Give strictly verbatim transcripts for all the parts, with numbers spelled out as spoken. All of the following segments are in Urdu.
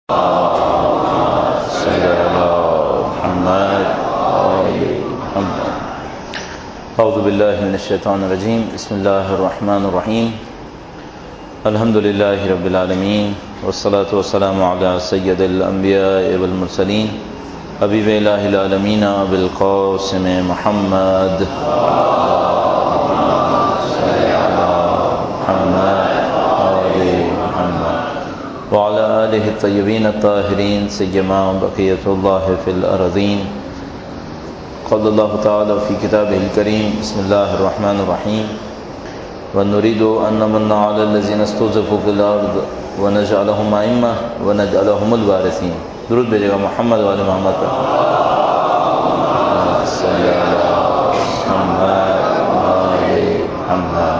اعوذ باللہ من الشیطان الرجیم بسم اللہ الرحمن الرحیم الحمد للہ رب العالمین والصلاة والسلام علی سید الانبیاء والمرسلین حبیب الہ العالمین بالقاسم محمد وعلى آله الطيبين الطاهرين سيما بقية الله في الأرضين. قال الله تعالى في كتابه الكريم بسم الله الرحمن الرحيم ونريد أن نمن على الذين استضعفوا في الأرض ونجعلهم أئمة ونجعلهم الوارثين. درود بھیجے گا محمد وعلى محمد پر. صلی اللہ محمد وعلى محمد.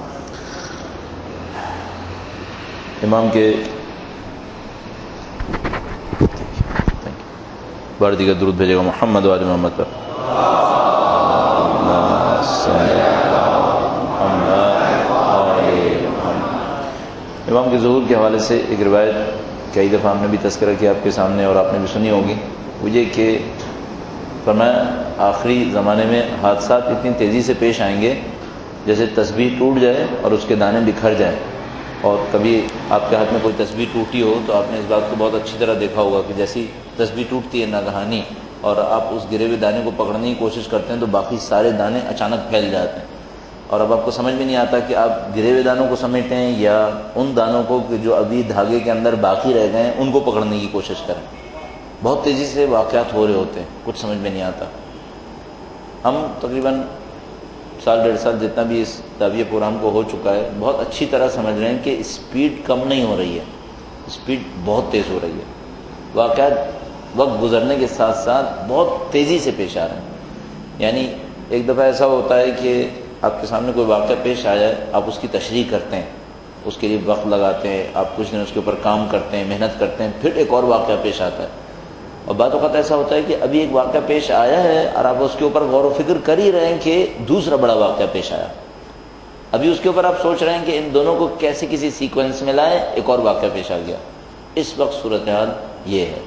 امام کے بار دیگر درود بھیجے گا محمد وعلی محمد پر. امام کے ظہور کے حوالے سے ایک روایت کئی دفعہ ہم نے بھی تذکرہ کیا آپ کے سامنے اور آپ نے بھی سنی ہوگی. وہ یہ کہ فرمایا آخری زمانے میں حادثات اتنی تیزی سے پیش آئیں گے جیسے تسبیح ٹوٹ جائے اور اس کے دانے بکھر جائیں. اور کبھی آپ کے ہاتھ میں کوئی تسبیح ٹوٹی ہو تو آپ نے اس بات کو بہت اچھی طرح دیکھا ہوگا کہ جیسی تسبیح ٹوٹتی ہے ناگہانی اور آپ اس گرے ہوئے دانے کو پکڑنے کی کوشش کرتے ہیں تو باقی سارے دانے اچانک پھیل جاتے ہیں اور اب آپ کو سمجھ میں نہیں آتا کہ آپ گرے ہوئے دانوں کو سمیٹیں یا ان دانوں کو کہ جو ابھی دھاگے کے اندر باقی رہ گئے ہیں ان کو پکڑنے کی کوشش کریں. بہت تیزی سے واقعات ہو رہے ہوتے ہیں, کچھ سمجھ میں نہیں آتا. ہم تقریباً سال ڈیڑھ سال جتنا بھی اس دعویہ پروگرام کو ہو چکا ہے بہت اچھی طرح سمجھ رہے ہیں کہ اسپیڈ کم نہیں ہو رہی ہے, اسپیڈ بہت تیز ہو رہی ہے. واقعات وقت گزرنے کے ساتھ ساتھ بہت تیزی سے پیش آ رہے ہیں. یعنی ایک دفعہ ایسا ہوتا ہے کہ آپ کے سامنے کوئی واقعہ پیش آ جائے, آپ اس کی تشریح کرتے ہیں, اس کے لیے وقت لگاتے ہیں, آپ کچھ دن اس کے اوپر کام کرتے ہیں, محنت کرتے ہیں, پھر ایک اور واقعہ پیش آتا ہے. اور بعض اوقات ایسا ہوتا ہے کہ ابھی ایک واقعہ پیش آیا ہے اور آپ اس کے اوپر غور و فکر کر ہی رہے ہیں کہ دوسرا بڑا واقعہ پیش آیا. ابھی اس کے اوپر آپ سوچ رہے ہیں کہ ان دونوں کو کیسے کسی سیکوینس میں لائیں, ایک اور واقعہ پیش آ گیا. اس وقت صورتحال یہ ہے.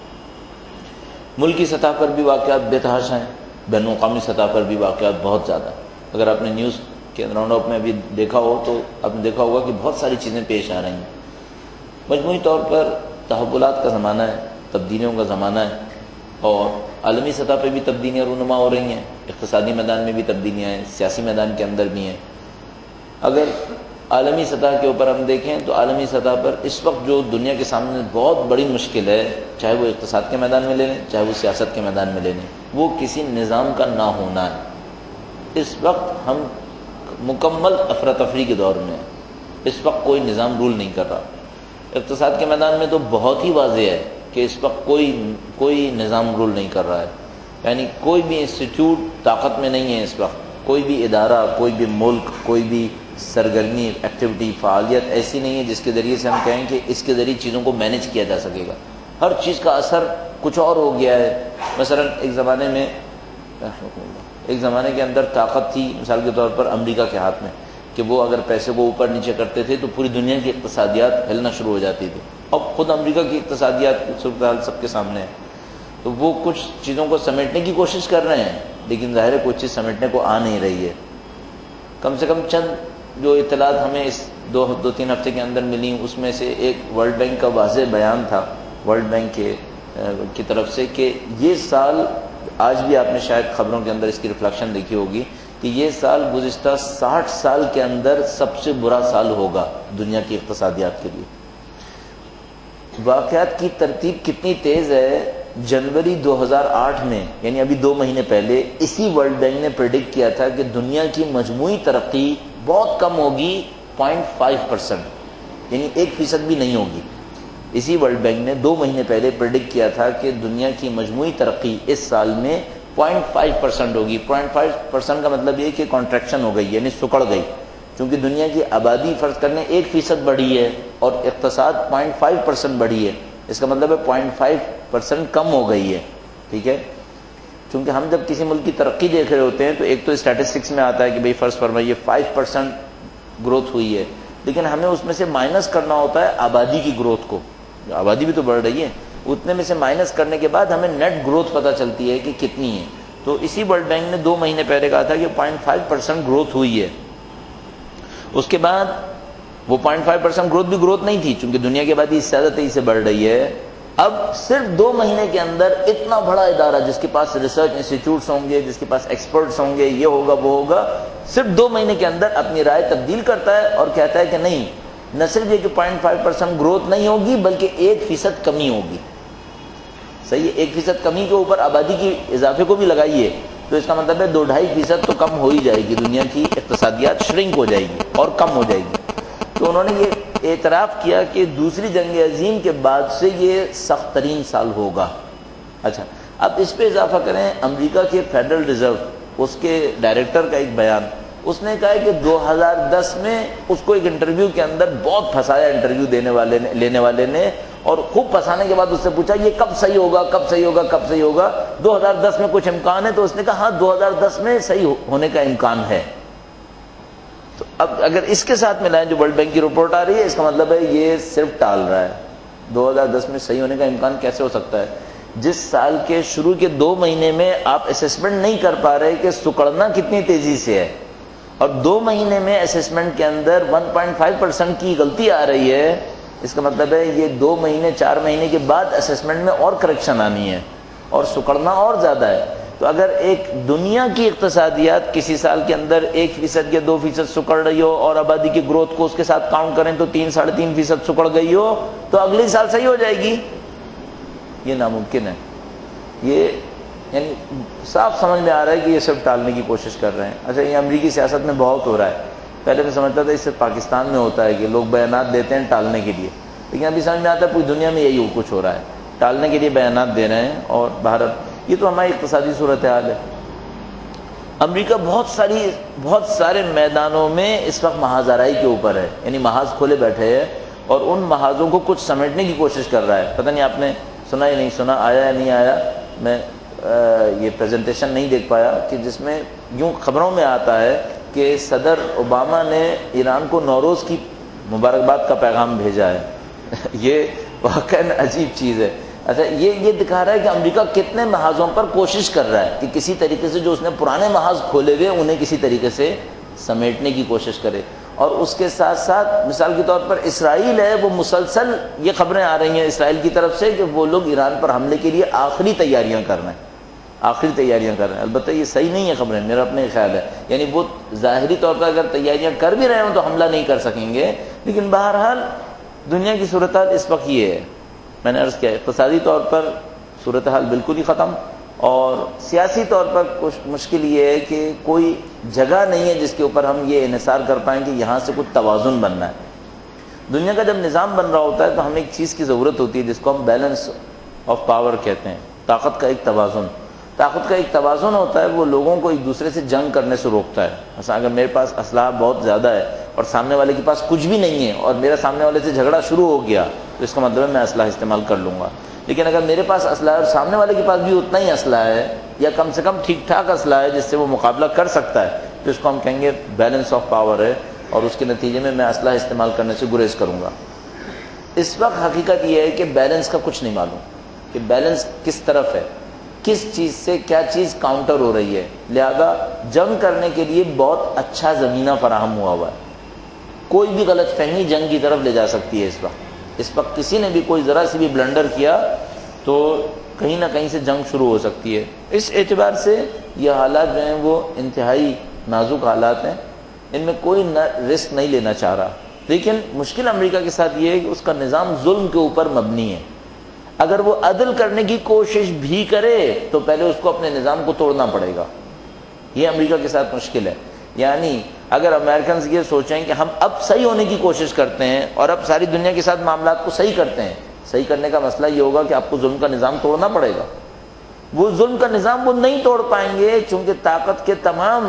ملکی سطح پر بھی واقعات بے تحاشا ہیں, بین الاقوامی سطح پر بھی واقعات بہت زیادہ ہیں. اگر آپ نے نیوز کے راؤنڈ اپ میں ابھی دیکھا ہو تو آپ نے دیکھا ہوگا کہ بہت ساری چیزیں پیش آ رہی ہیں. مجموعی طور پر تحولات کا زمانہ ہے, تبدیلیوں کا زمانہ ہے اور عالمی سطح پہ بھی تبدیلیاں رونما ہو رہی ہیں, اقتصادی میدان میں بھی تبدیلیاں ہیں, سیاسی میدان کے اندر بھی ہیں. اگر عالمی سطح کے اوپر ہم دیکھیں تو عالمی سطح پر اس وقت جو دنیا کے سامنے بہت بڑی مشکل ہے, چاہے وہ اقتصاد کے میدان میں لے لیں چاہے وہ سیاست کے میدان میں لے لیں, وہ کسی نظام کا نہ ہونا ہے. اس وقت ہم مکمل افراتفری کے دور میں ہیں. اس وقت کوئی نظام رول نہیں کر رہا. اقتصاد کے میدان میں تو بہت ہی واضح ہے کہ اس وقت کوئی کوئی نظام رول نہیں کر رہا ہے. یعنی کوئی بھی انسٹیٹیوٹ طاقت میں نہیں ہے اس وقت. کوئی بھی ادارہ, کوئی بھی ملک, کوئی بھی سرگرمی, ایکٹیویٹی, فعالیت ایسی نہیں ہے جس کے ذریعے سے ہم کہیں کہ اس کے ذریعے چیزوں کو مینیج کیا جا سکے گا. ہر چیز کا اثر کچھ اور ہو گیا ہے. مثلا ایک زمانے میں ایک زمانے کے اندر طاقت تھی مثال کے طور پر امریکہ کے ہاتھ میں کہ وہ اگر پیسے کو اوپر نیچے کرتے تھے تو پوری دنیا کی اقتصادیات ہلنا شروع ہو جاتی تھی. اب خود امریکہ کی اقتصادیات کی صورتحال سب کے سامنے ہے. تو وہ کچھ چیزوں کو سمیٹنے کی کوشش کر رہے ہیں لیکن ظاہر ہے کوئی چیز سمیٹنے کو آ نہیں رہی ہے. کم سے کم چند جو اطلاعات ہمیں اس دو دو تین ہفتے کے اندر ملی اس میں سے ایک ورلڈ بینک کا واضح بیان تھا ورلڈ بینک کے کی طرف سے کہ یہ سال, آج بھی آپ نے شاید خبروں کے اندر اس کی ریفلیکشن دیکھی ہوگی کہ یہ سال گزشتہ ساٹھ سال کے اندر سب سے برا سال ہوگا دنیا کی اقتصادیات کے لیے. واقعات کی ترتیب کتنی تیز ہے. جنوری دو ہزار آٹھ میں یعنی ابھی دو مہینے پہلے اسی ورلڈ بینک نے پریڈکٹ کیا تھا کہ دنیا کی مجموعی ترقی بہت کم ہوگی, پوائنٹ فائیو پرسینٹ یعنی ایک فیصد بھی نہیں ہوگی. اسی ورلڈ بینک نے دو مہینے پہلے پریڈکٹ کیا تھا کہ دنیا کی مجموعی ترقی اس سال میں پوائنٹ فائیو پرسینٹ ہوگی. پوائنٹ فائیو پرسینٹ کا مطلب یہ کہ کانٹریکشن ہو گئی یعنی سکڑ گئی, کیونکہ دنیا کی آبادی فرض کرنے ایک فیصد بڑھی ہے اور اقتصاد پوائنٹ فائیو پرسینٹ بڑھی ہے. اس کا مطلب ہے پوائنٹ فائیو پرسینٹ کم ہو گئی ہے. ٹھیک ہے, کیونکہ ہم جب کسی ملک کی ترقی دیکھ رہے ہوتے ہیں تو ایک تو اسٹیٹسٹکس میں آتا ہے کہ بھئی فرض فرمائیے فائیو پرسینٹ گروتھ ہوئی ہے, لیکن ہمیں اس میں سے مائنس کرنا ہوتا ہے آبادی کی گروتھ کو. آبادی بھی تو بڑھ رہی ہے، اتنے میں سے مائنس کرنے کے بعد ہمیں نیٹ گروتھ پتہ چلتی ہے کہ کتنی ہے. تو اسی ورلڈ بینک نے دو مہینے پہلے کہا تھا کہ پوائنٹ فائیو پرسینٹ گروتھ ہوئی ہے. اس کے بعد وہ پوائنٹ فائیو پرسینٹ گروتھ بھی گروتھ نہیں تھی، چونکہ دنیا کی آبادی اس سے زیادہ تیزی سے بڑھ رہی ہے. اب صرف دو مہینے کے اندر اتنا بڑا ادارہ جس کے پاس ریسرچ انسٹیٹیوٹس ہوں گے، جس کے پاس ایکسپرٹس ہوں گے، یہ ہوگا وہ ہوگا، صرف دو مہینے کے اندر اپنی رائے تبدیل کرتا ہے اور کہتا ہے کہ نہیں، نہ صرف یہ کہ پوائنٹ فائیو پرسینٹ گروتھ نہیں ہوگی بلکہ ایک فیصد کمی ہوگی. صحیح ہے، ایک فیصد کمی کے اوپر آبادی کی اضافے کو بھی لگائیے تو اس کا مطلب ہے دو ڈھائی فیصد تو کم ہو ہی جائے گی، دنیا کی اقتصادیات شرنک ہو جائے گی اور کم ہو جائے گی. تو انہوں نے یہ اعتراف کیا کہ دوسری جنگ عظیم کے بعد سے یہ سخت ترین سال ہوگا. اچھا، اب اس پہ اضافہ کریں امریکہ کے فیڈرل ریزرو، اس کے ڈائریکٹر کا ایک بیان، اس نے کہا کہ دو ہزار دس میں اس کو ایک انٹرویو کے اندر بہت پھنسایا انٹرویو دینے والے نے لینے والے نے، اور خوب پھنسانے کے بعد اس سے پوچھا یہ کب صحیح ہوگا کب صحیح ہوگا کب صحیح ہوگا دو ہزار دس میں کچھ امکان ہے؟ تو اس نے کہا ہاں دو ہزار دس میں صحیح ہونے کا امکان ہے. تو اب اگر اس کے ساتھ ملائیں جو ورلڈ بینک کی رپورٹ آ رہی ہے، اس کا مطلب ہے یہ صرف ٹال رہا ہے. دو ہزار دس میں صحیح ہونے کا امکان کیسے ہو سکتا ہے؟ جس سال کے شروع کے دو مہینے میں آپ اسیسمنٹ نہیں کر پا رہے کہ سکڑنا کتنی تیزی سے ہے، اور دو مہینے میں اسیسمنٹ کے اندر ون پوائنٹ فائیو پرسینٹ کی غلطی آ رہی ہے، اس کا مطلب ہے یہ دو مہینے چار مہینے کے بعد اسیسمنٹ میں اور کریکشن آنی ہے اور سکڑنا اور زیادہ ہے. تو اگر ایک دنیا کی اقتصادیات کسی سال کے اندر ایک فیصد یا دو فیصد سکڑ رہی ہو اور آبادی کی گروتھ کو اس کے ساتھ کاؤنٹ کریں تو تین ساڑھے تین فیصد سکڑ گئی ہو، تو اگلی سال صحیح ہو جائے گی؟ یہ ناممکن ہے. یہ یعنی صاف سمجھ میں آ رہا ہے کہ یہ سب ٹالنے کی کوشش کر رہے ہیں. اچھا، یہ امریکی سیاست میں بہت ہو رہا ہے. پہلے میں سمجھتا تھا اس سے پاکستان میں ہوتا ہے کہ لوگ بیانات دیتے ہیں ٹالنے کے لیے، لیکن ابھی سمجھ میں آتا ہے پوری دنیا میں یہی کچھ ہو رہا ہے، ٹالنے کے لیے بیانات دے رہے ہیں. اور بھارت، یہ تو ہماری اقتصادی صورتحال ہے. امریکہ بہت ساری بہت سارے میدانوں میں اس وقت محاذ آرائی کے اوپر ہے، یعنی محاذ کھولے بیٹھے ہے اور ان محاذوں کو کچھ سمیٹنے کی کوشش کر رہا ہے. پتہ نہیں آپ نے سنا یا نہیں سنا، آیا یا نہیں آیا، میں یہ پریزنٹیشن نہیں دیکھ پایا، کہ جس میں یوں خبروں میں آتا ہے کہ صدر اوباما نے ایران کو نوروز کی مبارکباد کا پیغام بھیجا ہے. یہ واقعاً عجیب چیز ہے. اچھا، یہ یہ دکھا رہا ہے کہ امریکہ کتنے محاذوں پر کوشش کر رہا ہے کہ کسی طریقے سے جو اس نے پرانے محاذ کھولے ہوئے انہیں کسی طریقے سے سمیٹنے کی کوشش کرے. اور اس کے ساتھ ساتھ مثال کے طور پر اسرائیل ہے، وہ مسلسل یہ خبریں آ رہی ہیں اسرائیل کی طرف سے کہ وہ لوگ ایران پر حملے کے لیے آخری تیاریاں کر رہے ہیں آخری تیاریاں کر رہے ہیں. البتہ یہ صحیح نہیں ہے خبریں، میرا اپنا خیال ہے. یعنی وہ ظاہری طور پر اگر تیاریاں کر بھی رہے ہوں تو حملہ نہیں کر سکیں گے، لیکن بہرحال دنیا کی صورتحال اس وقت یہ ہے. میں نے عرض کیا اقتصادی طور پر صورتحال بالکل ہی ختم، اور سیاسی طور پر کچھ مشکل یہ ہے کہ کوئی جگہ نہیں ہے جس کے اوپر ہم یہ انحصار کر پائیں کہ یہاں سے کچھ توازن بننا ہے. دنیا کا جب نظام بن رہا ہوتا ہے تو ہمیں ایک چیز کی ضرورت ہوتی ہے جس کو ہم بیلنس آف پاور کہتے ہیں، طاقت کا ایک توازن. طاقت کا ایک توازن ہوتا ہے، وہ لوگوں کو ایک دوسرے سے جنگ کرنے سے روکتا ہے. مثلا اگر میرے پاس اسلحہ بہت زیادہ ہے اور سامنے والے کے پاس کچھ بھی نہیں ہے اور میرا سامنے والے سے جھگڑا شروع ہو گیا تو اس کا مطلب ہے میں اسلحہ استعمال کر لوں گا. لیکن اگر میرے پاس اسلحہ ہے اور سامنے والے کے پاس بھی اتنا ہی اسلحہ ہے یا کم سے کم ٹھیک ٹھاک اسلحہ ہے جس سے وہ مقابلہ کر سکتا ہے، تو اس کو ہم کہیں گے بیلنس آف پاور ہے، اور اس کے نتیجے میں میں اسلحہ استعمال کرنے سے گریز کروں گا. اس وقت حقیقت یہ ہے کہ بیلنس کا کچھ نہیں معلوم کہ بیلنس کس طرف ہے، کس چیز سے کیا چیز کاؤنٹر ہو رہی ہے. لہذا جنگ کرنے کے لیے بہت اچھا زمینہ فراہم ہوا ہوا ہے. کوئی بھی غلط فہمی جنگ کی طرف لے جا سکتی ہے. اس وقت اس وقت کسی نے بھی کوئی ذرا سی بھی بلنڈر کیا تو کہیں نہ کہیں سے جنگ شروع ہو سکتی ہے. اس اعتبار سے یہ حالات جو ہیں وہ انتہائی نازک حالات ہیں، ان میں کوئی رسک نہیں لینا چاہ رہا. لیکن مشکل امریکہ کے ساتھ یہ ہے کہ اس کا نظام ظلم کے اوپر مبنی ہے. اگر وہ عدل کرنے کی کوشش بھی کرے تو پہلے اس کو اپنے نظام کو توڑنا پڑے گا. یہ امریکہ کے ساتھ مشکل ہے. یعنی اگر امریکنز یہ سوچیں کہ ہم اب صحیح ہونے کی کوشش کرتے ہیں اور اب ساری دنیا کے ساتھ معاملات کو صحیح کرتے ہیں، صحیح کرنے کا مسئلہ یہ ہوگا کہ آپ کو ظلم کا نظام توڑنا پڑے گا. وہ ظلم کا نظام وہ نہیں توڑ پائیں گے چونکہ طاقت کے تمام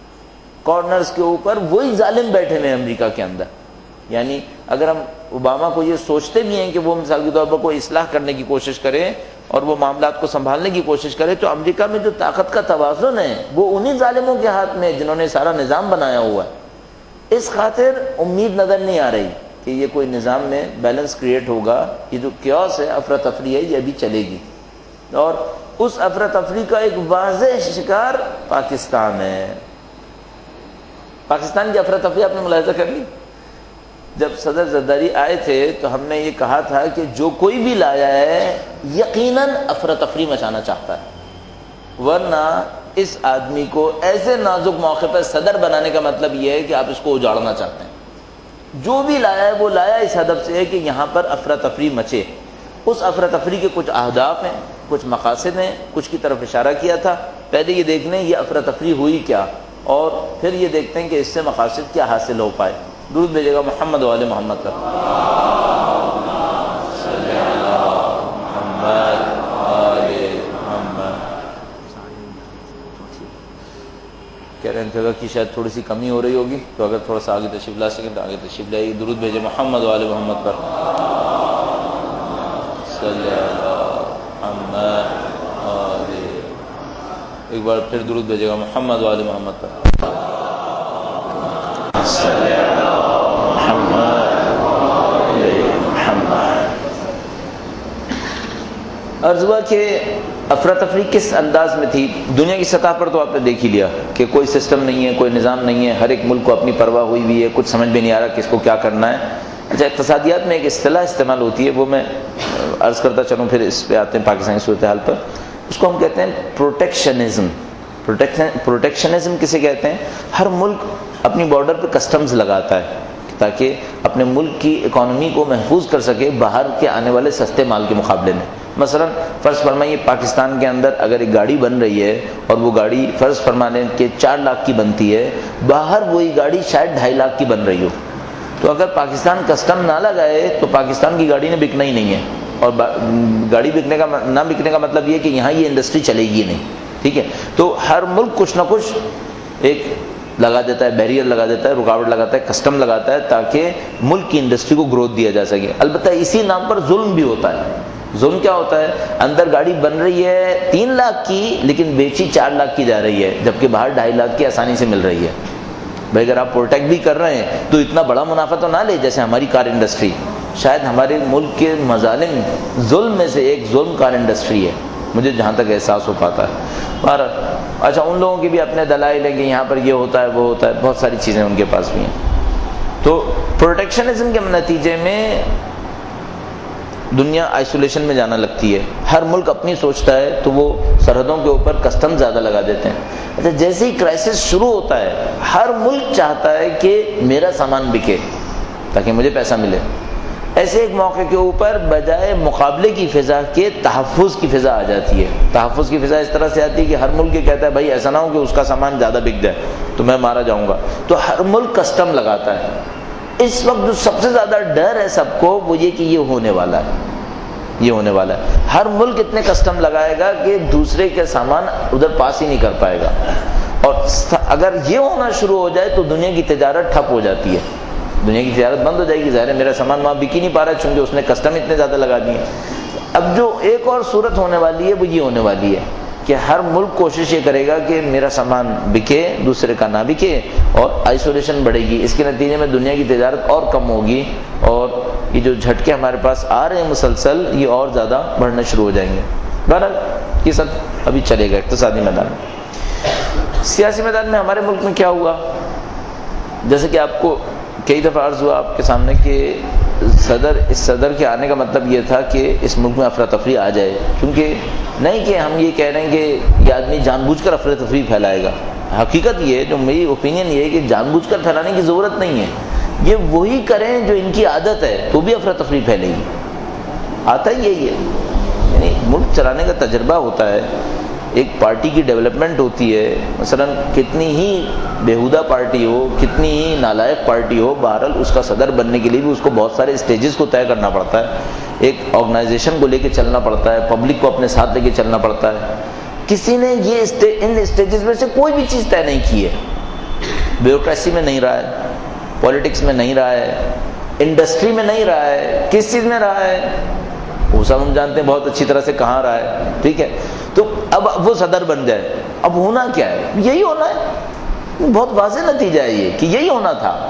کارنرز کے اوپر وہی ظالم بیٹھے ہوئے ہیں امریکہ کے اندر. یعنی اگر ہم اوباما کو یہ سوچتے بھی ہیں کہ وہ مثال کے طور پر کوئی اصلاح کرنے کی کوشش کرے اور وہ معاملات کو سنبھالنے کی کوشش کرے، تو امریکہ میں جو طاقت کا توازن ہے وہ انہی ظالموں کے ہاتھ میں ہے جنہوں نے سارا نظام بنایا ہوا ہے. اس خاطر امید نظر نہیں آ رہی کہ یہ کوئی نظام میں بیلنس کریٹ ہوگا. یہ جو کیوس ہے، افراتفری ہے، یہ ابھی چلے گی. اور اس افراتفری کا ایک واضح شکار پاکستان ہے. پاکستان کی افراتفری آپ نے ملاحظہ کر لی. جب صدر زرداری آئے تھے تو ہم نے یہ کہا تھا کہ جو کوئی بھی لایا ہے یقیناً افراتفری مچانا چاہتا ہے، ورنہ اس آدمی کو ایسے نازک موقع پر صدر بنانے کا مطلب یہ ہے کہ آپ اس کو اجاڑنا چاہتے ہیں. جو بھی لایا ہے وہ لایا اس ہدف سے ہے کہ یہاں پر افراتفری مچے. اس افراتفری کے کچھ اہداف ہیں، کچھ مقاصد ہیں، کچھ کی طرف اشارہ کیا تھا. پہلے یہ دیکھ لیں یہ افراتفری ہوئی کیا، اور پھر یہ دیکھتے ہیں کہ اس سے مقاصد کیا حاصل ہو پائے. درود بھیجے گا محمد والے محمد پر. کہہ رہے ہیں جگہ کی شاید تھوڑی سی کمی ہو رہی ہوگی، تو اگر تھوڑا سا آگے تشریف لا سکیں تو آگے تشریف لائیے. درود بھیجے محمد والے محمد پر. صلی اللہ محمد. ایک بار پھر درود بھیجے گا محمد والے محمد پر. صلی اللہ محمد محمد. عرض ہوا کہ افراتفری کس انداز میں تھی. دنیا کی سطح پر تو آپ نے دیکھ ہی لیا کہ کوئی سسٹم نہیں ہے، کوئی نظام نہیں ہے، ہر ایک ملک کو اپنی پرواہ ہوئی ہوئی ہے، کچھ سمجھ میں نہیں آ رہا کس کو کیا کرنا ہے. اچھا، اقتصادیات میں ایک اصطلاح استعمال ہوتی ہے، وہ میں عرض کرتا چلوں، پھر اس پہ آتے ہیں پاکستان کی صورتحال پر. اس کو ہم کہتے ہیں پروٹیکشنزم. پروٹیکشنزم کسے کہتے ہیں؟ ہر ملک اپنی بارڈر پہ کسٹمز لگاتا ہے تاکہ اپنے ملک کی اکانومی کو محفوظ کر سکے باہر کے آنے والے سستے مال کے مقابلے میں. مثلا فرض فرمائیے پاکستان کے اندر اگر ایک گاڑی بن رہی ہے اور وہ گاڑی فرض فرمانے کہ چار لاکھ کی بنتی ہے، باہر وہی گاڑی شاید ڈھائی لاکھ کی بن رہی ہو، تو اگر پاکستان کسٹم نہ لگائے تو پاکستان کی گاڑی نے بکنا ہی نہیں ہے. اور گاڑی بکنے کا نہ بکنے کا مطلب یہ کہ یہاں یہ انڈسٹری چلے گی نہیں. ٹھیک ہے، تو ہر ملک کچھ نہ کچھ ایک لگا دیتا ہے، بیریئر لگا دیتا ہے، رکاوٹ لگاتا ہے، کسٹم لگاتا ہے تاکہ ملک کی انڈسٹری کو گروتھ دیا جا سکے. البتہ اسی نام پر ظلم بھی ہوتا ہے. ظلم کیا ہوتا ہے؟ اندر گاڑی بن رہی ہے تین لاکھ کی لیکن بیچی چار لاکھ کی جا رہی ہے، جبکہ باہر ڈھائی لاکھ کی آسانی سے مل رہی ہے. بھائی اگر آپ پروٹیکٹ بھی کر رہے ہیں تو اتنا بڑا منافع تو نہ لے جیسے ہماری کار انڈسٹری. شاید ہمارے ملک کے مظالم ظلم میں سے ایک ظلم کار انڈسٹری ہے، مجھے جہاں تک احساس ہو پاتا ہے. اور اچھا، ان لوگوں کے بھی اپنے دلائل ہیں کہ یہاں پر یہ ہوتا ہے وہ ہوتا ہے، بہت ساری چیزیں ان کے پاس بھی ہیں. تو پروٹیکشنزم کے نتیجے میں دنیا آئسولیشن میں جانا لگتی ہے. ہر ملک اپنی سوچتا ہے تو وہ سرحدوں کے اوپر کسٹم زیادہ لگا دیتے ہیں. اچھا، جیسے ہی کرائسس شروع ہوتا ہے ہر ملک چاہتا ہے کہ میرا سامان بکے تاکہ مجھے پیسہ ملے. ایسے ایک موقع کے اوپر بجائے مقابلے کی فضا کے تحفظ کی فضا آ جاتی ہے. تحفظ کی فضا اس طرح سے آتی ہے کہ ہر ملک یہ کہتا ہے بھائی ایسا نہ ہو کہ اس کا سامان زیادہ بک جائے تو میں مارا جاؤں گا، تو ہر ملک کسٹم لگاتا ہے. اس وقت جو سب سے زیادہ ڈر ہے سب کو وہ یہ کہ یہ ہونے والا ہے، یہ ہونے والا ہے. ہر ملک اتنے کسٹم لگائے گا کہ دوسرے کے سامان ادھر پاس ہی نہیں کر پائے گا. اور اگر یہ ہونا شروع ہو جائے تو دنیا کی تجارت ٹھپ ہو جاتی ہے، دنیا کی تجارت بند ہو جائے گی. ظاہر ہے میرا سامان وہاں بک ہی نہیں پا رہا چونکہ اس نے کسٹم اتنے زیادہ لگا دیے. اب جو ایک اور صورت ہونے والی ہے وہ یہ ہونے والی ہے کہ ہر ملک کوشش یہ کرے گا کہ میرا سامان بکے، دوسرے کا نہ بکے، اور آئسولیشن بڑھے گی. اس کے نتیجے میں دنیا کی تجارت اور کم ہوگی اور یہ جو جھٹکے ہمارے پاس آ رہے ہیں مسلسل یہ اور زیادہ بڑھنا شروع ہو جائیں گے. بہرحال یہ سب ابھی چلے گا. اقتصادی میدان میں، سیاسی میدان میں ہمارے ملک میں کیا ہوا؟ جیسے کہ آپ کو کئی دفعہ عرض ہوا آپ کے سامنے کہ صدر اس صدر کے آنے کا مطلب یہ تھا کہ اس ملک میں افراتفری آ جائے. کیونکہ نہیں کہ ہم یہ کہہ رہے ہیں کہ یہ آدمی جان بوجھ کر افراتفری پھیلائے گا. حقیقت یہ ہے، جو میری اوپینین یہ ہے کہ جان بوجھ کر پھیلانے کی ضرورت نہیں ہے. یہ وہی کریں جو ان کی عادت ہے تو بھی افراتفری پھیلے گی. آتا ہی یہی ہے، یعنی ملک چلانے کا تجربہ ہوتا ہے، ایک پارٹی کی ڈیولپمنٹ ہوتی ہے. مثلا کتنی ہی بیہودہ پارٹی ہو، کتنی ہی نالائق پارٹی ہو، بہرحال اس کا صدر بننے کے لیے بھی اس کو بہت سارے اسٹیجز کو طے کرنا پڑتا ہے. ایک آرگنائزیشن کو لے کے چلنا پڑتا ہے، پبلک کو اپنے ساتھ لے کے چلنا پڑتا ہے. کسی نے یہ ان اسٹیجز میں سے کوئی بھی چیز طے نہیں کی ہے. بیوروکریسی میں نہیں رہا ہے، پالیٹکس میں نہیں رہا ہے، انڈسٹری میں نہیں رہا ہے، کس چیز میں رہا ہے وہ سب ہم جانتے ہیں بہت اچھی طرح سے کہاں رہا ہے. ٹھیک ہے، تو اب وہ صدر بن جائے. اب ہونا کیا ہے؟ یہی ہونا ہے. بہت واضح نتیجہ ہے یہ کہ یہی ہونا تھا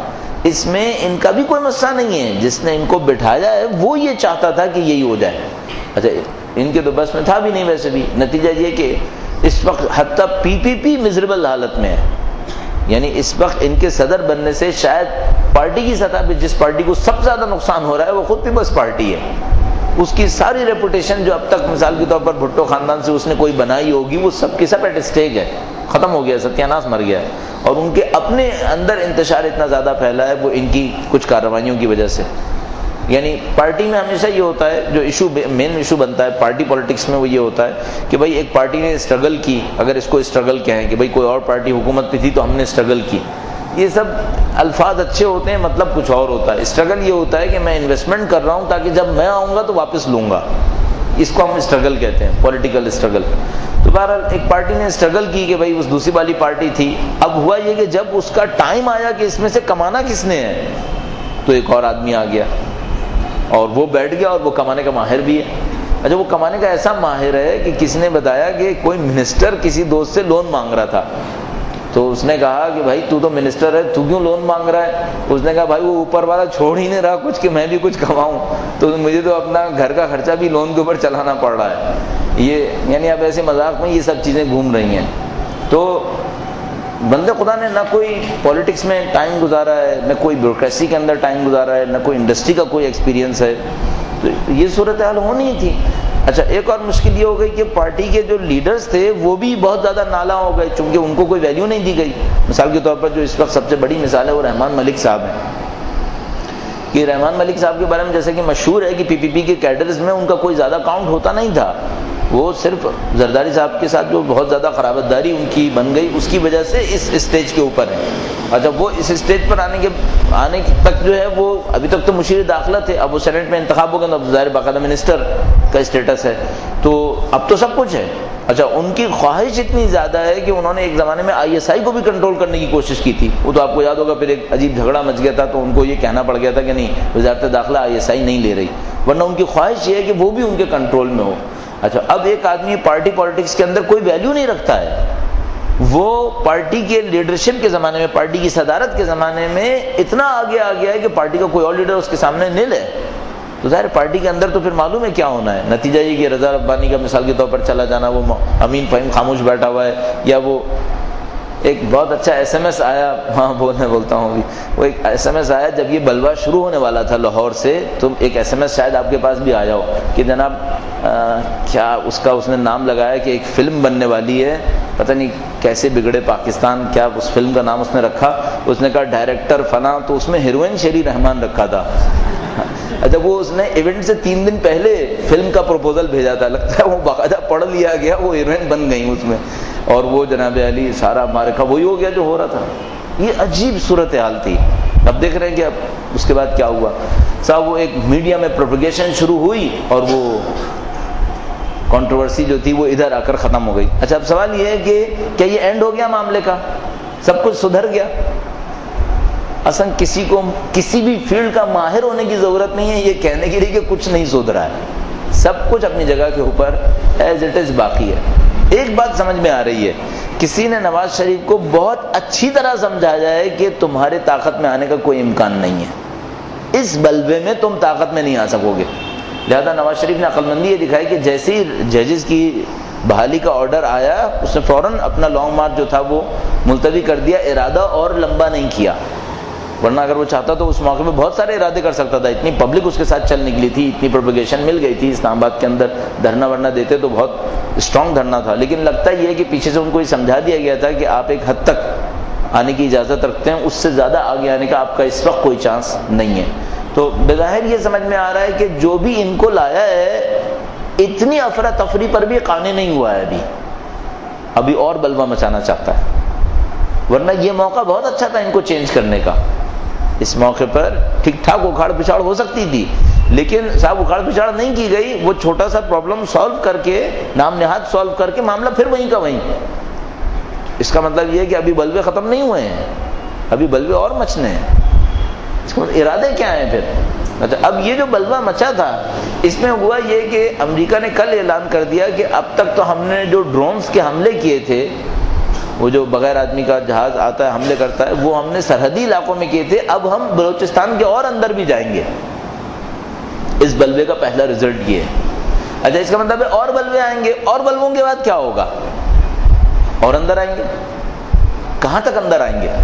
اس میں ان کا بھی کوئی مسئلہ نہیں ہے، جس نے ان کو بٹھایا ہے وہ یہ چاہتا تھا کہ یہی ہو جائے. اچھا ان کے تو بس میں تھا بھی نہیں ویسے بھی. نتیجہ یہ کہ اس وقت حتیٰ پی پی پی مزریبل حالت میں ہے، یعنی اس وقت ان کے صدر بننے سے شاید پارٹی کی سطح پہ جس پارٹی کو سب سے زیادہ نقصان ہو رہا ہے وہ خود پیپلز پارٹی ہے. اس کی ساری ریپوٹیشن جو اب تک مثال کے طور پر بھٹو خاندان سے اس نے کوئی بنائی ہوگی وہ سب کی سب ایٹ اسٹیک ہے، ختم ہو گیا، ستیہ ناش مر گیا ہے. اور ان کے اپنے اندر انتشار اتنا زیادہ پھیلا ہے وہ ان کی کچھ کارروائیوں کی وجہ سے. یعنی پارٹی میں ہمیشہ یہ ہوتا ہے، جو ایشو مین ایشو بنتا ہے پارٹی پالیٹکس میں وہ یہ ہوتا ہے کہ بھائی ایک پارٹی نے اسٹرگل کی، اگر اس کو اسٹرگل کہیں کہ بھائی کوئی اور پارٹی حکومت پہ تھی تو ہم نے اسٹرگل کی، یہ سب الفاظ اچھے ہوتے ہیں، مطلب کچھ اور ہوتا ہے. اسٹرگل یہ ہوتا ہے کہ میں انویسٹمنٹ کر رہا ہوں تاکہ جب میں آؤں گا تو واپس لوں گا، اس کو ہم اسٹرگل کہتے ہیں، پولیٹیکل اسٹرگل. تو بہرحال ایک پارٹی نے اسٹرگل کی کہ بھائی اس دوسری والی پارٹی تھی، اب ہوا یہ کہ جب اس کا ٹائم آیا کہ اس میں سے کمانا کس نے ہے تو ایک اور آدمی آ گیا اور وہ بیٹھ گیا اور وہ کمانے کا ماہر بھی ہے. اچھا وہ کمانے کا ایسا ماہر ہے کہ کسی نے بتایا کہ کوئی منسٹر کسی دوست سے لون مانگ رہا تھا، تو اس نے کہا کہ بھائی تو تو منسٹر ہے، تو کیوں لون مانگ رہا ہے؟ اس نے کہا بھائی وہ اوپر والا چھوڑ ہی نہیں رہا کچھ کہ میں بھی کچھ کماؤں، تو مجھے تو اپنا گھر کا خرچہ بھی لون کے اوپر چلانا پڑ رہا ہے. یہ یعنی اب ایسے مذاق میں یہ سب چیزیں گھوم رہی ہیں. تو بندے خدا نے نہ کوئی پالیٹکس میں ٹائم گزارا ہے، نہ کوئی بیوروکریسی کے اندر ٹائم گزارا ہے، نہ کوئی انڈسٹری کا کوئی ایکسپیرینس ہے، تو یہ صورتحال ہونی تھی. اچھا ایک اور مشکل یہ ہو گئی کہ پارٹی کے جو لیڈرز تھے وہ بھی بہت زیادہ نالا ہو گئے، چونکہ ان کو کوئی ویلیو نہیں دی گئی. مثال کے طور پر جو اس وقت سب سے بڑی مثال ہے وہ رحمان ملک صاحب ہیں. کہ رحمان ملک صاحب کے بارے میں جیسے کہ مشہور ہے کہ پی پی پی کے کیڈرز میں ان کا کوئی زیادہ کاؤنٹ ہوتا نہیں تھا، وہ صرف زرداری صاحب کے ساتھ جو بہت زیادہ قرابت داری ان کی بن گئی اس کی وجہ سے اس اسٹیج کے اوپر ہے. اور جب وہ اس اسٹیج پر آنے کے آنے تک جو ہے وہ ابھی تک تو مشیر داخلہ تھے، اب وہ سینٹ میں انتخاب ہو گئے، اب ظاہر باقاعدہ منسٹر کا اسٹیٹس ہے، تو اب تو سب کچھ ہے. اچھا ان کی خواہش اتنی زیادہ ہے کہ انہوں نے ایک زمانے میں آئی ایس آئی کو بھی کنٹرول کرنے کی کوشش کی تھی. وہ تو آپ کو یاد ہوگا پھر ایک عجیب جھگڑا مچ گیا تھا تو ان کو یہ کہنا پڑ گیا تھا کہ نہیں وزارت داخلہ آئی ایس آئی نہیں لے رہی، ورنہ ان کی خواہش یہ ہے کہ وہ بھی ان کے کنٹرول میں ہو. اچھا اب ایک آدمی پارٹی پالیٹکس کے اندر کوئی ویلیو نہیں رکھتا ہے، وہ پارٹی کے لیڈرشپ کے زمانے میں، پارٹی کی صدارت کے زمانے میں اتنا آگے آ گیا ہے کہ پارٹی کا کوئی اور لیڈر اس کے سامنے نل ہے، تو ظاہر پارٹی کے اندر تو پھر معلوم ہے کیا ہونا ہے. نتیجہ یہ کہ رضا ربانی کا مثال کے طور پر چلا جانا، وہ امین فہیم خاموش بیٹھا ہوا ہے، یا وہ ایک بہت اچھا ایس ایم ایس آیا، ہاں بولنے بولتا ہوں ابھی، وہ ایک ایس ایم ایس آیا جب یہ بلوا شروع ہونے والا تھا لاہور سے، تو ایک ایس ایم ایس شاید آپ کے پاس بھی آیا ہو کہ جناب کیا اس کا اس نے نام لگایا کہ ایک فلم بننے والی ہے، پتہ نہیں کیسے بگڑے پاکستان، کیا اس فلم کا نام اس نے رکھا، اس نے کہا ڈائریکٹر فلاں، تو اس میں ہیروئن شیری رحمان رکھا تھا. اچھا وہ اس نے ایونٹ سے تین دن پہلے فلم کا پروپوزل بھیجا تھا، لگتا ہے وہ باقاعدہ پڑھ لیا گیا، وہ ہیروئن بن گئی اس میں، اور وہ جناب علی سارا مارکا وہی ہو گیا جو ہو رہا تھا. یہ عجیب صورتحال تھی. اب دیکھ رہے ہیں کہ اب اس کے بعد کیا ہوا صاحب، وہ ایک میڈیا میں پروپیگیشن شروع ہوئی اور وہ کنٹروورسی جو تھی وہ ادھر آ کر ختم ہو گئی. اچھا اب سوال یہ ہے کہ کیا یہ اینڈ ہو گیا معاملے کا، سب کچھ سدھر گیا؟ اصلا کسی کو کسی بھی فیلڈ کا ماہر ہونے کی ضرورت نہیں ہے یہ کہنے کے لیے کہ کچھ نہیں سدھرا ہے، سب کچھ اپنی جگہ کے اوپر ایز اٹ از باقی ہے. ایک بات سمجھ میں آ رہی ہے، کسی نے نواز شریف کو بہت اچھی طرح سمجھایا ہے کہ تمہارے طاقت میں آنے کا کوئی امکان نہیں ہے، اس بلبے میں تم طاقت میں نہیں آ سکو گے. لہذا نواز شریف نے عقل مندی یہ دکھائی کہ جیسے ہی ججز کی بحالی کا آرڈر آیا اس نے فوراً اپنا لانگ مارچ جو تھا وہ ملتوی کر دیا، ارادہ اور لمبا نہیں کیا، ورنہ اگر وہ چاہتا تو اس موقع پہ بہت سارے ارادے کر سکتا تھا. اتنی پبلک اس کے ساتھ چل نکلی تھی، اتنی پروپیگیشن مل گئی تھی اسلام آباد کے اندر، دھرنا ورنا دیتے تو بہت اسٹرانگ دھرنا تھا. لیکن لگتا یہ ہے کہ پیچھے سے ان کو یہ سمجھا دیا گیا تھا کہ آپ ایک حد تک آنے کی اجازت رکھتے ہیں، اس سے زیادہ آگے آنے کا آپ کا اس وقت کوئی چانس نہیں ہے. تو بظاہر یہ سمجھ میں آ رہا ہے کہ جو بھی ان کو لایا ہے اتنی افراتفری پر بھی قانع نہیں ہوا ہے، ابھی ابھی اور بلوا مچانا چاہتا ہے. ورنہ یہ موقع بہت اچھا تھا ان کو چینج کرنے کا. اس موقع پر ٹھیک ٹھاک اکھاڑ پچھاڑ ہو سکتی تھی، لیکن صاحب اکھاڑ پچھاڑ نہیں کی گئی. وہ چھوٹا سا پرابلم سالو کر کے، نام نہاد سالو کر کے معاملہ پھر وہیں کا وہیں. اس کا مطلب یہ ہے کہ ابھی بلوے ختم نہیں ہوئے ہیں، ابھی بلوے اور مچنے ہیں. اس کا ارادے کیا ہیں پھر؟ اب یہ جو بلوا مچا تھا اس میں ہوا یہ کہ امریکہ نے کل اعلان کر دیا کہ اب تک تو ہم نے جو ڈرونز کے حملے کیے تھے وہ جو بغیر آدمی کا جہاز آتا ہے حملے کرتا ہے، وہ ہم نے سرحدی علاقوں میں کیے تھے، اب ہم بلوچستان کے اور اندر بھی جائیں گے۔ اس بلوے کا پہلا رزلٹ یہ ہے۔ اچھا اس کا مطلب ہے اور بلوے آئیں گے، اور بلووں کے بعد کیا ہوگا؟ اور اندر آئیں گے۔ کہاں تک اندر آئیں گے؟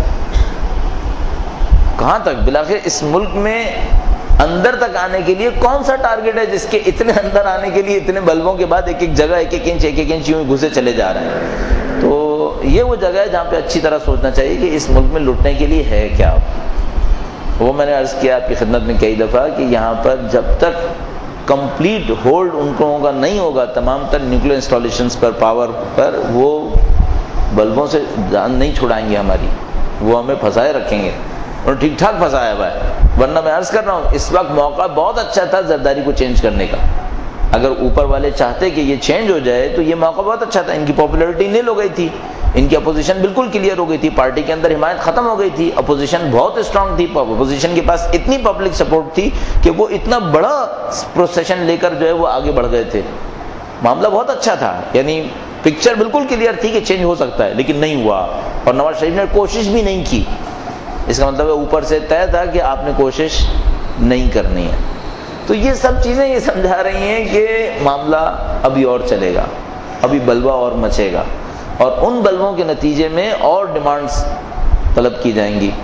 کہاں تک؟ بلاخر اس ملک میں اندر تک آنے کے لیے کون سا ٹارگٹ ہے جس کے اتنے اندر آنے کے لیے اتنے بلبوں کے بعد ایک ایک جگہ ایک ایک انچ ایک ایک انچ یوں گھسے چلے جا رہے ہیں؟ تو یہ وہ جگہ ہے جہاں پہ اچھی طرح سوچنا چاہیے کہ اس ملک میں لٹنے کے لیے ہے کیا۔ وہ میں نے عرض کیا آپ کی خدمت میں کئی دفعہ کہ یہاں پر جب تک کمپلیٹ ہولڈ ان لوگوں کا نہیں ہوگا تمام تر نیوکلیر انسٹالیشنز پر، پاور پر، وہ بلبوں سے جان نہیں چھڑائیں گے ہماری، وہ ہمیں پھنسائے رکھیں گے، اور ٹھیک ٹھاک پھنسایا ہوا ہے۔ ورنہ میں عرض کر رہا ہوں اس وقت موقع بہت اچھا تھا زرداری کو چینج کرنے کا۔ اگر اوپر والے چاہتے کہ یہ چینج ہو جائے تو یہ موقع بہت اچھا تھا۔ ان کی پاپولیرٹی نیل ہو گئی تھی، ان کی اپوزیشن بالکل کلیئر ہو گئی تھی، پارٹی کے اندر حمایت ختم ہو گئی تھی، اپوزیشن بہت اسٹرانگ تھی، اپوزیشن کے پاس اتنی پبلک سپورٹ تھی کہ وہ اتنا بڑا پروسیشن لے کر جو ہے وہ آگے بڑھ گئے تھے۔ معاملہ بہت اچھا تھا، یعنی پکچر بالکل کلیئر تھی کہ چینج ہو سکتا ہے، لیکن نہیں ہوا، اور نواز شریف نے کوشش بھی نہیں کی۔ اس کا مطلب ہے اوپر سے طے تھا کہ آپ نے کوشش نہیں کرنی ہے۔ تو یہ سب چیزیں یہ سمجھا رہی ہیں کہ معاملہ ابھی اور چلے گا، ابھی بلوا اور مچے گا، اور ان بلووں کے نتیجے میں اور ڈیمانڈز طلب کی جائیں گی۔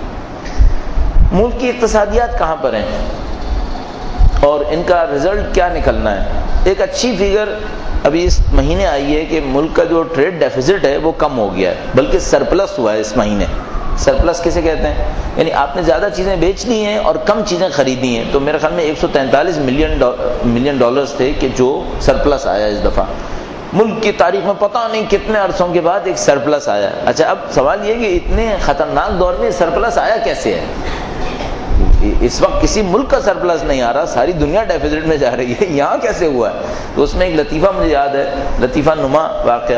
ملک کی اقتصادیات کہاں پر ہیں اور ان کا رزلٹ کیا نکلنا ہے؟ ایک اچھی فگر ابھی اس مہینے آئی ہے کہ ملک کا جو ٹریڈ ڈیفیسٹ ہے وہ کم ہو گیا ہے، بلکہ سرپلس ہوا ہے اس مہینے۔ سرپلس کسے کہتے ہیں؟ یعنی آپ نے زیادہ چیزیں بیچ لی ہیں اور کم چیزیں خریدی ہیں۔ تو میرے خیال میں ایک سو تینتالیس ملین ملین ڈالرز تھے کہ جو سرپلس آیا اس دفعہ۔ ملک کی تاریخ میں پتہ نہیں کتنے عرصوں کے بعد ایک سرپلس آیا۔ اچھا اب سوال یہ کہ اتنے خطرناک دور میں سرپلس آیا کیسے ہے؟ اس وقت کسی ملک کا سرپلس نہیں آ رہا، ساری دنیا ڈیفیسٹ میں جا رہی ہے، یہاں کیسے ہوا ہے؟ تو اس میں ایک لطیفہ مجھے یاد ہے، لطیفہ نما واقعہ۔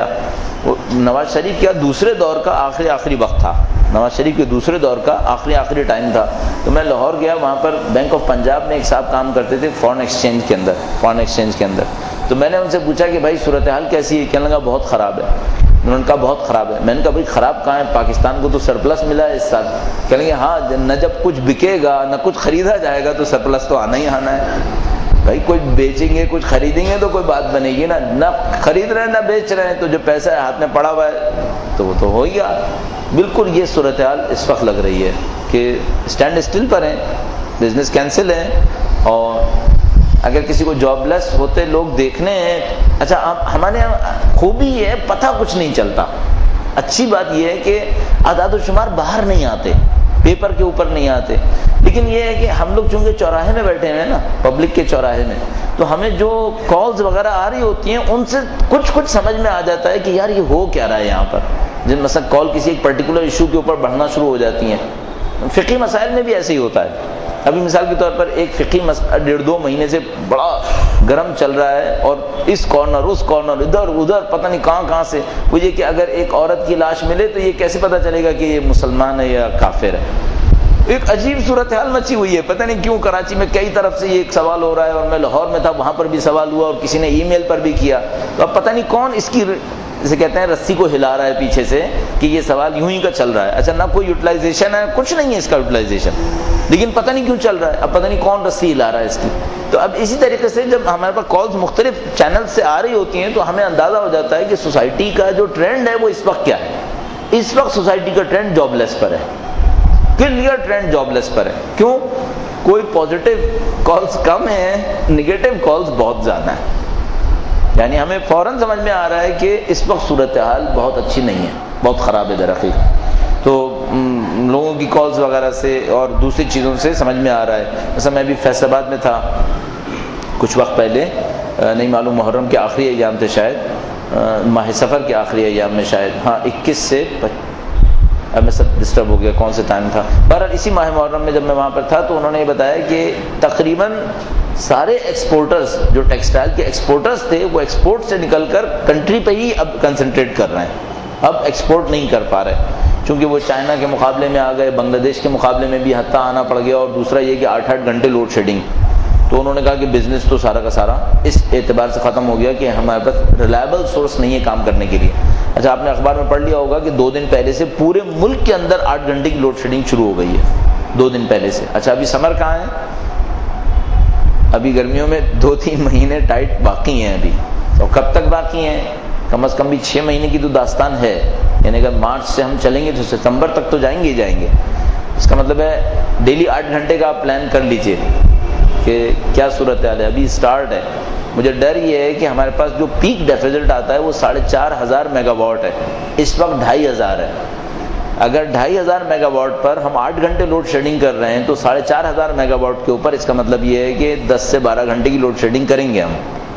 نواز شریف کا دوسرے دور کا آخری آخری وقت تھا، نواز شریف کے دوسرے دور کا آخری آخری ٹائم تھا۔ تو میں لاہور گیا، وہاں پر بینک آف پنجاب میں ایک صاحب کام کرتے تھے فارن ایکسچینج کے اندر فارن ایکسچینج کے اندر تو میں نے ان سے پوچھا کہ بھائی صورتحال کیسی ہے؟ کہنے لگا بہت خراب ہے۔ انہوں نے کہا بہت خراب ہے۔ میں نے کہا بھائی خراب کہاں ہے؟ پاکستان کو تو سرپلس ملا ہے اس سال۔ کہنے لگے ہاں، نہ جب کچھ بکے گا نہ کچھ خریدا جائے گا تو سرپلس تو آنا ہی آنا ہے۔ بھائی کچھ بیچیں گے کچھ خریدیں گے تو کوئی بات بنے گی نا، نہ خرید رہے ہیں نہ بیچ رہے ہیں تو جو پیسہ ہے ہاتھ میں پڑا ہوا ہے تو وہ تو ہو ہی گیا۔ بالکل یہ صورتحال اس وقت لگ رہی ہے کہ اسٹینڈ اسٹل پر ہیں، بزنس کینسل ہے، اور اگر کسی کو جاب لیس ہوتے لوگ دیکھنے ہیں۔ اچھا ہمارے یہاں خوبی یہ ہے پتہ کچھ نہیں چلتا۔ اچھی بات یہ ہے کہ اعداد و شمار باہر نہیں آتے، پیپر کے اوپر نہیں آتے، لیکن یہ ہے کہ ہم لوگ چونکہ چوراہے میں بیٹھے ہوئے ہیں نا، پبلک کے چوراہے میں، تو ہمیں جو کالز وغیرہ آ رہی ہوتی ہیں ان سے کچھ کچھ سمجھ میں آ جاتا ہے کہ یار یہ ہو کیا رہا ہے یہاں پر۔ جن مثلا کال کسی ایک پرٹیکولر ایشو کے اوپر بڑھنا شروع ہو جاتی ہیں، فقہی مسائل میں بھی ایسے ہی ہوتا ہے۔ ابھی مثال کے طور پر ایک فقہی مسئلہ ڈیڑھ دو مہینے سے بڑا گرم چل رہا ہے، اور اس کارنر اس کارنر ادھر ادھر پتہ نہیں کہاں کہاں سے، وہ یہ کہ اگر ایک عورت کی لاش ملے تو یہ کیسے پتہ چلے گا کہ یہ مسلمان ہے یا کافر ہے؟ ایک عجیب صورتحال مچی ہوئی ہے، پتہ نہیں کیوں کراچی میں کئی طرف سے یہ ایک سوال ہو رہا ہے، اور میں لاہور میں تھا وہاں پر بھی سوال ہوا، اور کسی نے ای میل پر بھی کیا۔ تو اب پتہ نہیں کون اس کی جسے کہتے ہیں رسی کو ہلا رہا ہے پیچھے سے کہ یہ سوال یوں ہی کا چل رہا ہے۔ اچھا نہ کوئی یوٹیلائزیشن ہے، کچھ نہیں ہے اس کا یوٹیلائزیشن، لیکن پتہ نہیں کیوں چل رہا ہے، اب پتہ نہیں کون رسی ہلا رہا ہے اس کی۔ تو اب اسی طریقے سے جب ہمارے پاس کالز مختلف چینل سے آ رہی ہوتی ہیں تو ہمیں اندازہ ہو جاتا ہے کہ سوسائٹی کا جو ٹرینڈ ہے وہ اس وقت کیا ہے۔ اس وقت سوسائٹی کا ٹرینڈ جاب لیس پر ہے، کلیئر ٹرینڈ جاب لیس پر ہے۔ کیوں؟ کوئی پازیٹیو کالز کم ہیں، نگیٹو کالز بہت زیادہ ہیں۔ یعنی ہمیں فوراً سمجھ میں آ رہا ہے کہ اس وقت صورتحال بہت اچھی نہیں ہے، بہت خراب ہے در حقیقت۔ تو لوگوں کی کالز وغیرہ سے اور دوسری چیزوں سے سمجھ میں آ رہا ہے۔ مثلا میں بھی فیصل آباد میں تھا کچھ وقت پہلے، نہیں معلوم محرم کے آخری ایام تھے شاید، ماہ سفر کے آخری ایام میں شاید، ہاں اکیس سے اب میں سب ڈسٹرب ہو گیا کون سے ٹائم تھا، بہرحال اسی ماہ محرم میں جب میں وہاں پر تھا تو انہوں نے یہ بتایا کہ تقریباً سارے ایکسپورٹرز جو ٹیکسٹائل کے ایکسپورٹرز تھے وہ ایکسپورٹ سے نکل کر کنٹری پہ ہی اب کنسنٹریٹ کر رہے ہیں، اب ایکسپورٹ نہیں کر پا رہے، چونکہ وہ چائنا کے مقابلے میں آ گئے، بنگلہ دیش کے مقابلے میں بھی حتیٰ آنا پڑ گیا، اور دوسرا یہ کہ آٹھ آٹھ گھنٹے لوڈ شیڈنگ۔ تو انہوں نے کہا کہ بزنس تو سارا کا سارا اس اعتبار سے ختم ہو گیا کہ ہمارے پاس ریلائبل سورس نہیں ہے کام کرنے کے لیے۔ اچھا آپ نے اخبار میں پڑھ لیا ہوگا کہ دو دن پہلے سے پورے ملک کے اندر آٹھ گھنٹے کی لوڈ شیڈنگ شروع ہو گئی ہے، دو دن پہلے سے۔ اچھا ابھی سمر کہاں ہے؟ ابھی گرمیوں میں دو تین مہینے ٹائٹ باقی ہیں ابھی، اور کب تک باقی ہیں؟ کم از کم بھی چھ مہینے کی تو داستان ہے، یعنی اگر مارچ سے ہم چلیں گے تو ستمبر تک تو جائیں گے ہی جائیں گے۔ اس کا مطلب ہے ڈیلی آٹھ گھنٹے کا آپ پلان کر لیجئے کہ کیا صورتحال ہے، ابھی سٹارٹ ہے۔ مجھے ڈر یہ ہے کہ ہمارے پاس جو پیک ڈیفیزٹ آتا ہے وہ ساڑھے چار ہزار میگا واٹ ہے، اس وقت ڈھائی ہزار ہے۔ اگر ڈھائی ہزار میگا واٹ پر ہم آٹھ گھنٹے لوڈ شیڈنگ کر رہے ہیں تو ساڑھے چار ہزار میگا واٹ کے اوپر اس کا مطلب یہ ہے کہ دس سے بارہ گھنٹے کی لوڈ شیڈنگ کریں گے ہم۔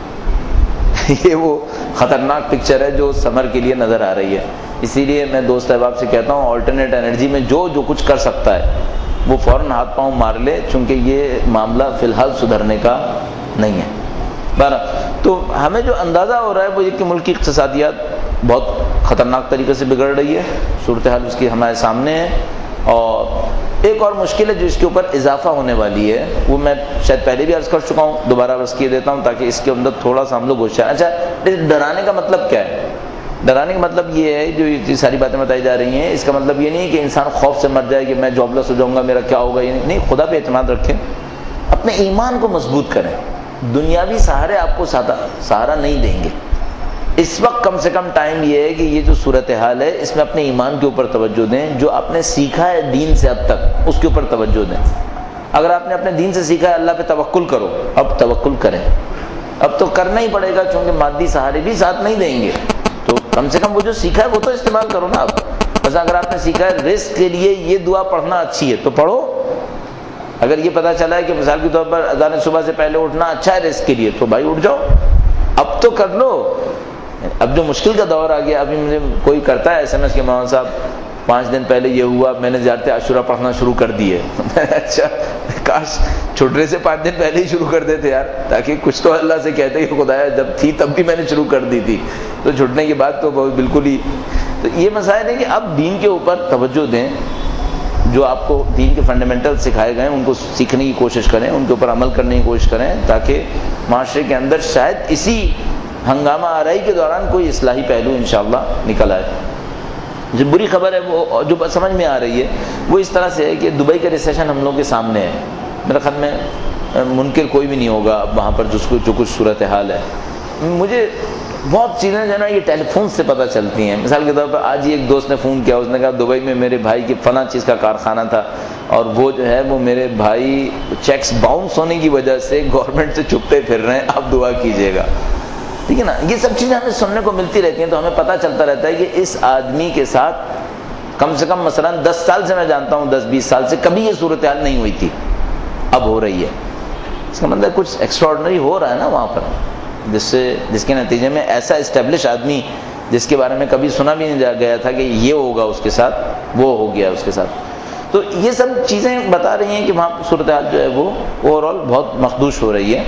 یہ وہ خطرناک پکچر ہے جو سمر کے لیے نظر آ رہی ہے۔ اسی لیے میں دوست احباب سے کہتا ہوں آلٹرنیٹ انرجی میں جو جو کچھ کر سکتا ہے وہ فوراً ہاتھ پاؤں مار لے، چونکہ یہ معاملہ فی الحال سدھرنے کا نہیں ہے۔ بہرحال تو ہمیں جو اندازہ ہو رہا ہے وہ یہ کہ ملک کی اقتصادیات بہت خطرناک طریقے سے بگڑ رہی ہے، صورتحال اس کی ہمارے سامنے ہے، اور ایک اور مشکل ہے جو اس کے اوپر اضافہ ہونے والی ہے، وہ میں شاید پہلے بھی عرض کر چکا ہوں، دوبارہ عرض کیے دیتا ہوں تاکہ اس کے اندر تھوڑا سا ہم لوگ ہوشیار۔ اچھا ڈرانے کا مطلب کیا ہے؟ ڈرانے کا مطلب یہ ہے جو یہ ساری باتیں بتائی جا رہی ہیں، اس کا مطلب یہ نہیں کہ انسان خوف سے مر جائے کہ میں جاب لیس ہو جاؤں گا، میرا کیا ہوگا، یہ نہیں۔ خدا پہ اعتماد رکھیں، اپنے ایمان کو مضبوط کریں، دنیاوی سہارے آپ کو سہارا نہیں دیں گے۔ اس وقت کم سے کم ٹائم یہ ہے کہ یہ جو صورتحال ہے اس میں اپنے ایمان کے اوپر توجہ دیں، جو آپ نے سیکھا ہے دین سے اب تک اس کے اوپر توجہ دیں۔ اگر آپ نے اپنے دین سے سیکھا ہے اللہ پہ توکل کرو، اب توکل کریں، اب تو کرنا ہی پڑے گا چونکہ مادی سہارے بھی ساتھ نہیں دیں گے، تو کم سے کم وہ جو سیکھا ہے وہ تو استعمال کرو نا آپ۔ بس اگر آپ نے سیکھا ہے رزق کے لیے یہ دعا پڑھنا اچھی ہے تو پڑھو، اگر یہ پتہ چلا ہے کہ مثال کے طور پر اذان صبح سے پہلے اٹھنا اچھا ہے رزق کے لیے تو بھائی اٹھ جاؤ، اب تو کر لو۔ اب جو مشکل کا دور آ گیا، ابھی مجھے کوئی کرتا ہے ایس ایم ایس کے مولانا صاحب پانچ دن پہلے یہ ہوا میں نے زیارت عاشورہ پڑھنا شروع کر دی ہے۔ اچھا کاش چھٹنے سے پانچ دن پہلے ہی شروع کر دیتے یار، تاکہ کچھ تو اللہ سے کہتے کہ خدایا جب تھی تب بھی میں نے شروع کر دی تھی، تو چھٹنے کے بعد تو بالکل ہی۔ تو یہ مسائل ہے کہ اب دین کے اوپر توجہ دیں، جو آپ کو دین کے فنڈامنٹل سکھائے گئے ہیں ان کو سیکھنے کی کوشش کریں، ان کے اوپر عمل کرنے کی کوشش کریں، تاکہ معاشرے کے اندر شاید اسی ہنگامہ آرائی کے دوران کوئی اصلاحی پہلو انشاءاللہ نکل آئے۔ جو بری خبر ہے وہ جو سمجھ میں آ رہی ہے وہ اس طرح سے ہے کہ دبئی کا ریسیشن ہم لوگوں کے سامنے ہے، میرے خیال میں منکر کوئی بھی نہیں ہوگا اب وہاں پر جس کو جو کچھ صورتحال ہے۔ مجھے بہت چیزیں جو ہے نا یہ ٹیلی فون سے پتہ چلتی ہیں۔ مثال کے طور پر آج ہی ایک دوست نے فون کیا، اس نے کہا دبئی میں میرے بھائی کی فلاں چیز کا کارخانہ تھا اور وہ جو ہے وہ میرے بھائی چیکس باؤنس ہونے کی وجہ سے گورنمنٹ سے چھپتے پھر رہے ہیں، آپ دعا کیجیے گا۔ ٹھیک ہے نا، یہ سب چیزیں ہمیں سننے کو ملتی رہتی ہیں تو ہمیں پتہ چلتا رہتا ہے کہ اس آدمی کے ساتھ کم سے کم مثلا دس سال سے میں جانتا ہوں، دس بیس سال سے کبھی یہ صورتحال نہیں ہوئی تھی، اب ہو رہی ہے۔ اس کا مطلب کچھ ایکسٹراڈنری ہو رہا ہے نا وہاں پر، جس سے جس کے نتیجے میں ایسا اسٹیبلش آدمی جس کے بارے میں کبھی سنا بھی نہیں گیا تھا کہ یہ ہوگا اس کے ساتھ، وہ ہو گیا اس کے ساتھ۔ تو یہ سب چیزیں بتا رہی ہیں کہ وہاں صورتحال جو ہے وہ اوور آل بہت مخدوش ہو رہی ہے۔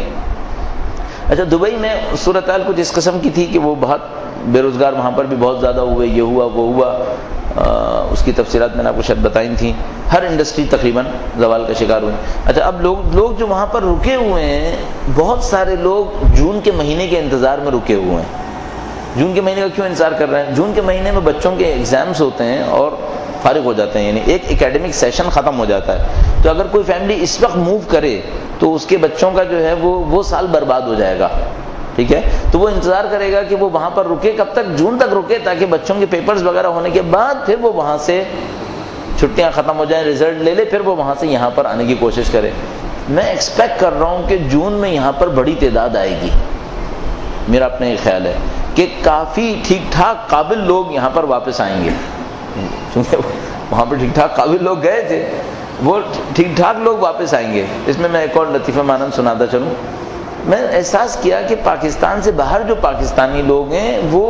اچھا دبئی میں صورتحال کچھ اس قسم کی تھی کہ وہ بہت بے روزگار وہاں پر بھی بہت زیادہ ہوئے، یہ ہوا وہ ہوا، آ, اس کی تفصیلات میں نے آپ کو شاید بتائی تھیں، ہر انڈسٹری تقریباً زوال کا شکار ہوئی۔ اچھا اب لوگ لوگ جو وہاں پر رکے ہوئے ہیں، بہت سارے لوگ جون کے مہینے کے انتظار میں رکے ہوئے ہیں۔ جون کے مہینے کا کیوں انتظار کر رہے ہیں؟ جون کے مہینے میں بچوں کے ایگزامز ہوتے ہیں اور فارغ ہو جاتے ہیں، یعنی ایک اکیڈمک سیشن ختم ہو جاتا ہے، تو اگر کوئی فیملی اس وقت موو کرے تو اس کے بچوں کا جو ہے وہ وہ سال برباد ہو جائے گا۔ ٹھیک ہے، تو وہ انتظار کرے گا کہ وہ وہاں پر رکے، کب تک؟ جون تک رکے، تاکہ بچوں کے پیپرز وغیرہ ہونے کے بعد پھر وہ وہاں سے چھٹیاں ختم ہو جائیں، رزلٹ لے لے، پھر وہ وہاں سے یہاں پر آنے کی کوشش کرے۔ میں ایکسپیکٹ کر رہا ہوں کہ جون میں یہاں پر بڑی تعداد آئے گی، میرا اپنا یہ خیال ہے کہ کافی ٹھیک ٹھاک قابل لوگ یہاں پر واپس آئیں گے، کیونکہ وہاں پر ٹھیک ٹھاک قابل لوگ گئے تھے، وہ ٹھیک ٹھاک لوگ واپس آئیں گے۔ اس میں میں ایک اور لطیفہ مانند سناتا چلوں۔ میں احساس کیا کہ پاکستان سے باہر جو پاکستانی لوگ ہیں وہ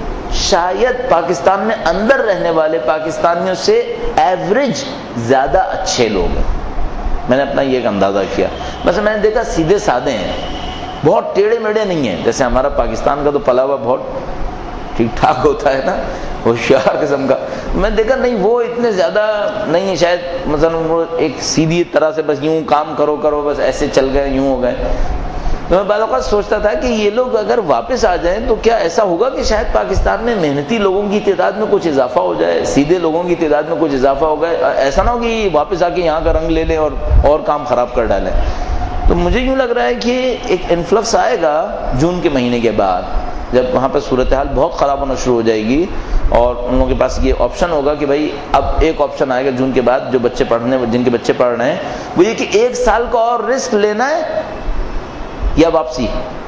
شاید پاکستان میں اندر رہنے والے پاکستانیوں سے ایوریج زیادہ اچھے لوگ ہیں، میں نے اپنا یہ ایک اندازہ کیا۔ بس میں نے دیکھا سیدھے سادے ہیں، بہت ٹیڑھے میڑے نہیں ہیں، جیسے ہمارا پاکستان کا تو پلا ہوا بہت ٹھیک ٹھاک ہوتا ہے نا، ہوشیار قسم کا۔ میں دیکھا نہیں وہ اتنے زیادہ نہیں ہے، شاید مثلا وہ ایک سیدھی طرح سے بس یوں کام کرو کرو بس ایسے چل گئے، یوں ہو گئے۔ تو میں بعض اوقات سوچتا تھا کہ یہ لوگ اگر واپس آ جائیں تو کیا ایسا ہوگا کہ شاید پاکستان میں محنتی لوگوں کی تعداد میں کچھ اضافہ ہو جائے, سیدھے لوگوں کی تعداد میں کچھ اضافہ ہو گئے, ایسا نہ ہو کہ واپس آ کے یہاں کا رنگ لے لیں اور اور کام خراب کر ڈالیں. تو مجھے یوں لگ رہا ہے کہ ایک انفلکس آئے گا جون کے مہینے کے بعد, جب وہاں پہ صورتحال بہت خراب ہونا شروع ہو جائے گی, اور ان لوگوں کے پاس یہ آپشن ہوگا کہ بھائی اب ایک آپشن آئے گا جون کے بعد, جو بچے پڑھنے جن کے بچے پڑھ رہے ہیں وہ یہ کہ ایک سال کا اور رسک لینا ہے یا واپسی.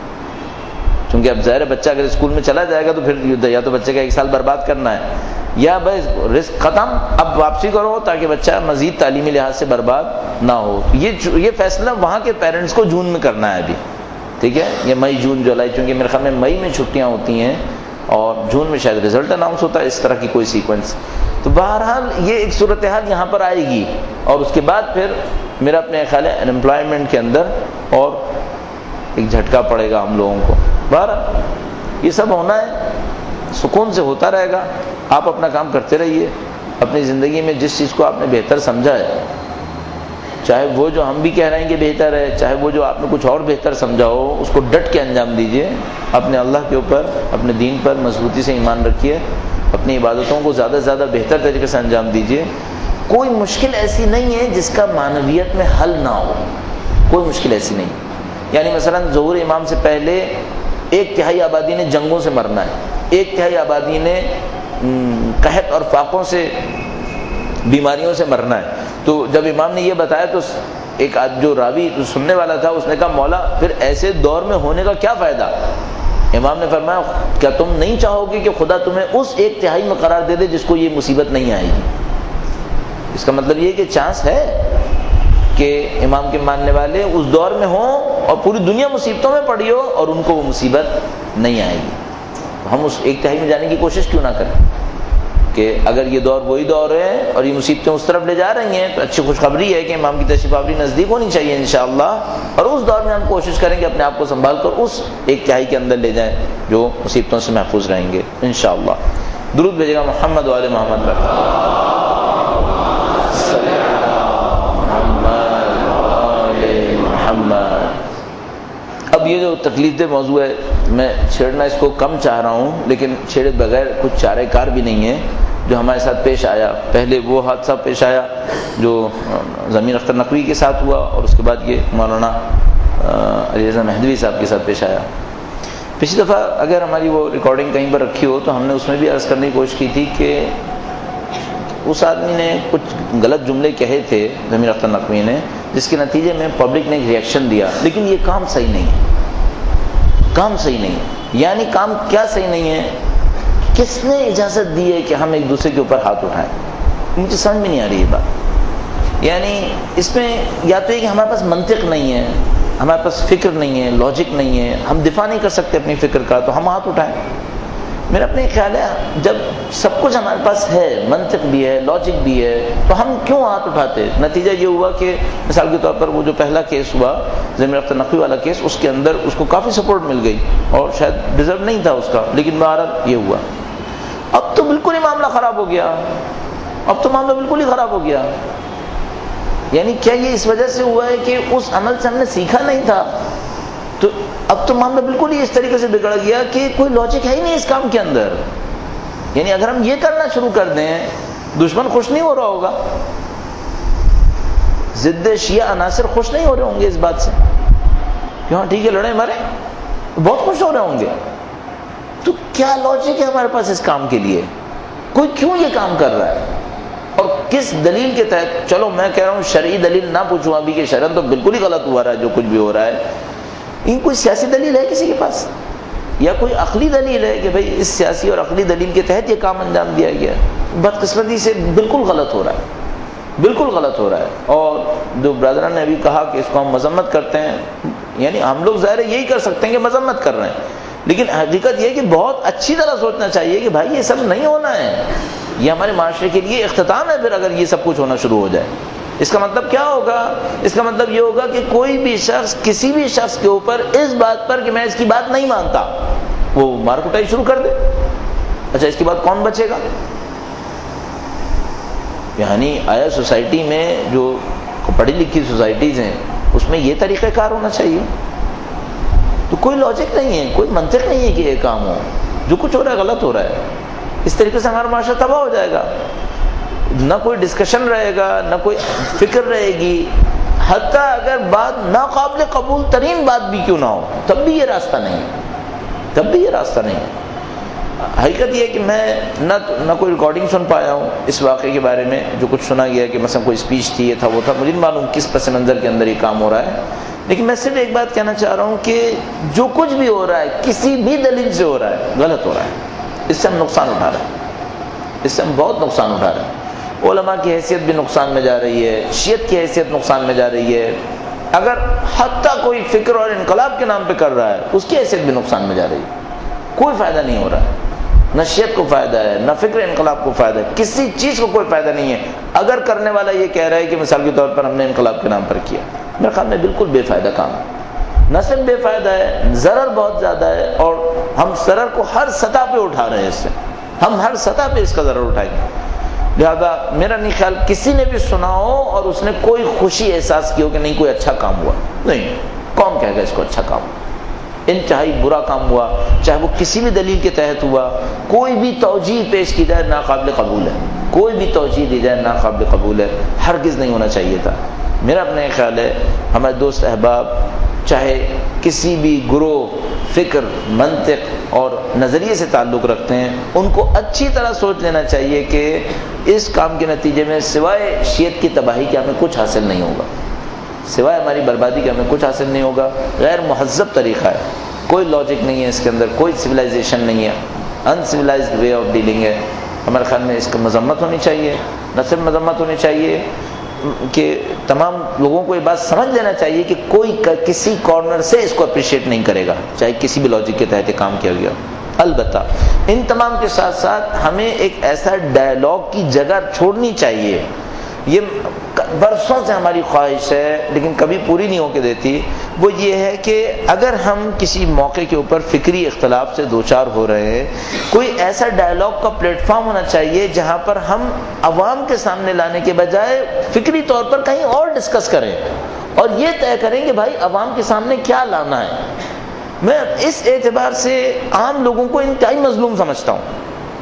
کیونکہ اب ظاہر بچہ اگر اسکول میں چلا جائے گا تو پھر یا تو بچے کا ایک سال برباد کرنا ہے, یا بھائی رسک ختم, اب واپسی کرو تاکہ بچہ مزید تعلیمی لحاظ سے برباد نہ ہو. یہ یہ فیصلہ وہاں کے پیرنٹس کو جون میں کرنا ہے ابھی, ٹھیک ہے, یہ مئی جون جولائی, چونکہ میرے خیال میں مئی میں چھٹیاں ہوتی ہیں اور جون میں شاید رزلٹ اناؤنس ہوتا ہے, اس طرح کی کوئی سیکوینس. تو بہرحال یہ ایک صورتحال یہاں پر آئے گی, اور اس کے بعد پھر میرا اپنے خیال ہے انمپلائمنٹ کے اندر اور ایک جھٹکا پڑے گا ہم لوگوں کو. بہرحال یہ سب ہونا ہے, سکون سے ہوتا رہے گا. آپ اپنا کام کرتے رہیے, اپنی زندگی میں جس چیز کو آپ نے بہتر سمجھا ہے, چاہے وہ جو ہم بھی کہہ رہے ہیں کہ بہتر ہے, چاہے وہ جو آپ نے کچھ اور بہتر سمجھا ہو, اس کو ڈٹ کے انجام دیجئے. اپنے اللہ کے اوپر, اپنے دین پر مضبوطی سے ایمان رکھیے, اپنی عبادتوں کو زیادہ سے زیادہ بہتر طریقے سے انجام دیجئے. کوئی مشکل ایسی نہیں ہے جس کا معنویت میں حل نہ ہو, کوئی مشکل ایسی نہیں. یعنی مثلا ظہور امام سے پہلے ایک تہائی آبادی نے جنگوں سے مرنا ہے, ایک تہائی آبادی نے قحط اور فاقوں سے, بیماریوں سے مرنا ہے. تو جب امام نے یہ بتایا تو ایک جو راوی جو سننے والا تھا اس نے کہا مولا پھر ایسے دور میں ہونے کا کیا فائدہ. امام نے فرمایا کیا تم نہیں چاہو گے کہ خدا تمہیں اس ایک تہائی میں قرار دے دے جس کو یہ مصیبت نہیں آئے گی. اس کا مطلب یہ کہ چانس ہے کہ امام کے ماننے والے اس دور میں ہوں اور پوری دنیا مصیبتوں میں پڑی ہو اور ان کو وہ مصیبت نہیں آئے گی. ہم اس ایک تہائی میں جانے کی کوشش کیوں نہ کریں کہ اگر یہ دور وہی دور ہے اور یہ مصیبتیں اس طرف لے جا رہی ہیں تو اچھی خوشخبری ہے کہ امام کی تشریف آوری نزدیک ہونی چاہیے انشاءاللہ, اور اس دور میں ہم کوشش کریں کہ اپنے آپ کو سنبھال کر اس ایک تہائی کے اندر لے جائیں جو مصیبتوں سے محفوظ رہیں گے انشاءاللہ. درود بھیجے گا محمد وآل محمد پر. اب یہ جو تکلیف دہ موضوع ہے میں چھیڑنا اس کو کم چاہ رہا ہوں, لیکن چھیڑے بغیر کچھ چارہ کار بھی نہیں ہے. جو ہمارے ساتھ پیش آیا, پہلے وہ حادثہ پیش آیا جو ضمیر اختر نقوی کے ساتھ ہوا, اور اس کے بعد یہ مولانا علی رضا مہدوی صاحب کے ساتھ پیش آیا. پچھلی دفعہ اگر ہماری وہ ریکارڈنگ کہیں پر رکھی ہو تو ہم نے اس میں بھی عرض کرنے کی کوشش کی تھی کہ اس آدمی نے کچھ غلط جملے کہے تھے ضمیر اختر نقوی نے, جس کے نتیجے میں پبلک نے ایک ریئیکشن دیا, لیکن یہ کام صحیح نہیں ہے, کام صحیح نہیں ہے. یعنی کام کیا صحیح نہیں ہے, کس نے اجازت دی ہے کہ ہم ایک دوسرے کے اوپر ہاتھ اٹھائیں؟ مجھے سمجھ میں نہیں آ رہی یہ بات. یعنی اس میں یا تو یہ کہ ہمارے پاس منطق نہیں ہے, ہمارے پاس فکر نہیں ہے, لاجک نہیں ہے, ہم دفاع نہیں کر سکتے اپنی فکر کا, تو ہم ہاتھ اٹھائیں. میرا اپنے خیال ہے جب سب کچھ ہمارے پاس ہے, منطق بھی ہے, لاجک بھی ہے, تو ہم کیوں ہاتھ اٹھاتے؟ نتیجہ یہ ہوا کہ مثال کے طور پر وہ جو پہلا کیس ہوا ضمیر اختر نقوی والا کیس, اس کے اندر اس کو کافی سپورٹ مل گئی اور شاید ڈیزرو نہیں تھا اس کا, لیکن بہرحال یہ ہوا. اب تو بالکل ہی معاملہ خراب ہو گیا, اب تو معاملہ بالکل ہی خراب ہو گیا. یعنی کیا یہ اس وجہ سے ہوا ہے کہ اس عمل سے ہم نے سیکھا نہیں تھا؟ تو اب تو معاملہ بالکل ہی اس طریقے سے بگڑ گیا کہ کوئی لاجک ہے ہی نہیں اس کام کے اندر. یعنی اگر ہم یہ کرنا شروع کر دیں, دشمن خوش نہیں ہو رہا ہوگا, ضد شیعہ عناصر خوش نہیں ہو رہے ہوں گے اس بات سے کہ ہاں ٹھیک ہے لڑیں مریں, بہت خوش ہو رہے ہوں گے. تو کیا لاجک ہے ہمارے پاس اس کام کے لیے؟ کوئی کیوں یہ کام کر رہا ہے اور کس دلیل کے تحت؟ چلو میں کہہ رہا ہوں شرعی دلیل نہ پوچھوں ابھی کہ شرعن تو بالکل ہی غلط ہوا رہا ہے جو کچھ بھی ہو رہا ہے. ان کوئی سیاسی دلیل ہے کسی کے پاس, یا کوئی عقلی دلیل ہے کہ بھئی اس سیاسی اور عقلی دلیل کے تحت یہ کام انجام دیا گیا؟ بدقسمتی سے بالکل غلط ہو رہا ہے, بالکل غلط ہو رہا ہے. اور جو برادران نے ابھی کہا کہ اس کو ہم مذمت کرتے ہیں, یعنی ہم لوگ ظاہر یہی کر سکتے ہیں کہ مذمت کر رہے ہیں, لیکن حقیقت یہ ہے کہ بہت اچھی طرح سوچنا چاہیے کہ بھائی یہ سب نہیں ہونا ہے, یہ ہمارے معاشرے کے لیے اختتام ہے. پھر اگر یہ سب کچھ ہونا شروع ہو جائے, اس کا مطلب کیا ہوگا؟ اس کا مطلب یہ ہوگا کہ کوئی بھی شخص کسی بھی شخص کے اوپر اس بات پر کہ میں اس کی بات نہیں مانتا, وہ مار کٹائی شروع کر دے. اچھا اس کے بعد کون بچے گا؟ یعنی آیا سوسائٹی میں جو پڑھی لکھی سوسائٹیز ہیں اس میں یہ طریقہ کار ہونا چاہیے. تو کوئی لاجک نہیں ہے، کوئی منطق نہیں ہے کہ یہ کام ہو. جو کچھ ہو رہا ہے غلط ہو رہا ہے. اس طریقے سے ہمارا معاشرہ تباہ ہو جائے گا. نہ کوئی ڈسکشن رہے گا، نہ کوئی فکر رہے گی. حتیٰ اگر بات ناقابل قبول ترین بات بھی کیوں نہ ہو، تب بھی یہ راستہ نہیں ہے، تب بھی یہ راستہ نہیں ہے. حقیقت یہ ہے کہ میں نہ نہ کوئی ریکارڈنگ سن پایا ہوں اس واقعے کے بارے میں جو کچھ سنا گیا کہ مثلا کوئی اسپیچ تھی، یہ تھا وہ تھا. مجھے نہیں معلوم کس پس منظر کے اندر یہ کام ہو رہا ہے. لیکن میں صرف ایک بات کہنا چاہ رہا ہوں کہ جو کچھ بھی ہو رہا ہے کسی بھی دلیل سے ہو رہا ہے غلط ہو رہا ہے. اس سے ہم نقصان اٹھا رہے ہیں، اس سے ہم بہت نقصان اٹھا رہے ہیں. علماء کی حیثیت بھی نقصان میں جا رہی ہے، شیعت کی حیثیت نقصان میں جا رہی ہے. اگر حتیٰ کوئی فکر اور انقلاب کے نام پہ کر رہا ہے اس کی حیثیت بھی نقصان میں جا رہی ہے. کوئی فائدہ نہیں ہو رہا ہے، نہ شیعت کو فائدہ ہے، نہ فکر انقلاب کو فائدہ ہے، کسی چیز کو کوئی فائدہ نہیں ہے. اگر کرنے والا یہ کہہ رہا ہے کہ مثال کے طور پر ہم نے انقلاب کے نام پر کیا، میرے خیال میں بالکل بے فائدہ کام ہے. نہ صرف بے فائدہ ہے، ضرر بہت زیادہ ہے، اور ہم ضرر کو ہر سطح پہ اٹھا رہے ہیں. اس سے ہم ہر سطح پہ اس کا ضرر اٹھائیں گے. لہذا میرا نہیں خیال کسی نے بھی سنا ہو اور اس نے کوئی خوشی احساس کی ہو کہ نہیں کوئی اچھا کام ہوا. نہیں، کون کہے گا اس کو اچھا کام ہوا؟ انتہائی برا کام ہوا، چاہے وہ کسی بھی دلیل کے تحت ہوا. کوئی بھی توجیہ پیش کی جائے ناقابل قبول ہے، کوئی بھی توجیہ دی جائے ناقابل قبول ہے. ہرگز نہیں ہونا چاہیے تھا. میرا اپنا خیال ہے ہمارے دوست احباب چاہے کسی بھی گروہ، فکر، منطق اور نظریے سے تعلق رکھتے ہیں، ان کو اچھی طرح سوچ لینا چاہیے کہ اس کام کے نتیجے میں سوائے شیعت کی تباہی کے ہمیں کچھ حاصل نہیں ہوگا، سوائے ہماری بربادی کے ہمیں کچھ حاصل نہیں ہوگا. غیر مہذب طریقہ ہے، کوئی لاجک نہیں ہے اس کے اندر، کوئی سویلائزیشن نہیں ہے، uncivilised way of dealing ہے. ہمارے خیال میں اس کی مذمت ہونی چاہیے. نہ صرف مذمت ہونی چاہیے کہ تمام لوگوں کو یہ بات سمجھ لینا چاہیے کہ کوئی کسی کارنر سے اس کو اپریشیٹ نہیں کرے گا چاہے کسی بھی لاجک کے تحت کام کیا گیا. البتہ ان تمام کے ساتھ ساتھ ہمیں ایک ایسا ڈائلاگ کی جگہ چھوڑنی چاہیے. یہ برسوں سے ہماری خواہش ہے لیکن کبھی پوری نہیں ہو کے دیتی. وہ یہ ہے کہ اگر ہم کسی موقع کے اوپر فکری اختلاف سے دوچار ہو رہے ہیں، کوئی ایسا ڈائلاگ کا پلیٹ فارم ہونا چاہیے جہاں پر ہم عوام کے سامنے لانے کے بجائے فکری طور پر کہیں اور ڈسکس کریں اور یہ طے کریں کہ بھائی عوام کے سامنے کیا لانا ہے. میں اس اعتبار سے عام لوگوں کو انتہائی مظلوم سمجھتا ہوں.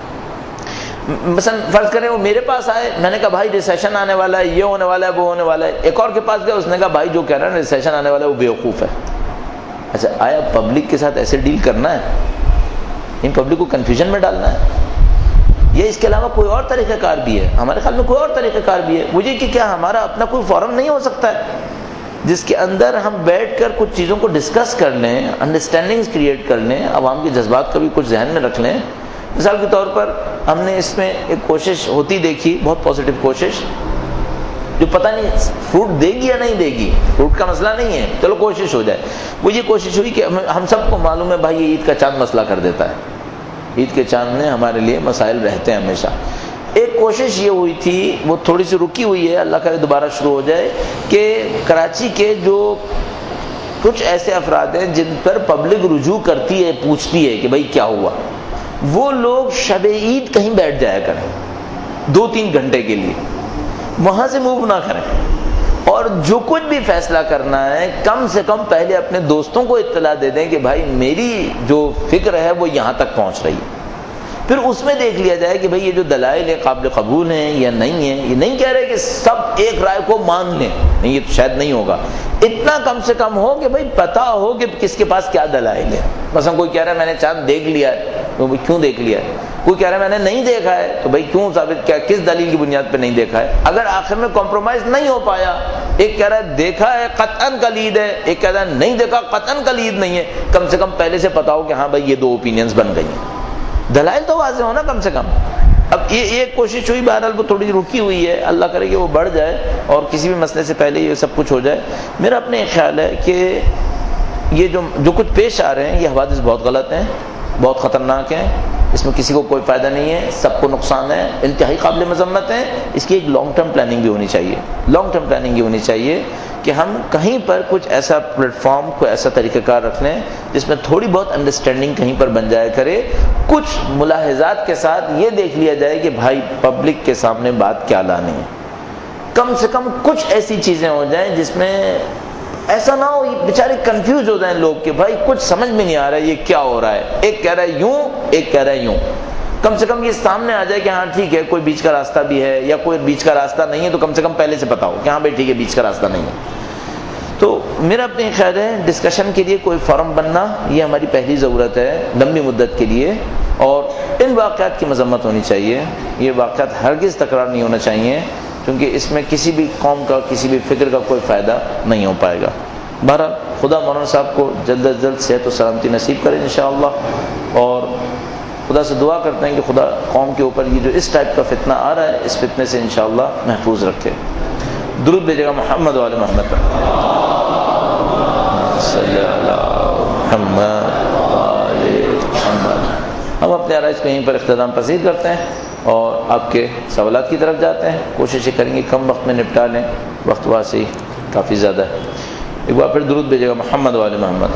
مثلا فرض کریں وہ میرے پاس آئے، میں نے کہا بھائی ریسیشن آنے والا ہے، یہ ہونے والا ہے، وہ ہونے والا ہے. ایک اور کے پاس گیا، اس نے کہا بھائی جو کہہ رہا ہے ریسیشن آنے والا ہے وہ بیوقوف ہے. اچھا، آیا پبلک کے ساتھ ایسے ڈیل کرنا ہے؟ ان پبلک کو کنفیوژن میں ڈالنا ہے؟ یہ اس کے علاوہ کوئی اور طریقہ کار بھی ہے؟ ہمارے خیال میں کوئی اور طریقہ کار بھی ہے. مجھے کہ کیا ہمارا اپنا کوئی فورم نہیں ہو سکتا ہے جس کے اندر ہم بیٹھ کر کچھ چیزوں کو ڈسکس کر لیں، انڈرسٹینڈنگز کریٹ کر لیں، عوام کے جذبات کا بھی کچھ ذہن میں رکھ لیں. مثال کے طور پر ہم نے اس میں ایک کوشش ہوتی دیکھی، بہت پازیٹیو کوشش، جو پتہ نہیں فروٹ دے گی یا نہیں دے گی، فروٹ کا مسئلہ نہیں ہے، چلو کوشش ہو جائے. وہ یہ کوشش ہوئی کہ ہم سب کو معلوم ہے بھائی یہ عید کا چاند مسئلہ کر دیتا ہے، عید کے چاند میں ہمارے لیے مسائل رہتے ہیں ہمیشہ. ایک کوشش یہ ہوئی تھی، وہ تھوڑی سی رکی ہوئی ہے، اللہ کرے دوبارہ شروع ہو جائے، کہ کراچی کے جو کچھ ایسے افراد ہیں جن پر پبلک رجوع کرتی ہے، پوچھتی ہے کہ بھائی کیا ہوا، وہ لوگ شب عید کہیں بیٹھ جایا کریں دو تین گھنٹے کے لیے، وہاں سے موو نہ کریں، اور جو کچھ بھی فیصلہ کرنا ہے کم سے کم پہلے اپنے دوستوں کو اطلاع دے دیں کہ بھائی میری جو فکر ہے وہ یہاں تک پہنچ رہی ہے. پھر اس میں دیکھ لیا جائے کہ بھئی یہ جو دلائل ہیں قابل قبول ہیں یا نہیں ہیں. یہ نہیں کہہ رہے کہ سب ایک رائے کو مان لیں، نہیں، یہ تو شاید نہیں ہوگا. اتنا کم سے کم ہو کہ بھئی پتہ ہو کہ کس کے پاس کیا دلائل ہے. مثلا کوئی کہہ رہا ہے میں نے چاند دیکھ لیا ہے، تو بھئی کیوں دیکھ لیا ہے؟ کوئی کہہ رہا ہے میں نے نہیں دیکھا ہے، تو بھئی کیوں ثابت کیا، کس دلیل کی بنیاد پہ نہیں دیکھا ہے؟ اگر آخر میں کمپرومائز نہیں ہو پایا، ایک کہہ رہا ہے دیکھا ہے قطعاً کلید ہے، ایک کہہ رہا ہے نہیں دیکھا قطعاً کلید نہیں ہے، کم سے کم پہلے سے پتہ ہو کہ ہاں بھئی یہ دو اوپینینز بن گئی ہیں. دلائل تو واضح ہونا کم سے کم. اب یہ ایک کوشش ہوئی، بہرحال وہ تھوڑی رکی ہوئی ہے، اللہ کرے کہ وہ بڑھ جائے اور کسی بھی مسئلے سے پہلے یہ سب کچھ ہو جائے. میرا اپنے ایک خیال ہے کہ یہ جو جو کچھ پیش آ رہے ہیں یہ حوادث بہت غلط ہیں، بہت خطرناک ہیں، اس میں کسی کو کوئی فائدہ نہیں ہے، سب کو نقصان ہے، انتہائی قابل مذمت ہے. اس کی ایک لانگ ٹرم پلاننگ بھی ہونی چاہیے، لانگ ٹرم پلاننگ یہ ہونی چاہیے کہ ہم کہیں پر کچھ ایسا پلیٹ فارم، کوئی ایسا طریقہ کار رکھ لیں جس میں تھوڑی بہت انڈرسٹینڈنگ کہیں پر بن جایا کرے. کچھ ملاحظات کے ساتھ یہ دیکھ لیا جائے کہ بھائی پبلک کے سامنے بات کیا لانی ہے. کم سے کم کچھ ایسی چیزیں ہو جائیں جس میں ایسا نہ ہو یہ بیچارے کنفیوز ہو جائیں لوگ کہ بھائی کچھ سمجھ میں نہیں آ رہا ہے یہ کیا ہو رہا ہے، ایک کہہ رہا ہے یوں ایک کہہ رہا ہے یوں، کم سے کم یہ سامنے آ جائے کہ ہاں ٹھیک ہے کوئی بیچ کا راستہ بھی ہے، یا کوئی بیچ کا راستہ نہیں ہے تو کم سے کم پہلے سے پتا ہو کہ ہاں بھائی ٹھیک ہے بیچ کا راستہ نہیں ہے۔ تو میرا اپنے خیال ہے ڈسکشن کے لیے کوئی فورم بننا یہ ہماری پہلی ضرورت ہے لمبی مدت کے لیے، اور ان واقعات کی مذمت ہونی چاہیے، یہ واقعات ہرگز تکرار نہیں ہونا چاہیے، کیونکہ اس میں کسی بھی قوم کا کسی بھی فکر کا کوئی فائدہ نہیں ہو پائے گا۔ بہرحال خدا مولانا صاحب کو جلد از جلد صحت و سلامتی نصیب کرے انشاءاللہ، اور خدا سے دعا کرتے ہیں کہ خدا قوم کے اوپر یہ جو اس ٹائپ کا فتنہ آ رہا ہے اس فتنے سے انشاءاللہ محفوظ رکھے۔ درود بھیجے گا محمد و آل محمد پر، صلی اللہ محمد و آل محمد۔ ہم اپنے آرائش کو یہیں پر اختتام پذیر کرتے ہیں اور آپ کے سوالات کی طرف جاتے ہیں، کوشش کریں گے کم وقت میں نپٹا لیں، وقت واسے ہی کافی زیادہ ہے۔ ایک بار پھر درود بھیجے گا محمد و آل محمد،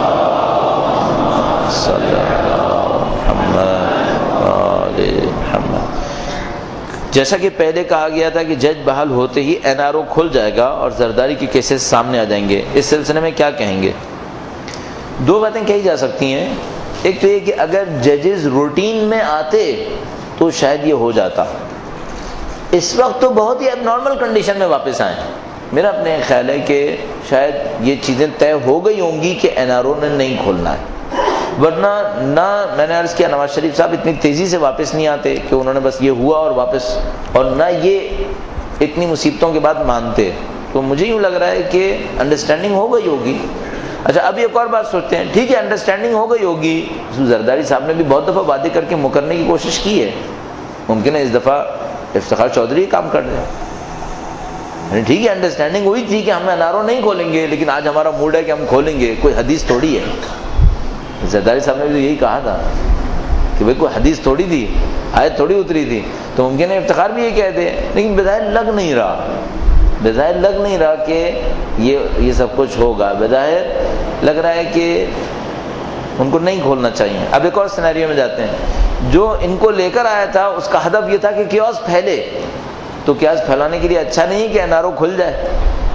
صلی اللہ محمد و آل محمد۔ جیسا کہ پہلے کہا گیا تھا کہ جج بحال ہوتے ہی این آر او کھل جائے گا اور زرداری کے کیسز سامنے آ جائیں گے، اس سلسلے میں کیا کہیں گے؟ دو باتیں کہی جا سکتی ہیں، ایک تو یہ کہ اگر ججز روٹین میں آتے تو شاید یہ ہو جاتا، اس وقت تو بہت ہی اب نارمل کنڈیشن میں واپس آئیں۔ میرا اپنے خیال ہے کہ شاید یہ چیزیں طے ہو گئی ہوں گی کہ این آر او نے نہیں کھولنا ہے، ورنہ نہ میں نے عرض کیا نواز شریف صاحب اتنی تیزی سے واپس نہیں آتے کہ انہوں نے بس یہ ہوا اور واپس، اور نہ یہ اتنی مصیبتوں کے بعد مانتے، تو مجھے یوں لگ رہا ہے کہ انڈرسٹینڈنگ ہو گئی ہوگی۔ اچھا اب ایک اور بات سوچتے ہیں، ٹھیک ہے انڈرسٹینڈنگ ہو گئی ہوگی، زرداری صاحب نے بھی بہت دفعہ وعدے کر کے مکرنے کی کوشش کی ہے، ممکن ہے اس دفعہ افتخار چودھری کام کر رہے ہیں، ٹھیک ہے انڈرسٹینڈنگ ہوئی تھی کہ ہم انارو نہیں کھولیں گے لیکن آج ہمارا موڈ ہے کہ ہم کھولیں گے، کوئی حدیث تھوڑی ہے، زرداری صاحب نے بھی یہی کہا تھا کہ بھئی کوئی حدیث تھوڑی تھی، آیت تھوڑی اتری تھی، تو ممکن ہے افتخار بھی یہ کہتے ہیں، لیکن بظاہر لگ نہیں رہا، بظاہر لگ نہیں رہا کہ یہ یہ سب کچھ ہوگا، بظاہر لگ رہا ہے کہ ان کو نہیں کھولنا چاہیے۔ اب ایک اور سینیریو میں جاتے ہیں، جو ان کو لے کر آیا تھا اس کا ہدف یہ تھا کہ کیوس پھیلے، تو کیوس پھیلانے کے لیے اچھا نہیں ہے کہ این آر او کھل جائے،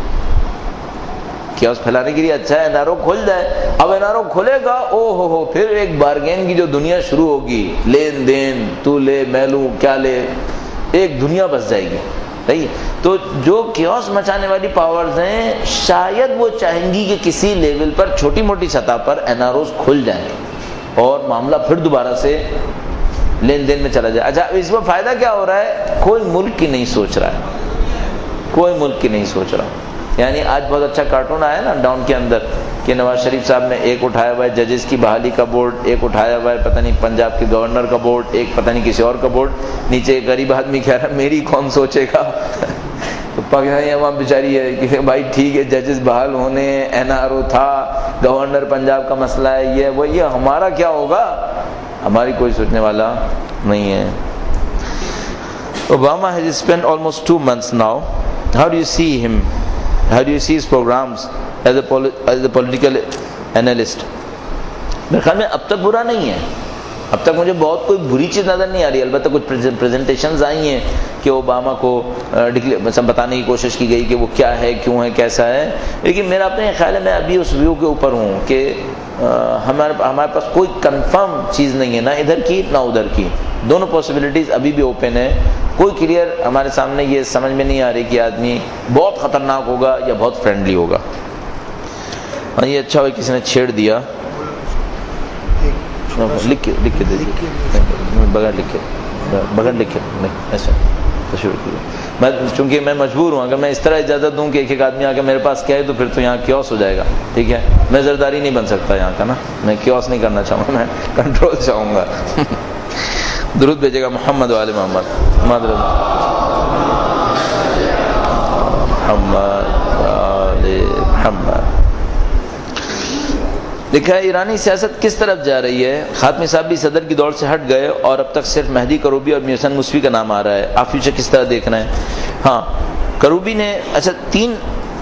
کیوس پھیلانے کے لیے اچھا ہے این آر او کھل جائے، اب این آر او کھلے گا او ہو ہو پھر ایک بارگین کی جو دنیا شروع ہوگی، لین دین تو لے میں لوں کیا لے، ایک دنیا بس جائے گی، صحیح۔ تو جو کیوس مچانے والی پاورز ہیں شاید وہ چاہیں گی کہ کسی لیول پر چھوٹی موٹی سطح پر این آر اوز کھل جائیں اور معاملہ پھر دوبارہ سے لین دین میں چلا جائے۔ اچھا اس میں فائدہ کیا ہو رہا ہے؟ کوئی ملک کی نہیں سوچ رہا ہے، کوئی ملک کی نہیں سوچ رہا۔ یعنی آج بہت اچھا کارٹون آیا نا ڈاؤن کے اندر کہ نواز شریف صاحب نے ایک اٹھایا ہوا ہے ججز کی بحالی کا بورڈ، ایک اٹھایا ہوا ہے پتہ نہیں پنجاب کے گورنر کا بورڈ، ایک پتہ نہیں کسی اور کا بورڈ، نیچے ایک غریب آدمی کہہ رہا ہے میری کون سوچے گا، تو پاکستانی عوام بیچاری ہے کہ بھائی ٹھیک ہے ججز بحال ہونے، این آر او تھا، گورنر پنجاب کا مسئلہ ہے، یہ وہ، یہ ہمارا کیا ہوگا، ہماری کوئی سوچنے والا نہیں ہے۔ Obama has spent almost two months now. How do you see him? How do you see his programs as a, poli- as a political analyst? میرے خیال میں اب تک برا نہیں ہے، اب تک مجھے بہت کوئی بری چیز نظر نہیں آ رہی، البتہ کچھ پریزنٹیشنز آئی ہیں کہ اوباما کو بتانے کی کوشش کی گئی کہ وہ کیا ہے، کیوں ہے، کیسا ہے، لیکن میرا اپنے خیال ہے میں ابھی اس ویو کے اوپر ہوں کہ ہمارے ہمارے پاس کوئی کنفرم چیز نہیں ہے، نہ ادھر کی نہ ادھر کی، دونوں پاسبلٹیز ابھی بھی اوپن ہے، کوئی کلیئر ہمارے سامنے یہ سمجھ میں نہیں آ رہی کہ آدمی بہت خطرناک ہوگا یا بہت فرینڈلی ہوگا۔ ہاں یہ اچھا ہوا کسی نے چھیڑ دیا، لکھ کے لکھ کے دے دیجیے، بغیر لکھ کے بغیر لکھ کے نہیں ایسا تو شروع کیجیے۔ میں چونکہ میں مجبور ہوں، اگر میں اس طرح اجازت دوں کہ ایک ایک آدمی آ کے میرے پاس کیا ہے تو پھر تو یہاں کیوس ہو جائے گا، ٹھیک ہے، میں زرداری نہیں بن سکتا یہاں کا نا، میں کیوس نہیں کرنا چاہوں گا، میں کنٹرول چاہوں گا۔ درود بھیجے گا محمد و آل محمد، محمد و آل محمد۔ دیکھا ہے ایرانی سیاست کس طرف جا رہی ہے، خاتمی صاحب بھی صدر کی دوڑ سے ہٹ گئے اور اب تک صرف مہدی کروبی اور محسن مصفی کا نام آ رہا ہے، آپ فیوچر کس طرح دیکھ رہے ہیں؟ ہاں کروبی نے اچھا تین،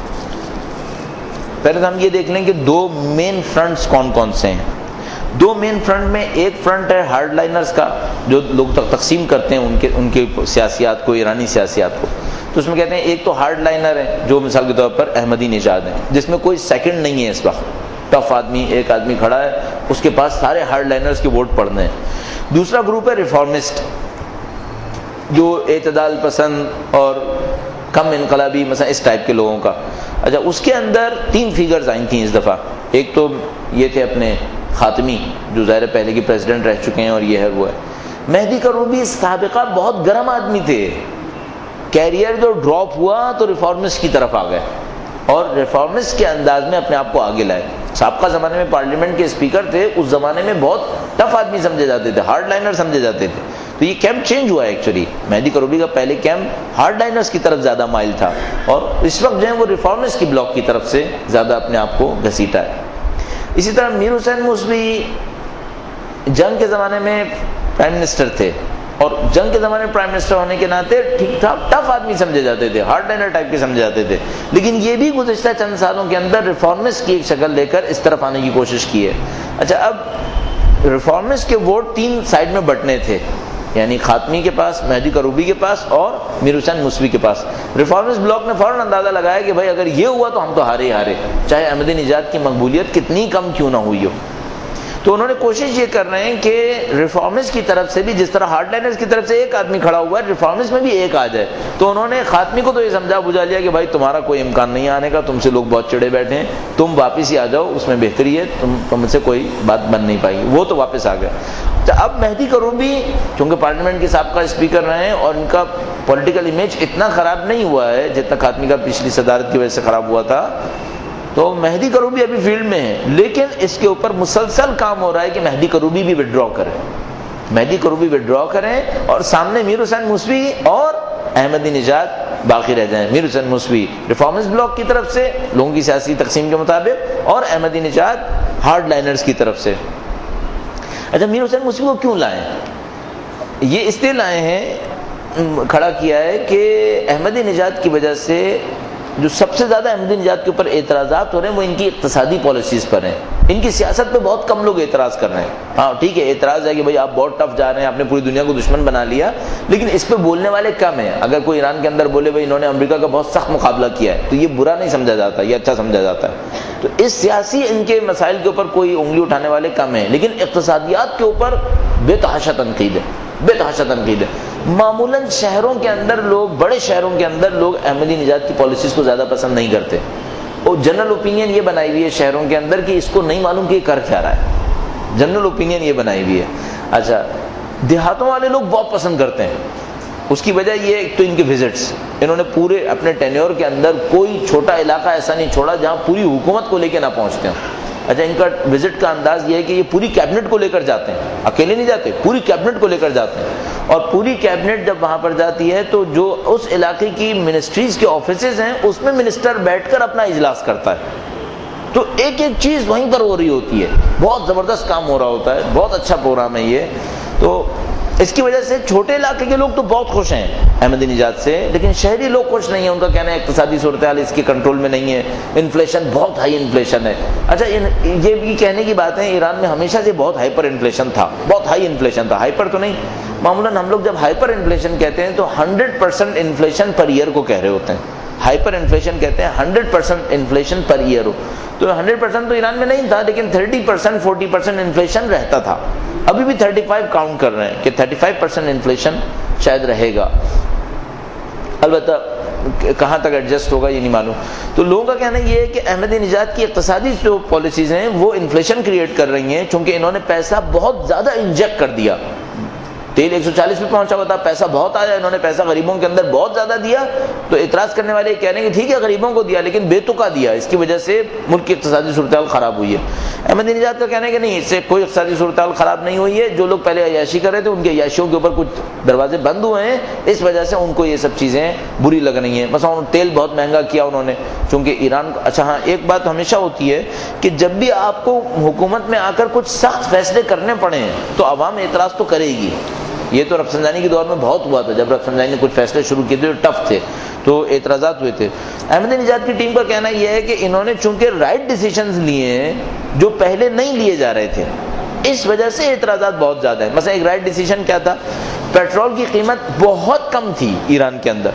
پہلے تو ہم یہ دیکھ لیں کہ دو مین فرنٹس کون کون سے ہیں۔ دو مین فرنٹ میں ایک فرنٹ ہے ہارڈ لائنرز کا جو لوگ تک تقسیم کرتے ہیں ان کے ان کے سیاسیات کو، ایرانی سیاسیات کو، تو اس میں کہتے ہیں ایک تو ہارڈ لائنر ہے جو مثال کے طور پر احمدی نژاد ہیں، جس میں کوئی سیکنڈ نہیں ہے اس وقت، ٹف آدمی ایک آدمی کھڑا ہے اس کے پاس سارے ہارڈ لائنرز کے ووٹ پڑنے ہیں۔ دوسرا گروپ ہے ریفارمسٹ، جو اعتدال پسند اور کم انقلابی مثلا اس ٹائپ کے لوگوں کا۔ اچھا اس کے اندر تین فیگرز آئی تھیں اس دفعہ، ایک تو یہ تھے اپنے خاتمی جو ظاہر پہلے کے پریزیڈنٹ رہ چکے ہیں اور یہ ہے وہ ہے۔ مہدی کروبی سابقہ بہت گرم آدمی تھے، کیریئر جو ڈراپ ہوا تو ریفارمسٹ کی طرف آ گئے اور ریفارمسٹ کے انداز میں اپنے آپ کو آگے لائے۔ سابقہ زمانے میں پارلیمنٹ کے اسپیکر تھے، اس زمانے میں بہت ٹف آدمی سمجھے جاتے تھے، ہارڈ لائنر سمجھے جاتے تھے، تو یہ کیمپ چینج ہوا ہے ایکچولی۔ مہدی کروبی کا پہلے کیمپ ہارڈ لائنرز کی طرف زیادہ مائل تھا اور اس وقت جو ہے وہ ریفارمسٹ کی بلاک کی طرف سے زیادہ اپنے آپ کو گھسیٹا ہے۔ اسی طرح میر حسین موسوی جنگ کے زمانے میں پرائم منسٹر تھے اور جنگ کے زمانے میں پرائم منسٹر ہونے کے ناطے ٹھیک ٹھاک ٹف آدمی سمجھے جاتے تھے، ہارڈ لائنر ٹائپ کے سمجھے جاتے تھے، لیکن یہ بھی گزشتہ چند سالوں کے اندر ریفارمسٹ کی ایک شکل لے کر اس طرف آنے کی کوشش کی ہے۔ اچھا اب ریفارمسٹ کے ووٹ تین سائڈ میں بٹنے تھے، یعنی خاتمی کے پاس، مہدی کروبی کے پاس اور میر حسین موسوی کے پاس۔ ریفارمسٹ بلاک نے فوراً اندازہ لگایا کہ بھائی اگر یہ ہوا تو ہم تو ہارے ہی ہارے، چاہے احمدی نژاد کی مقبولیت کتنی کم کیوں نہ ہوئی ہو۔ تو انہوں نے کوشش یہ کر رہے ہیں کہ ریفارمسٹ کی طرف سے بھی جس طرح ہارڈ لائنرز کی طرف سے ایک آدمی کھڑا ہوا ہے، ریفارمسٹ میں بھی ایک آ جائے۔ تو انہوں نے خاتمی کو تو یہ سمجھا بجھا لیا کہ بھائی تمہارا کوئی امکان نہیں آنے کا، تم سے لوگ بہت چڑے بیٹھے ہیں، تم واپس ہی آ جاؤ، اس میں بہتری ہے، تم تم سے کوئی بات بن نہیں پائے گی۔ وہ تو واپس آ گئے۔ تو اب مہدی کروبی چونکہ پارلیمنٹ کے سابقہ اسپیکر رہے ہیں اور ان کا پولیٹیکل امیج اتنا خراب نہیں ہوا ہے جتنا خاتمی کا پچھلی صدارت کی وجہ سے خراب ہوا تھا، تو مہدی کروبی ابھی فیلڈ میں ہے، لیکن اس کے اوپر مسلسل کام ہو رہا ہے کہ مہدی کروبی بھی وڈرا کریں، مہدی کروبی وڈرا کریں اور سامنے میر حسین موسوی اور احمدی نژاد باقی رہ جائیں۔ Mir Hossein Mousavi reformist bloc کی طرف سے لوگوں کی سیاسی تقسیم کے مطابق اور احمدی نژاد ہارڈ لائنرز کی طرف سے۔ اچھا میر حسین موسوی کو کیوں لائیں؟ یہ اس لیے لائے ہیں، کھڑا کیا ہے کہ احمدی نژاد کی وجہ سے جو سب سے زیادہ احمدی نژاد کے اوپر اعتراضات ہو رہے ہیں وہ ان کی اقتصادی پالیسیز پر ہیں۔ ان کی سیاست پہ بہت کم لوگ اعتراض کر رہے ہیں۔ ہاں ٹھیک ہے اعتراض ہے کہ بھئی آپ بہت ٹف جا رہے ہیں، آپ نے پوری دنیا کو دشمن بنا لیا، لیکن اس پہ بولنے والے کم ہیں۔ اگر کوئی ایران کے اندر بولے بھئی انہوں نے امریکہ کا بہت سخت مقابلہ کیا ہے تو یہ برا نہیں سمجھا جاتا، یہ اچھا سمجھا جاتا ہے۔ تو اس سیاسی ان کے مسائل کے اوپر کوئی انگلی اٹھانے والے کم ہیں، لیکن اقتصادیات کے اوپر بے تحاشا تنقید ہے، بے تحاشا تنقید ہے۔ معمولاً شہروں کے اندر لوگ، بڑے شہروں کے اندر لوگ احمدی نژاد کی پالیسیز کو زیادہ پسند نہیں کرتے، اور جنرل اوپینین یہ بنائی ہوئی ہے شہروں کے اندر کہ اس کو نہیں معلوم کہ یہ کر کیا رہا ہے، جنرل اوپینین یہ بنائی ہوئی ہے۔ اچھا دیہاتوں والے لوگ بہت پسند کرتے ہیں، اس کی وجہ یہ ایک تو ان کے وزٹس، انہوں نے پورے اپنے ٹینیور کے اندر کوئی چھوٹا علاقہ ایسا نہیں چھوڑا جہاں پوری حکومت کو لے کے نہ پہنچتے ہیں۔ اچھا ان کا وزٹ کا انداز یہ ہے کہ یہ پوری کیبنٹ کو لے کر جاتے ہیں، اکیلے نہیں جاتے، پوری کیبنٹ کو لے کر جاتے ہیں، اور پوری کیبنٹ جب وہاں پر جاتی ہے تو جو اس علاقے کی منسٹریز کے آفیسز ہیں اس میں منسٹر بیٹھ کر اپنا اجلاس کرتا ہے، تو ایک ایک چیز وہیں پر ہو رہی ہوتی ہے، بہت زبردست کام ہو رہا ہوتا ہے، بہت اچھا پروگرام ہے یہ۔ تو اس کی وجہ سے چھوٹے علاقے کے لوگ تو بہت خوش ہیں احمدی نژاد سے، لیکن شہری لوگ خوش نہیں ہیں، ان کا کہنا ہے اقتصادی صورتحال اس کے کنٹرول میں نہیں ہے، انفلیشن بہت ہائی انفلیشن ہے۔ اچھا یہ بھی کہنے کی بات ہے ایران میں ہمیشہ سے بہت ہائپر انفلیشن تھا، بہت ہائی انفلیشن تھا، ہائپر تو نہیں، معمولاً ہم لوگ جب ہائپر انفلیشن کہتے ہیں تو hundred percent inflation per year کو کہہ رہے ہوتے ہیں، ہائپر انفلیشن کہتے ہیں hundred percent inflation per year ہو، تو ہنڈریڈ پرسینٹ تو ایران میں نہیں تھا، لیکن thirty percent forty percent inflation رہتا تھا، ابھی بھی تھرٹی فائیو کاؤنٹ کر رہے ہیں کہ تھرٹی فائیو پرسینٹ انفلیشن شاید رہے گا، البتہ کہاں تک ایڈجسٹ ہوگا یہ نہیں معلوم۔ تو لوگوں کا کہنا یہ ہے کہ احمدی نژاد کی اقتصادی جو پالیسیز ہیں وہ انفلیشن کریٹ کر رہی ہیں، چونکہ انہوں نے پیسہ بہت زیادہ انجیکٹ کر دیا، تیل ایک سو چالیس پہ پہنچا ہوا تھا، پیسہ بہت آیا، انہوں نے پیسہ غریبوں کے اندر بہت زیادہ دیا، تو اعتراض کرنے والے کہہ رہے ہیں کہ ٹھیک ہے غریبوں کو دیا لیکن بے تکا دیا، اس کی وجہ سے ملک کی اقتصادی صورتحال خراب ہوئی ہے۔ احمدی نژاد کا کہنا ہے کہ نہیں، اس سے کوئی اقتصادی صورتحال خراب نہیں ہوئی ہے، جو لوگ پہلے عیاشی کر رہے تھے ان کے عیاشیوں کے اوپر کچھ دروازے بند ہوئے ہیں، اس وجہ سے ان کو یہ سب چیزیں بری لگ رہی ہیں، مثلا تیل بہت مہنگا کیا انہوں نے، چونکہ ایران کا اچھا ہاں ایک بات ہمیشہ ہوتی ہے کہ جب بھی آپ کو حکومت میں آ کر کچھ سخت فیصلے کرنے پڑے ہیں تو عوام اعتراض تو کرے گی، یہ تو رفسنجانی کے دور میں بہت ہوا تھا، جب رفسنجانی نے کچھ فیصلے شروع کیے تھے جو ٹف تھے تو اعتراضات ہوئے تھے۔ احمدی نژاد کی ٹیم کا کہنا یہ ہے کہ انہوں نے چونکہ رائٹ ڈیسیشنز لیے ہیں جو پہلے نہیں لیے جا رہے تھے، اس وجہ سے اعتراضات بہت زیادہ ہیں۔ مثلا ایک رائٹ ڈیسیشن کیا تھا، پیٹرول کی قیمت بہت کم تھی ایران کے اندر،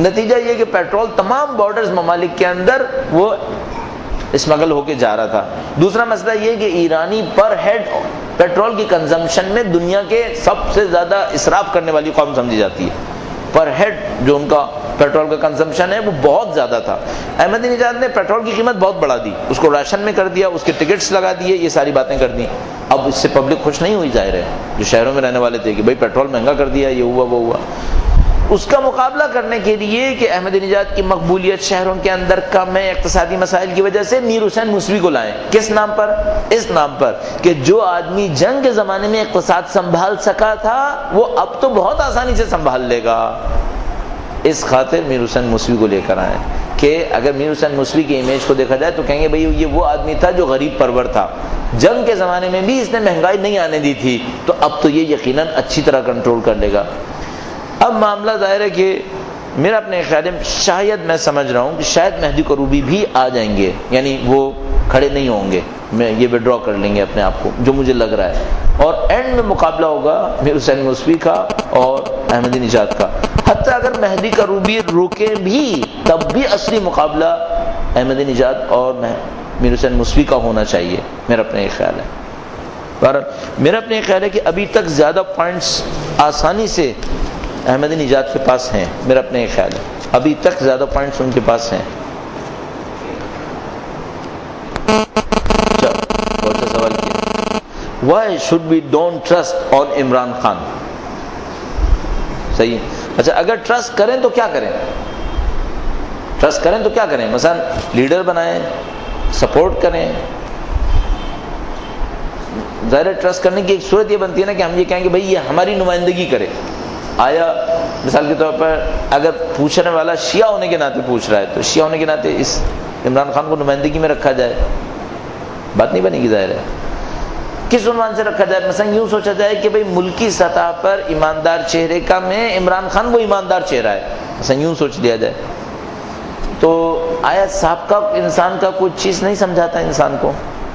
نتیجہ یہ کہ پیٹرول تمام بارڈرز ممالک کے اندر وہ اسمگل ہو کے جا رہا تھا۔ دوسرا مسئلہ یہ کہ ایرانی پر ہیڈ پیٹرول کی کنزمپشن میں دنیا کے سب سے زیادہ اسراف کرنے والی قوم سمجھی جاتی ہے۔ پر ہیڈ جو ان کا پیٹرول کا کنزمپشن ہے وہ بہت زیادہ تھا۔ احمدی نژاد نے پیٹرول کی قیمت بہت بڑھا دی، اس کو راشن میں کر دیا، اس کے ٹکٹس لگا دیے، یہ ساری باتیں کر دی۔ اب اس سے پبلک خوش نہیں ہوئی، ظاہر ہے، جو شہروں میں رہنے والے تھے کہ بھائی پیٹرول مہنگا کر دیا، یہ ہوا وہ ہوا۔ اس کا مقابلہ کرنے کے لیے کہ احمدی نژاد کی مقبولیت شہروں کے اندر کم ہے اقتصادی مسائل کی وجہ سے، میر حسین موسوی کو لائیں۔ کس نام پر؟ اس نام پر کہ جو آدمی جنگ کے زمانے میں اقتصاد سنبھال سکا تھا وہ اب تو بہت آسانی سے سنبھال لے گا۔ اس خاطر میر حسین موسوی کو لے کر آئے کہ اگر میر حسین موسوی کی امیج کو دیکھا جائے تو کہیں گے بھئی یہ وہ آدمی تھا جو غریب پرور تھا، جنگ کے زمانے میں بھی اس نے مہنگائی نہیں آنے دی تھی، تو اب تو یہ یقیناً اچھی طرح کنٹرول کر لے گا۔ اب معاملہ ظاہر ہے کہ میرا اپنے خیال میں شاید میں سمجھ رہا ہوں کہ شاید مہدی کروبی بھی آ جائیں گے، یعنی وہ کھڑے نہیں ہوں گے، میں یہ وڈرا کر لیں گے اپنے آپ کو، جو مجھے لگ رہا ہے، اور اینڈ میں مقابلہ ہوگا میر حسین موسوی کا اور احمدی نژاد کا۔ حتیٰ اگر مہدی کروبی رکے بھی تب بھی اصلی مقابلہ احمدی نژاد اور میر حسین موسوی کا ہونا چاہیے، میرا اپنا یہ خیال ہے۔ بہرحال میرا اپنا یہ خیال ہے کہ ابھی تک زیادہ پوائنٹس آسانی سے احمدی نژاد کے پاس ہیں، میرا اپنا یہ خیال ہے، ابھی تک زیادہ پوائنٹس ان کے پاس ہیں۔ بہت سے سوال کیا، why should we don't trust on Imran Khan? صحیح، اچھا اگر ٹرسٹ کریں تو کیا کریں؟ ٹرسٹ کریں تو کیا کریں؟ مثلا لیڈر بنائیں، سپورٹ کریں۔ ظاہر ٹرسٹ کرنے کی ایک صورت یہ بنتی ہے نا کہ ہم یہ کہیں کہ بھئی یہ ہماری نمائندگی کرے۔ آیا مثال کے طور پر اگر پوچھنے والا شیعہ ہونے کے ناطے پوچھ رہا ہے تو شیعہ ہونے کے ناطے اس عمران خان کو نمائندگی میں رکھا جائے، بات نہیں بنے گی۔ ظاہر ہے کس عنوان سے رکھا جائے؟ مثلا یوں سوچا جائے کہ بھئی ملکی سطح پر ایماندار چہرے کا میں عمران خان وہ ایماندار چہرہ ہے، مثلا یوں سوچ لیا جائے، تو آیا سابقہ انسان کا کوئی چیز نہیں سمجھاتا انسان کو؟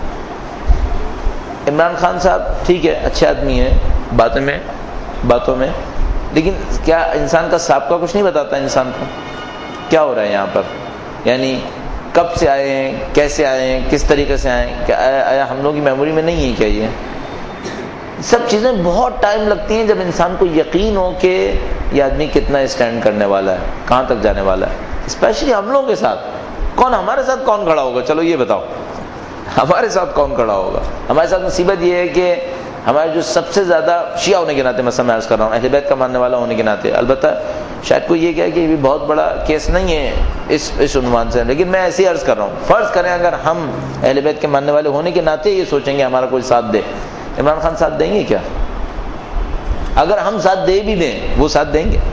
عمران خان صاحب ٹھیک ہے اچھے آدمی ہیں باتوں میں باتوں میں لیکن کیا انسان کا سابقہ کچھ نہیں بتاتا انسان کو؟ کیا ہو رہا ہے یہاں پر؟ یعنی کب سے آئے ہیں، کیسے آئے ہیں، کس طریقے سے آئے ہیں، کیا آیا ہم لوگوں کی میموری میں نہیں ہے کیا؟ یہ سب چیزیں بہت ٹائم لگتی ہیں جب انسان کو یقین ہو کہ یہ آدمی کتنا اسٹینڈ کرنے والا ہے، کہاں تک جانے والا ہے۔ اسپیشلی ہم لوگوں کے ساتھ کون، ہمارے ساتھ کون کھڑا ہوگا؟ چلو یہ بتاؤ ہمارے ساتھ کون کھڑا ہوگا؟ ہمارے ساتھ مصیبت یہ ہے کہ ہمارے جو سب سے زیادہ شیعہ ہونے کے ناطے مثلا میں عرض کر رہا ہوں، اہل بیت کا ماننے والا ہونے کے ناطے، البتہ شاید کوئی یہ کہے کہ یہ بھی بہت بڑا کیس نہیں ہے اس اس عنوان سے، لیکن میں ایسے ہی عرض کر رہا ہوں، فرض کریں اگر ہم اہل بیت کے ماننے والے ہونے کے ناطے یہ سوچیں گے ہمارا کوئی ساتھ دے، عمران خان ساتھ دیں گے کیا؟ اگر ہم ساتھ دے بھی دیں وہ ساتھ دیں گے؟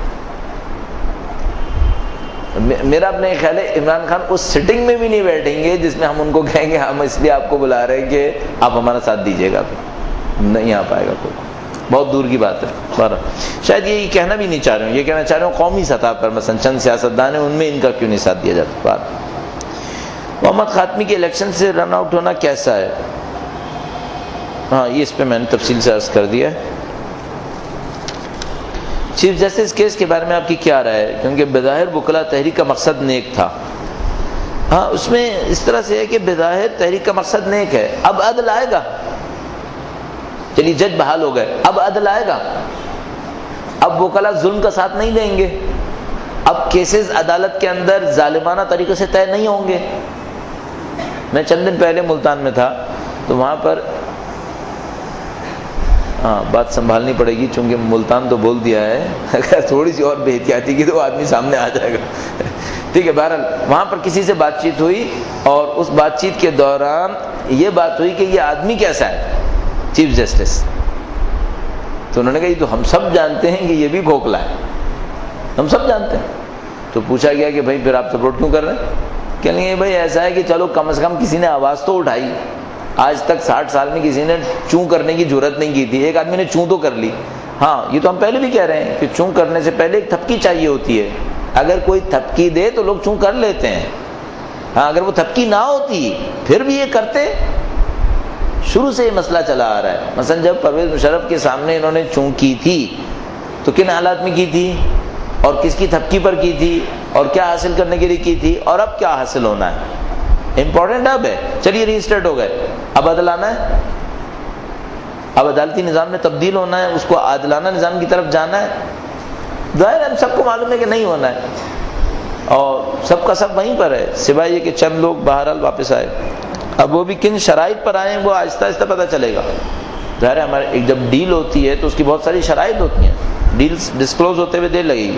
میرا اپنا یہ خیال ہے عمران خان اس سٹنگ میں بھی نہیں بیٹھیں گے جس میں ہم ان کو کہیں گے ہم اس لیے آپ کو بلا رہے ہیں کہ آپ ہمارا ساتھ دیجیے گا، نہیں آ پائے گا کوئی، بہت دور کی بات ہے۔ شاید یہ کہنا بھی نہیں چاہ رہے ہوں، یہ کہنا چاہ رہے ہوں قومی سطح پر مثلا چند سیاستدان ہیں ان میں ان کا کیوں نہیں ساتھ دیا جاتا۔ بات محمد خاتمی کے الیکشن سے رن آؤٹ ہونا کیسا ہے؟ ہاں یہ اس پہ میں نے تفصیل سے عرض کر دیا ہے۔ چیف جسٹس کیس کے بارے میں آپ کی کیا رائے ہے؟ کیونکہ بظاہر وکلا تحریک کا مقصد نیک تھا۔ ہاں اس میں اس طرح سے ہے کہ بظاہر تحریک کا مقصد نیک ہے، اب عدل آئے گا، چلیے جج بحال ہو گئے، اب عدل آئے گا، اب وکلا ظلم کا ساتھ نہیں دیں گے، اب کیسز عدالت کے اندر ظالمانہ طریقے سے طے نہیں ہوں گے۔ میں چند دن پہلے ملتان میں تھا تو وہاں پر ہاں بات سنبھالنی پڑے گی چونکہ ملتان تو بول دیا ہے، اگر تھوڑی سی اور بے احتیاطی کی تو آدمی سامنے آ جائے گا۔ ٹھیک ہے، بہرحال وہاں پر کسی سے بات چیت ہوئی اور اس بات چیت کے دوران یہ بات ہوئی کہ یہ آدمی کیسا ہے چیف جسٹس، تو انہوں نے کہا یہ تو ہم سب جانتے ہیں کہ یہ بھی کھوکھلا ہے، ہم سب جانتے ہیں۔ تو پوچھا گیا کہ بھائی پھر آپ سپورٹ کیوں کر رہے ہیں؟ کہنے لگے بھائی ایسا ہے کہ چلو کم از کم کسی نے آواز تو اٹھائی، آج تک ساٹھ سال میں کسی نے چوں کرنے کی جرت نہیں کی تھی، ایک آدمی نے چوں تو کر لی۔ ہاں یہ تو ہم پہلے بھی کہہ رہے ہیں کہ چوں کرنے سے پہلے ایک تھپکی چاہیے ہوتی ہے، اگر کوئی تھپکی دے تو لوگ چوں کر لیتے ہیں، ہاں اگر وہ تھپکی نہ ہوتی پھر بھی یہ کرتے۔ شروع سے یہ مسئلہ چلا آ رہا ہے، مثلا جب پرویز مشرف کے سامنے انہوں نے چوں کی تھی تو کن حالات میں کی تھی اور کس کی تھپکی پر کی تھی؟ اور کیا حاصل کرنے کے لیے کی تھی اور اب کیا حاصل ہونا ہے، امپورٹنٹ اب ہے. چلیے ری اسٹارٹ ہو گئے، اب بدلانا ہے، اب عدالتی نظام میں تبدیل ہونا ہے، اس کو عادلانہ نظام کی طرف جانا ہے. ظاہر ہے ہم سب کو معلوم ہے کہ نہیں ہونا ہے اور سب کا سب وہیں پر ہے، سوائے یہ کہ چند لوگ بہرحال واپس آئے. اب وہ بھی کن شرائط پر آئے ہیں وہ آہستہ آہستہ پتہ چلے گا. ظاہر ہے ہمارے ایک جب ڈیل ہوتی ہے تو اس کی بہت ساری شرائط ہوتی ہیں، ڈیلز ڈسکلوز ہوتے ہوئے دیر لگے گی.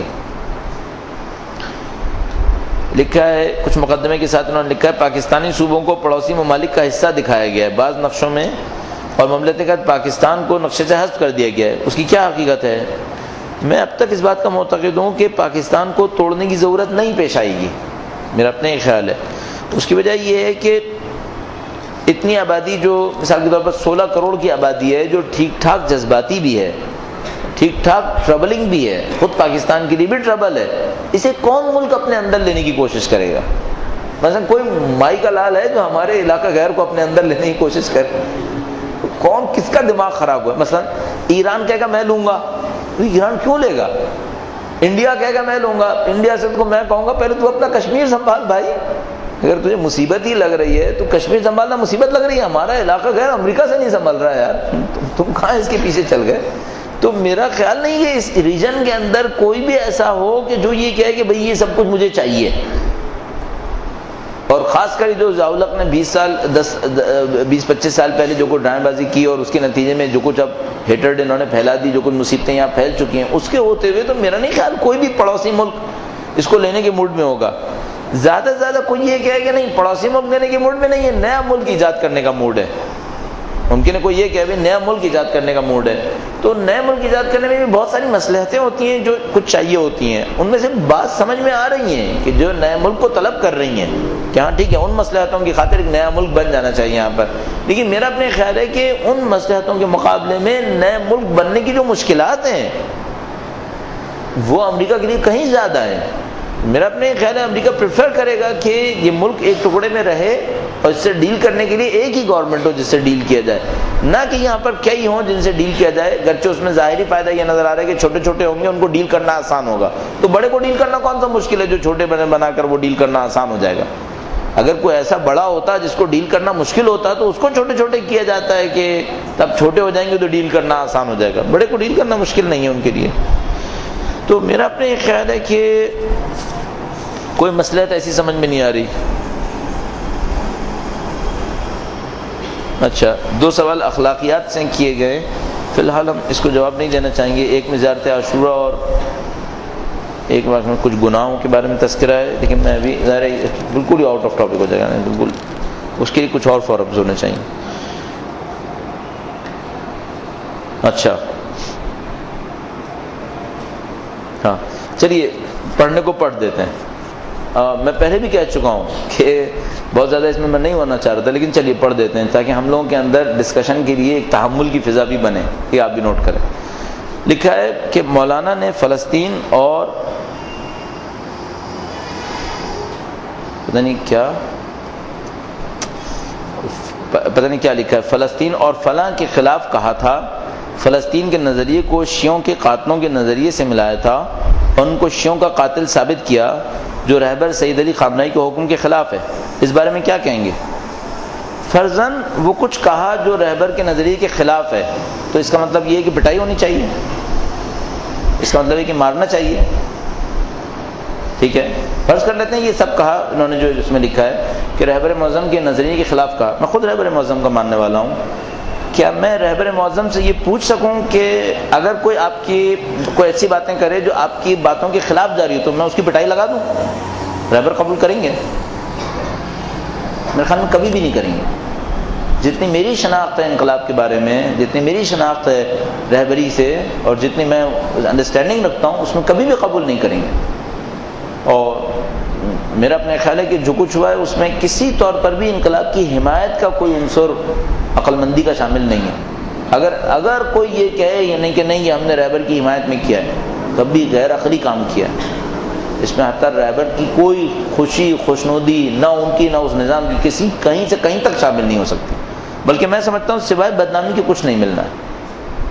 لکھا ہے کچھ مقدمے کے ساتھ انہوں نے لکھا ہے پاکستانی صوبوں کو پڑوسی ممالک کا حصہ دکھایا گیا ہے بعض نقشوں میں، اور مملکت پاکستان کو نقشے سے حذف کر دیا گیا ہے. اس کی کیا حقیقت ہے؟ میں اب تک اس بات کا معتقد ہوں کہ پاکستان کو توڑنے کی ضرورت نہیں پیش آئے گی، میرا اپنا ایک خیال ہے. اس کی وجہ یہ ہے کہ اتنی آبادی جو مثال کے طور پر سولہ کروڑ کی آبادی ہے جو ٹھیک ٹھاک جذباتی بھی ہے، ٹھیک ٹھاک ٹربلنگ بھی ہے، خود پاکستان کے لیے بھی ٹربل ہے. اسے کون ملک اپنے اندر لینے کی کوشش کرے گا؟ مثلا کوئی مائی کا لال ہے جو ہمارے علاقہ غیر کو اپنے اندر لینے کی کوشش کرے؟ کون کس کا دماغ خراب ہوا ہے؟ مثلا ایران کہے گا میں لوں گا، ایران کیوں لے گا؟ انڈیا کہے گا میں لوں گا، انڈیا سے تو میں کہوں گا پہلے تو اپنا کشمیر سنبھال بھائی. اگر تجھے مصیبت ہی لگ رہی ہے تو کشمیر سنبھالنا مصیبت لگ رہی ہے، ہمارا علاقہ غیر امریکہ سے نہیں سنبھل رہا ہے یار، تم کہاں اس کے پیچھے چل گئے؟ تو میرا خیال نہیں کہ اس ریجن کے اندر کوئی بھی ایسا ہو کہ جو یہ کہے کہ بھئی یہ سب کچھ مجھے چاہیے. اور خاص کر جو ضیاء نے بیس سال دس بیس پچیس سال پہلے جو کچھ ڈرامے بازی کی اور اس کے نتیجے میں جو کچھ اب ہیٹرڈ انہوں نے پھیلا دی، جو کچھ مصیبتیں یہاں پھیل چکی ہیں، اس کے ہوتے ہوئے تو میرا نہیں خیال کوئی بھی پڑوسی ملک اس کو لینے کے موڈ میں ہوگا. زیادہ سے زیادہ کوئی یہ کہے کہ نہیں پڑوسی ملک لینے کے موڈ میں نہیں ہے، نیا ملک ایجاد کرنے کا موڈ ہے. ممکن ہے کوئی یہ کہ نیا ملک ایجاد کرنے کا موڈ ہے، تو نئے ملک ایجاد کرنے میں بھی بہت ساری مصلحتیں ہوتی ہیں جو کچھ چاہیے ہوتی ہیں. ان میں سے بات سمجھ میں آ رہی ہیں کہ جو نئے ملک کو طلب کر رہی ہیں کہ ہاں ٹھیک ہے ان مصلحتوں کی خاطر ایک نیا ملک بن جانا چاہیے یہاں پر. لیکن میرا اپنے خیال ہے کہ ان مصلحتوں کے مقابلے میں نئے ملک بننے کی جو مشکلات ہیں وہ امریکہ کے لیے کہیں زیادہ ہیں. میرا اپنے خیال ہے امریکہ پریفر کرے گا کہ یہ ملک ایک ٹکڑے میں رہے اور اس سے ڈیل کرنے کے لیے ایک ہی گورنمنٹ ہو جس سے ڈیل کیا جائے، نہ کہ یہاں پر کئی ہوں جن سے ڈیل کیا جائے. گرچہ اس میں ظاہری فائدہ یہ نظر آ رہا ہے کہ چھوٹے چھوٹے ہوں گے ان کو ڈیل کرنا آسان ہوگا، تو بڑے کو ڈیل کرنا کون سا مشکل ہے جو چھوٹے بنے بنا کر وہ ڈیل کرنا آسان ہو جائے گا. اگر کوئی ایسا بڑا ہوتا جس کو ڈیل کرنا مشکل ہوتا تو اس کو چھوٹے چھوٹے کیا جاتا ہے کہ تب چھوٹے ہو جائیں گے تو ڈیل کرنا آسان ہو جائے گا. بڑے کو ڈیل کرنا مشکل نہیں ہے ان کے لیے. تو میرا اپنے یہ خیال ہے کہ کوئی مصلحت ایسی سمجھ میں نہیں آ رہی. اچھا دو سوال اخلاقیات سے کیے گئے، فی الحال ہم اس کو جواب نہیں دینا چاہیں گے. ایک میں زیارت عاشورہ اور ایک بار میں کچھ گناہوں کے بارے میں تذکرہ ہے، لیکن میں ابھی ظاہر ہے بالکل ہی آؤٹ آف ٹاپک ہو جائے گا، بالکل اس کے لیے کچھ اور فورمز ہونے چاہیے. اچھا ہاں چلیے پڑھنے کو پڑھ دیتے ہیں. آ, میں پہلے بھی کہہ چکا ہوں کہ بہت زیادہ اس میں میں نہیں ہونا چاہ رہا تھا، لیکن چلیے پڑھ دیتے ہیں تاکہ ہم لوگوں کے اندر ڈسکشن کے لیے ایک تحمل کی فضا بھی بنے. یہ آپ بھی نوٹ کریں. لکھا ہے کہ مولانا نے فلسطین اور پتہ نہیں کیا پتہ نہیں کیا لکھا ہے فلسطین اور فلاں کے خلاف کہا تھا. فلسطین کے نظریے کو شیعوں کے قاتلوں کے نظریے سے ملایا تھا اور ان کو شیعوں کا قاتل ثابت کیا جو رہبر سید علی خامنہئی کے حکم کے خلاف ہے. اس بارے میں کیا کہیں گے؟ فرضاً وہ کچھ کہا جو رہبر کے نظریے کے خلاف ہے، تو اس کا مطلب یہ ہے کہ پٹائی ہونی چاہیے، اس کا مطلب ہے کہ مارنا چاہیے. ٹھیک ہے فرض کر لیتے ہیں یہ سب کہا انہوں نے جو اس میں لکھا ہے کہ رہبر معظم کے نظریے کے خلاف کہا. میں خود رہبر معظم کا ماننے والا ہوں. کیا میں رہبر معظم سے یہ پوچھ سکوں کہ اگر کوئی آپ کی کوئی ایسی باتیں کرے جو آپ کی باتوں کے خلاف جا رہی ہو تو میں اس کی پٹائی لگا دوں؟ رہبر قبول کریں گے؟ میرے خیال میں کبھی بھی نہیں کریں گے. جتنی میری شناخت ہے انقلاب کے بارے میں، جتنی میری شناخت ہے رہبری سے اور جتنی میں انڈرسٹینڈنگ رکھتا ہوں، اس میں کبھی بھی قبول نہیں کریں گے. اور میرا اپنا خیال ہے کہ جو کچھ ہوا ہے اس میں کسی طور پر بھی انقلاب کی حمایت کا کوئی عنصر عقل مندی کا شامل نہیں ہے. اگر اگر کوئی یہ کہے یا نہیں کہ نہیں یہ ہم نے رہبر کی حمایت میں کیا ہے، تب بھی غیر عقلی کام کیا ہے. اس میں حتی رہبر کی کوئی خوشی خوشنودی نہ ان کی نہ اس نظام کی کسی کہیں سے کہیں تک شامل نہیں ہو سکتی، بلکہ میں سمجھتا ہوں سوائے بدنامی کے کچھ نہیں ملنا ہے.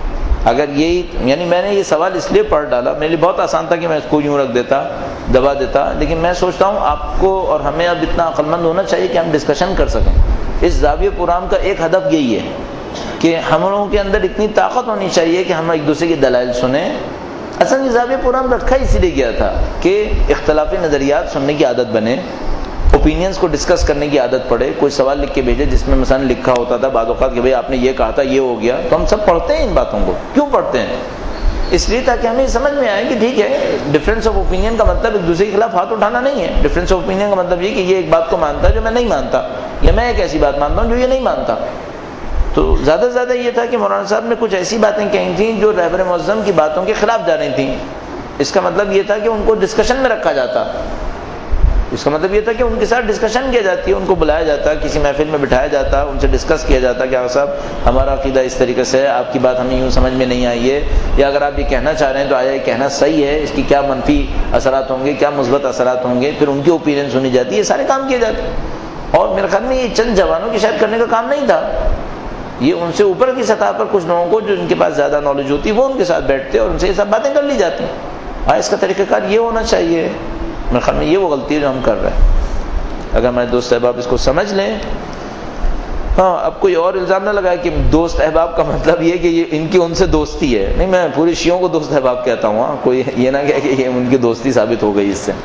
اگر یہی یعنی میں نے یہ سوال اس لیے پڑھ ڈالا، میرے لیے بہت آسان تھا کہ میں اس کو یوں رکھ دیتا دبا دیتا، لیکن میں سوچتا ہوں آپ کو اور ہمیں اب اتنا عقل مند ہونا چاہیے کہ ہم ڈسکشن کر سکیں۔ اس زاویہ پروگرام کا ایک ہدف یہی ہے کہ ہم لوگوں کے اندر اتنی طاقت ہونی چاہیے کہ ہم ایک دوسرے کی دلائل سنیں۔ اصل یہ زاویہ پروگرام رکھا اسی لیے گیا تھا کہ اختلافی نظریات سننے کی عادت بنے، اوپینینز کو ڈسکس کرنے کی عادت پڑے۔ کوئی سوال لکھ کے بھیجے جس میں مثلا لکھا ہوتا تھا بعض اوقات کہ بھئی آپ نے یہ کہا تھا یہ ہو گیا، تو ہم سب پڑھتے ہیں ان باتوں کو۔ کیوں پڑھتے ہیں؟ اس لیے تاکہ ہمیں سمجھ میں آئے کہ ٹھیک ہے، ڈفرینس آف اوپینین کا مطلب ایک دوسرے کے خلاف ہاتھ اٹھانا نہیں ہے۔ ڈفرینس آف اوپینین کا مطلب یہ کہ یہ ایک بات کو مانتا ہے جو میں نہیں مانتا، یا میں ایک ایسی بات مانتا ہوں جو یہ نہیں مانتا۔ تو زیادہ سے زیادہ یہ تھا کہ مولانا صاحب نے کچھ ایسی باتیں کہی تھیں جو رہبر معظم کی باتوں کے خلاف جا رہی تھیں۔ اس کا مطلب یہ تھا کہ ان کو ڈسکشن میں رکھا جاتا، اس کا مطلب یہ تھا کہ ان کے ساتھ ڈسکشن کیا جاتی ہے، ان کو بلایا جاتا، کسی محفل میں بٹھایا جاتا، ان سے ڈسکس کیا جاتا کہ آقا صاحب ہمارا عقیدہ اس طریقے سے ہے، آپ کی بات ہمیں یوں سمجھ میں نہیں آئی ہے، یا اگر آپ یہ کہنا چاہ رہے ہیں تو آیا یہ کہنا صحیح ہے، اس کی کیا منفی اثرات ہوں گے، کیا مثبت اثرات ہوں گے، پھر ان کی اوپینین سنی جاتی ہے، یہ سارے کام کیے جاتے ہیں۔ اور میرے خیال میں یہ چند جوانوں کی شاید کرنے کا کام نہیں تھا، یہ ان سے اوپر کی سطح پر کچھ لوگوں کو جو ان کے پاس زیادہ نالج ہوتی ہے وہ ان کے ساتھ بیٹھتے اور ان سے یہ سب باتیں کر لی جاتی ہیں۔ ہاں اس کا طریقہ کار یہ ہونا چاہیے۔ میرے خیال میں یہ وہ غلطی ہے جو ہم کر رہے ہیں۔ اگر ہمارے دوست احباب اس کو سمجھ لیں، ہاں اب کوئی اور الزام نہ لگائے کہ دوست احباب کا مطلب یہ کہ یہ ان کی ان سے دوستی ہے، نہیں، میں پوری شیعوں کو دوست احباب کہتا ہوں، ہاں کوئی یہ نہ کہے کہ یہ ان کی دوستی ثابت ہو گئی اس سے۔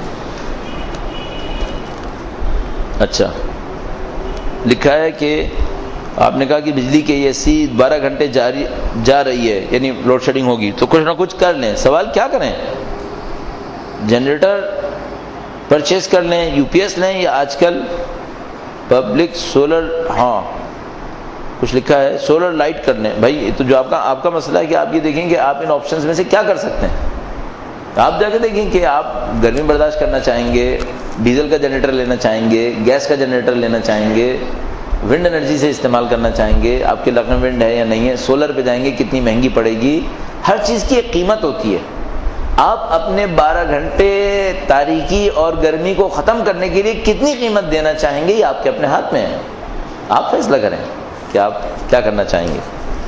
اچھا لکھا ہے کہ آپ نے کہا کہ بجلی کے اے سی بارہ گھنٹے جاری جا رہی ہے، یعنی لوڈ شیڈنگ ہوگی تو کچھ نہ کچھ کر لیں۔ سوال کیا کریں؟ جنریٹر پرچیز کر لیں، یو پی ایس لیں، یا آج کل پبلک سولر، ہاں کچھ لکھا ہے سولر لائٹ کر لیں۔ بھائی تو جو آپ کا آپ کا مسئلہ ہے کہ آپ یہ دیکھیں کہ آپ ان آپشنز میں سے کیا کر سکتے ہیں۔ آپ جا کے دیکھیں کہ آپ گرمی برداشت کرنا چاہیں گے، ڈیزل کا جنریٹر لینا چاہیں گے، گیس کا جنریٹر لینا چاہیں گے، ونڈ انرجی سے استعمال کرنا چاہیں گے، آپ کے علاقے میں ونڈ ہے یا نہیں ہے، سولر پہ جائیں گے کتنی مہنگی پڑے گی۔ ہر چیز کی ایک قیمت ہوتی ہے۔ آپ اپنے بارہ گھنٹے تاریکی اور گرمی کو ختم کرنے کے لیے کتنی قیمت دینا چاہیں گے یہ آپ کے اپنے ہاتھ میں ہے۔ آپ فیصلہ کریں کہ آپ کیا کرنا چاہیں گے۔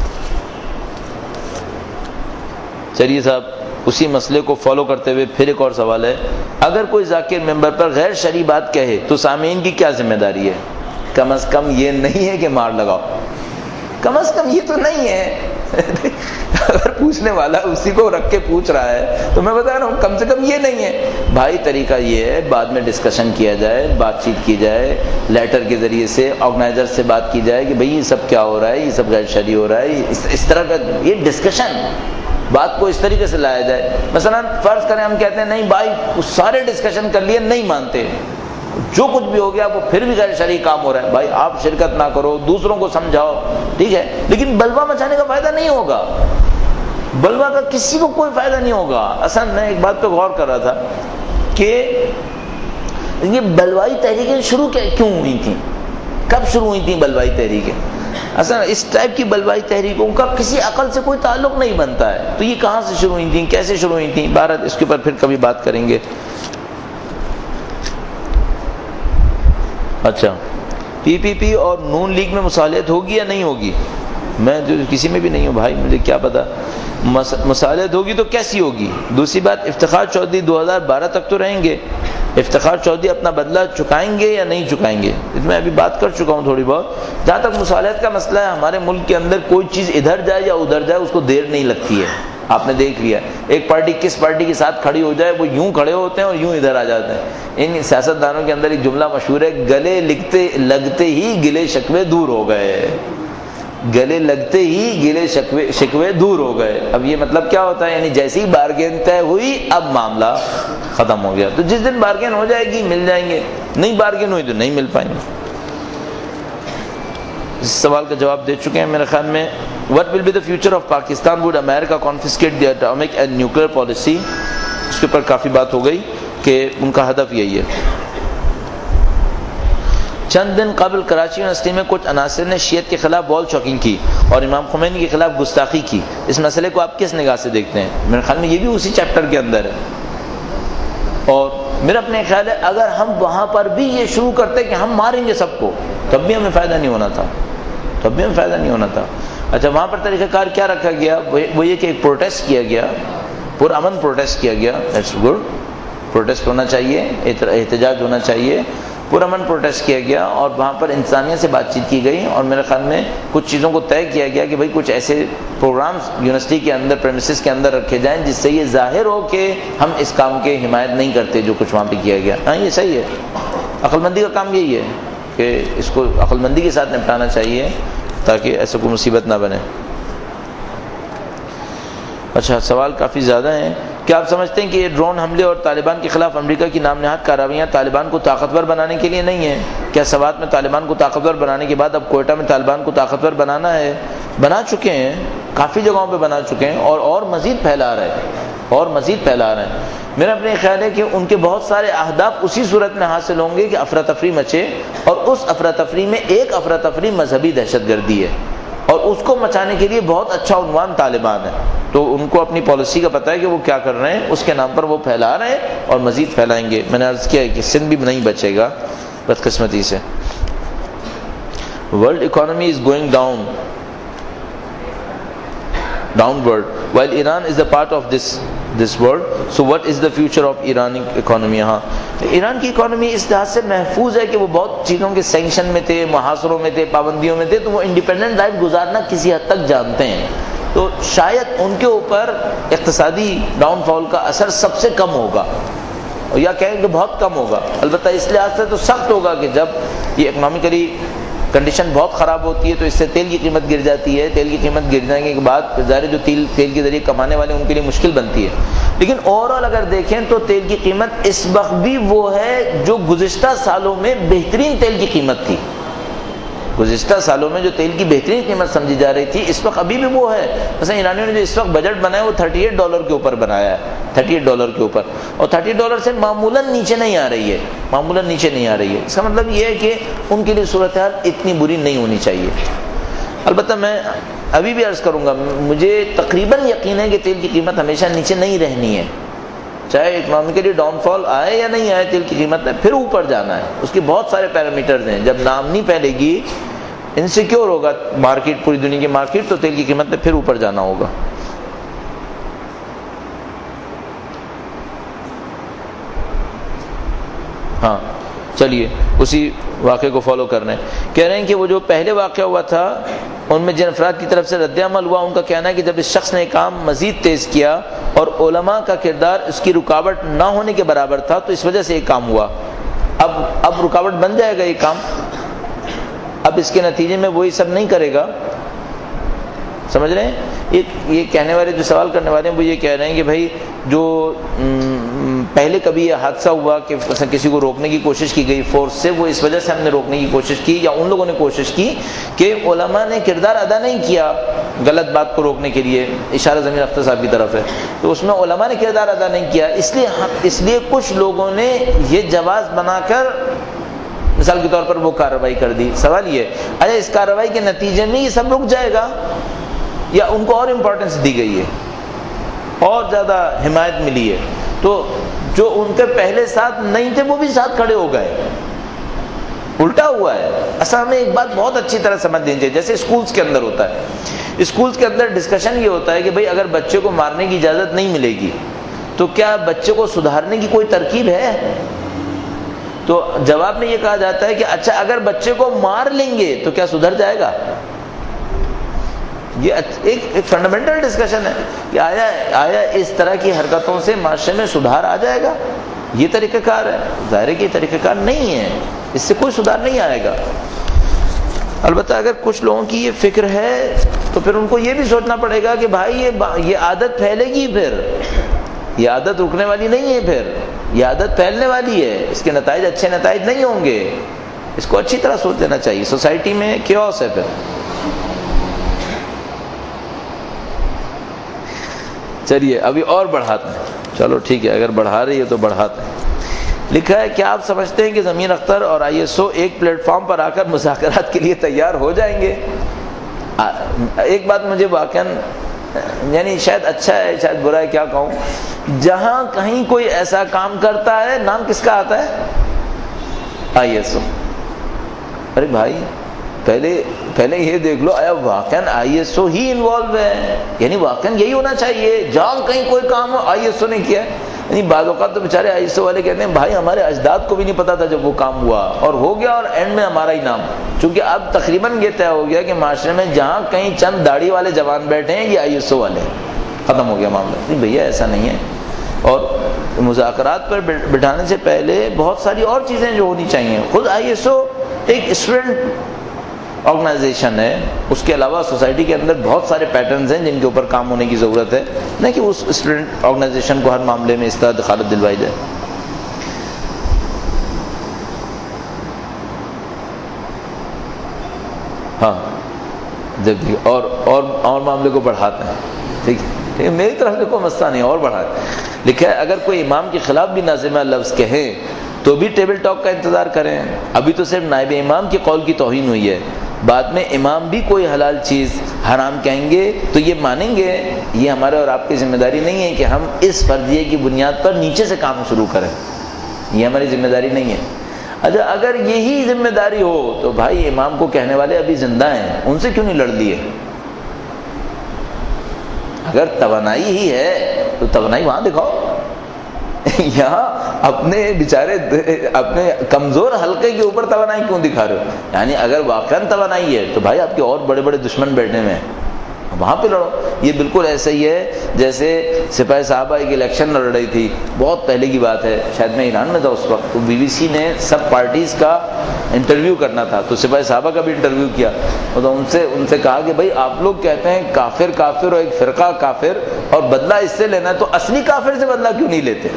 چلیے صاحب اسی مسئلے کو فالو کرتے ہوئے پھر ایک اور سوال ہے، اگر کوئی ذاکر ممبر پر غیر شرعی بات کہے تو سامعین کی کیا ذمہ داری ہے؟ کم از کم یہ نہیں ہے کہ مار لگاؤ، کم از کم یہ تو نہیں ہے۔ اگر پوچھنے والا اسی کو رکھ کے پوچھ رہا ہے تو میں بتا رہا ہوں کم سے کم یہ نہیں ہے۔ بھائی طریقہ یہ ہے بعد میں ڈسکشن کیا جائے، بات چیت کی جائے، لیٹر کے ذریعے سے آرگنائزر سے بات کی جائے کہ بھئی یہ سب کیا ہو رہا ہے، یہ سب غیر شرعی ہو رہا ہے، اس, اس طرح کا یہ ڈسکشن، بات کو اس طریقے سے لایا جائے۔ مثلا فرض کریں ہم کہتے ہیں نہیں بھائی سارے ڈسکشن کر لیے، نہیں مانتے، جو کچھ بھی ہو گیا وہ پھر بھی غیر شرعی کام ہو رہا ہے، بھائی آپ شرکت نہ کرو، دوسروں کو سمجھاؤ، ٹھیک ہے، لیکن بلوا مچانے کا فائدہ نہیں ہوگا، بلوا کا کسی کو کوئی فائدہ نہیں ہوگا۔ اصل میں ایک بات پہ غور کر رہا تھا کہ یہ بلوائی تحریکیں شروع کیوں ہوئی تھیں، کب شروع ہوئی تھیں بلوائی تحریکیں؟ اصل اس ٹائپ کی بلوائی تحریکوں کا کسی عقل سے کوئی تعلق نہیں بنتا ہے، تو یہ کہاں سے شروع ہوئی تھیں، کیسے شروع ہوئی تھیں، بہرحال اس کے اوپر پھر کبھی بات کریں گے۔ اچھا پی پی پی اور نون لیگ میں مصالحت ہوگی یا نہیں ہوگی؟ میں جو کسی میں بھی نہیں ہوں بھائی، مجھے کیا پتا، مصالحت ہوگی تو کیسی ہوگی؟ دوسری بات افتخار چودھری دو ہزار بارہ تک تو رہیں گے، افتخار چودھری اپنا بدلہ چکائیں گے یا نہیں چکائیں گے؟ اس میں ابھی بات کر چکا ہوں تھوڑی بہت۔ جہاں تک مصالحت کا مسئلہ ہے، ہمارے ملک کے اندر کوئی چیز ادھر جائے یا ادھر جائے اس کو دیر نہیں لگتی ہے۔ آپ نے دیکھ لیا ایک پارٹی کس پارٹی کے ساتھ کھڑی ہو جائے وہ یوں کھڑے ہوتے ہیں اور یوں ادھر آ جاتے ہیں۔ ان سیاستدانوں کے اندر ایک جملہ مشہور ہے، گلے لگتے لگتے ہی گلے شکوے دور ہو گئے، گلے لگتے ہی گلے شکوے شکوے دور ہو گئے۔ اب یہ مطلب کیا ہوتا ہے؟ یعنی جیسی ہی بارگین طے ہوئی اب معاملہ ختم ہو گیا، تو جس دن بارگین ہو جائے گی مل جائیں گے، نہیں بارگین ہوئی تو نہیں مل پائیں گے۔ اس سوال کا جواب دے چکے ہیں میرے خیال میں۔ What will be the future of Pakistan? Would America confiscate the atomic and nuclear policy? اس کے اوپر کافی بات ہو گئی کہ ان کا ہدف یہی ہے۔ چند دن قبل کراچی یونیورسٹی میں کچھ عناصر نے شیعت کے خلاف وال چاکنگ کی اور امام خمینی کے خلاف گستاخی کی، اس مسئلے کو آپ کس نگاہ سے دیکھتے ہیں؟ میرے خیال میں یہ بھی اسی چیپٹر کے اندر ہے، اور میرا اپنے خیال ہے اگر ہم وہاں پر بھی یہ شروع کرتے کہ ہم ماریں گے سب کو، تب بھی ہمیں فائدہ نہیں ہونا تھا، تب بھی ہمیں فائدہ نہیں ہونا تھا۔ اچھا وہاں پر طریقہ کار کیا رکھا گیا؟ وہ یہ کہ ایک پروٹیسٹ کیا گیا، پرامن پروٹیسٹ کیا گیا. دیٹس گڈ، پروٹیسٹ ہونا چاہیے، احتجاج ہونا چاہیے. پرامن پروٹیسٹ کیا گیا اور وہاں پر انسانیت سے بات چیت کی گئی، اور میرے خیال میں کچھ چیزوں کو طے کیا گیا کہ بھائی کچھ ایسے پروگرامز یونیورسٹی کے اندر پریمیسز کے اندر رکھے جائیں جس سے یہ ظاہر ہو کہ ہم اس کام کے حمایت نہیں کرتے جو کچھ وہاں پہ کیا گیا. ہاں یہ صحیح ہے، عقل مندی کا کام یہی ہے کہ اس کو عقل مندی کے ساتھ نپٹانا چاہیے تاکہ ایسا کوئی مصیبت نہ بنے. اچھا سوال کافی زیادہ ہیں. کیا آپ سمجھتے ہیں کہ یہ ڈرون حملے اور طالبان کے خلاف امریکہ کی نام نہاد کارروائیاں طالبان کو طاقتور بنانے کے لیے نہیں ہیں؟ کیا سوات میں طالبان کو طاقتور بنانے کے بعد اب کوئٹہ میں طالبان کو طاقتور بنانا ہے؟ بنا چکے ہیں، کافی جگہوں پہ بنا چکے ہیں، اور اور مزید پھیلا رہے ہیں اور مزید پھیلا رہے ہیں. میرا اپنے خیال ہے کہ ان کے بہت سارے اہداف اسی صورت میں حاصل ہوں گے کہ افراتفری مچے، اور اس افراتفری میں ایک افراتفری مذہبی دہشت گردی ہے، اور اس کو مچانے کے لیے بہت اچھا عنوان طالبان ہے. تو ان کو اپنی پالیسی کا پتہ ہے کہ وہ کیا کر رہے ہیں، اس کے نام پر وہ پھیلا رہے ہیں اور مزید پھیلائیں گے. میں نے عرض کیا ہے کہ سندھ بھی نہیں بچے گا بدقسمتی سے. World economy is going down downward while Iran is a part of this this world, so what is the future of Iranic economy? ہاں ایران کی اکانومی اس لحاظ سے محفوظ ہے کہ وہ بہت چیزوں کے سینکشن میں تھے، محاصروں میں تھے، پابندیوں میں تھے، تو وہ انڈیپینڈنٹ لائف گزارنا کسی حد تک جانتے ہیں. تو شاید ان کے اوپر اقتصادی ڈاؤن فال کا اثر سب سے کم ہوگا، یا کہیں کہ بہت کم ہوگا. البتہ اس لحاظ سے تو سخت ہوگا کہ جب یہ اکنامکلی کنڈیشن بہت خراب ہوتی ہے تو اس سے تیل کی قیمت گر جاتی ہے. تیل کی قیمت گر جانے کے بعد ظاہر جو تیل تیل کے ذریعے کمانے والے ان کے لیے مشکل بنتی ہے. لیکن اوور آل اگر دیکھیں تو تیل کی قیمت اس وقت بھی وہ ہے جو گزشتہ سالوں میں بہترین تیل کی قیمت تھی. گزشتہ سالوں میں جو تیل کی بہترین قیمت سمجھی جا رہی تھی اس وقت ابھی بھی وہ ہے. مثلا ایرانیوں نے جو اس وقت بجٹ بنایا وہ تھرٹی ایٹ ڈالر کے اوپر بنایا ہے، تھرٹی ایٹ ڈالر کے اوپر، اور تھرٹی ڈالر سے معمولاً نیچے نہیں آ رہی ہے، معمولاً نیچے نہیں آ رہی ہے. اس کا مطلب یہ ہے کہ ان کے لیے صورتحال اتنی بری نہیں ہونی چاہیے. البتہ میں ابھی بھی عرض کروں گا، مجھے تقریباً یقین ہے کہ تیل کی قیمت ہمیشہ نیچے نہیں رہنی ہے، چاہے اکنامکلی ڈاؤن فال آئے یا نہیں آئے، تیل کی قیمت میں پھر اوپر جانا ہے. اس کے بہت سارے پیرامیٹرز ہیں. جب نام نہیں پھیلے گی، انسیکیور ہوگا مارکیٹ، پوری دنیا کی مارکیٹ، تو تیل کی قیمت میں پھر اوپر جانا ہوگا. ہاں چلیے اسی واقعے کو فالو کر رہے ہیں. کہہ رہے ہیں کہ وہ جو پہلے واقعہ ہوا تھا ان میں جن افراد کی طرف سے رد عمل ہوا، ان کا کہنا ہے کہ جب اس شخص نے کام مزید تیز کیا اور علماء کا کردار اس کی رکاوٹ نہ ہونے کے برابر تھا تو اس وجہ سے یہ کام ہوا. اب اب رکاوٹ بن جائے گا یہ کام، اب اس کے نتیجے میں وہی سب نہیں کرے گا. سمجھ رہے ہیں؟ یہ یہ کہنے والے جو سوال کرنے والے ہیں وہ یہ کہہ رہے ہیں کہ بھائی جو پہلے کبھی یہ حادثہ ہوا کہ کسی کو روکنے کی کوشش کی گئی فورس سے، وہ اس وجہ سے ہم نے روکنے کی کوشش کی، یا ان لوگوں نے کوشش کی کہ علماء نے کردار ادا نہیں کیا غلط بات کو روکنے کے لیے. اشارہ ضمیر اختر صاحب کی طرف ہے، تو اس میں علماء نے کردار ادا نہیں کیا، اس لیے اس لیے کچھ لوگوں نے یہ جواز بنا کر مثال کے طور پر وہ کارروائی کر دی. سوال یہ اچھا اس کارروائی کے نتیجے میں یہ سب رک جائے گا یا ان کو اور امپورٹنس دی گئی ہے، اور زیادہ حمایت ملی ہے؟ تو جو ان کے پہلے ساتھ نہیں تھے وہ بھی ساتھ کھڑے ہو گئے. الٹا ہوا ہے. اصل ہمیں ایک بات بہت اچھی طرح سمجھ لینی چاہیے. جیسے اسکولز کے اندر ہوتا ہے، اسکولز کے اندر ڈسکشن یہ ہوتا ہے کہ بھئی اگر بچے کو مارنے کی اجازت نہیں ملے گی تو کیا بچے کو سدھارنے کی کوئی ترکیب ہے؟ تو جواب میں یہ کہا جاتا ہے کہ اچھا اگر بچے کو مار لیں گے تو کیا سدھر جائے گا؟ یہ ایک ایک فنڈامنٹل ڈسکشن ہے کہ آیا آیا اس طرح کی حرکتوں سے معاشرے میں سدھار آ جائے گا؟ یہ طریقہ کار ہے؟ ظاہر ہے کہ یہ طریقہ کار نہیں ہے، اس سے کوئی سدھار نہیں آئے گا. البتہ اگر کچھ لوگوں کی یہ فکر ہے تو پھر ان کو یہ بھی سوچنا پڑے گا کہ بھائی یہ یہ عادت پھیلے گی، پھر یہ عادت رکنے والی نہیں ہے، پھر یہ عادت پھیلنے والی ہے، اس کے نتائج اچھے نتائج نہیں ہوں گے. اس کو اچھی طرح سوچ لینا چاہیے. سوسائٹی میں کیوس ہے پھر. چلیے ابھی اور بڑھاتے ہیں. چلو ٹھیک ہے، اگر بڑھا رہی ہے تو بڑھاتے ہیں. لکھا ہے کہ آپ سمجھتے ہیں کہ ضمیر اختر اور آئی ایس او ایک پلیٹ فارم پر آ کر مذاکرات کے لیے تیار ہو جائیں گے؟ ایک بات مجھے واقعاً یعنی شاید اچھا ہے شاید برا ہے کیا کہوں، جہاں کہیں کوئی ایسا کام کرتا ہے نام کس کا آتا ہے؟ I S O. ارے بھائی پہلے پہلے یہ دیکھ لو آیا واقعاً I S O he involve ہے، یعنی واقعاً یہی ہونا چاہیے، جہاں کہیں کوئی کام ہو آئی ایس او نے کیا ہے۔ یعنی بعض اوقات تو بیچارے آئی ایس او والے کہتے ہیں بھائی ہمارے اجداد کو بھی نہیں پتا تھا جب وہ کام ہوا اور ہو گیا، اور اینڈ میں ہمارا ہی نام، چونکہ اب تقریباً یہ طے ہو گیا کہ معاشرے میں جہاں کہیں چند داڑھی والے جوان بیٹھے ہیں یہ آئی ایس او والے ہیں، ختم ہو گیا معاملہ۔ نہیں بھیا ایسا نہیں ہے، اور مذاکرات پر بٹھانے سے پہلے بہت ساری اور چیزیں جو ہونی چاہیے۔ خود آئی ایس او ایک اسٹوڈنٹ آرگنائزیشن ہے، اس کے علاوہ سوسائٹی کے اندر بہت سارے پیٹرنز ہیں جن کے اوپر کام ہونے کی ضرورت ہے، نہ کہ اس اسٹوڈنٹ آرگنائزیشن کو ہر معاملے میں اس طرح دخالت دلوائی جائے۔ ہاں جب اور اور اور معاملے کو بڑھاتے ہیں، ٹھیک ہے، میری طرف سے کوئی مسئلہ نہیں، اور بڑھا لکھا ہے اگر کوئی امام کے خلاف بھی نازمہ لفظ کہیں تو بھی ٹیبل ٹاک کا انتظار کریں۔ ابھی تو صرف نائب امام کے قول کی توہین ہوئی ہے، بعد میں امام بھی کوئی حلال چیز حرام کہیں گے تو یہ مانیں گے۔ یہ ہمارے اور آپ کی ذمہ داری نہیں ہے کہ ہم اس فرضیے کی بنیاد پر نیچے سے کام شروع کریں، یہ ہماری ذمہ داری نہیں ہے۔ اچھا اگر یہی ذمہ داری ہو تو بھائی امام کو کہنے والے ابھی زندہ ہیں، ان سے کیوں نہیں لڑ لیے؟ اگر توانائی ہی ہے تو توانائی وہاں دکھاؤ، یہاں اپنے بیچارے اپنے کمزور حلقے کے اوپر توانائی کیوں دکھا رہے ہو؟ یعنی اگر واقعاً توانائی ہے تو بھائی آپ کے اور بڑے بڑے دشمن بیٹھے ہوئے ہیں، وہاں پہ لڑو۔ یہ بالکل ایسا ہی ہے جیسے سپاہی صحابہ ایک الیکشن لڑ رہی تھی، بہت پہلے کی بات ہے، شاید میں ایران میں تھا اس وقت، تو بی بی سی نے سب پارٹیز کا انٹرویو کرنا تھا، تو سپاہی صحابہ کا بھی انٹرویو کیا، تو ان سے ان سے کہا کہ بھائی آپ لوگ کہتے ہیں کافر کافر اور ایک فرقہ کافر اور بدلہ اس سے لینا ہے، تو اصلی کافر سے بدلہ کیوں نہیں لیتے؟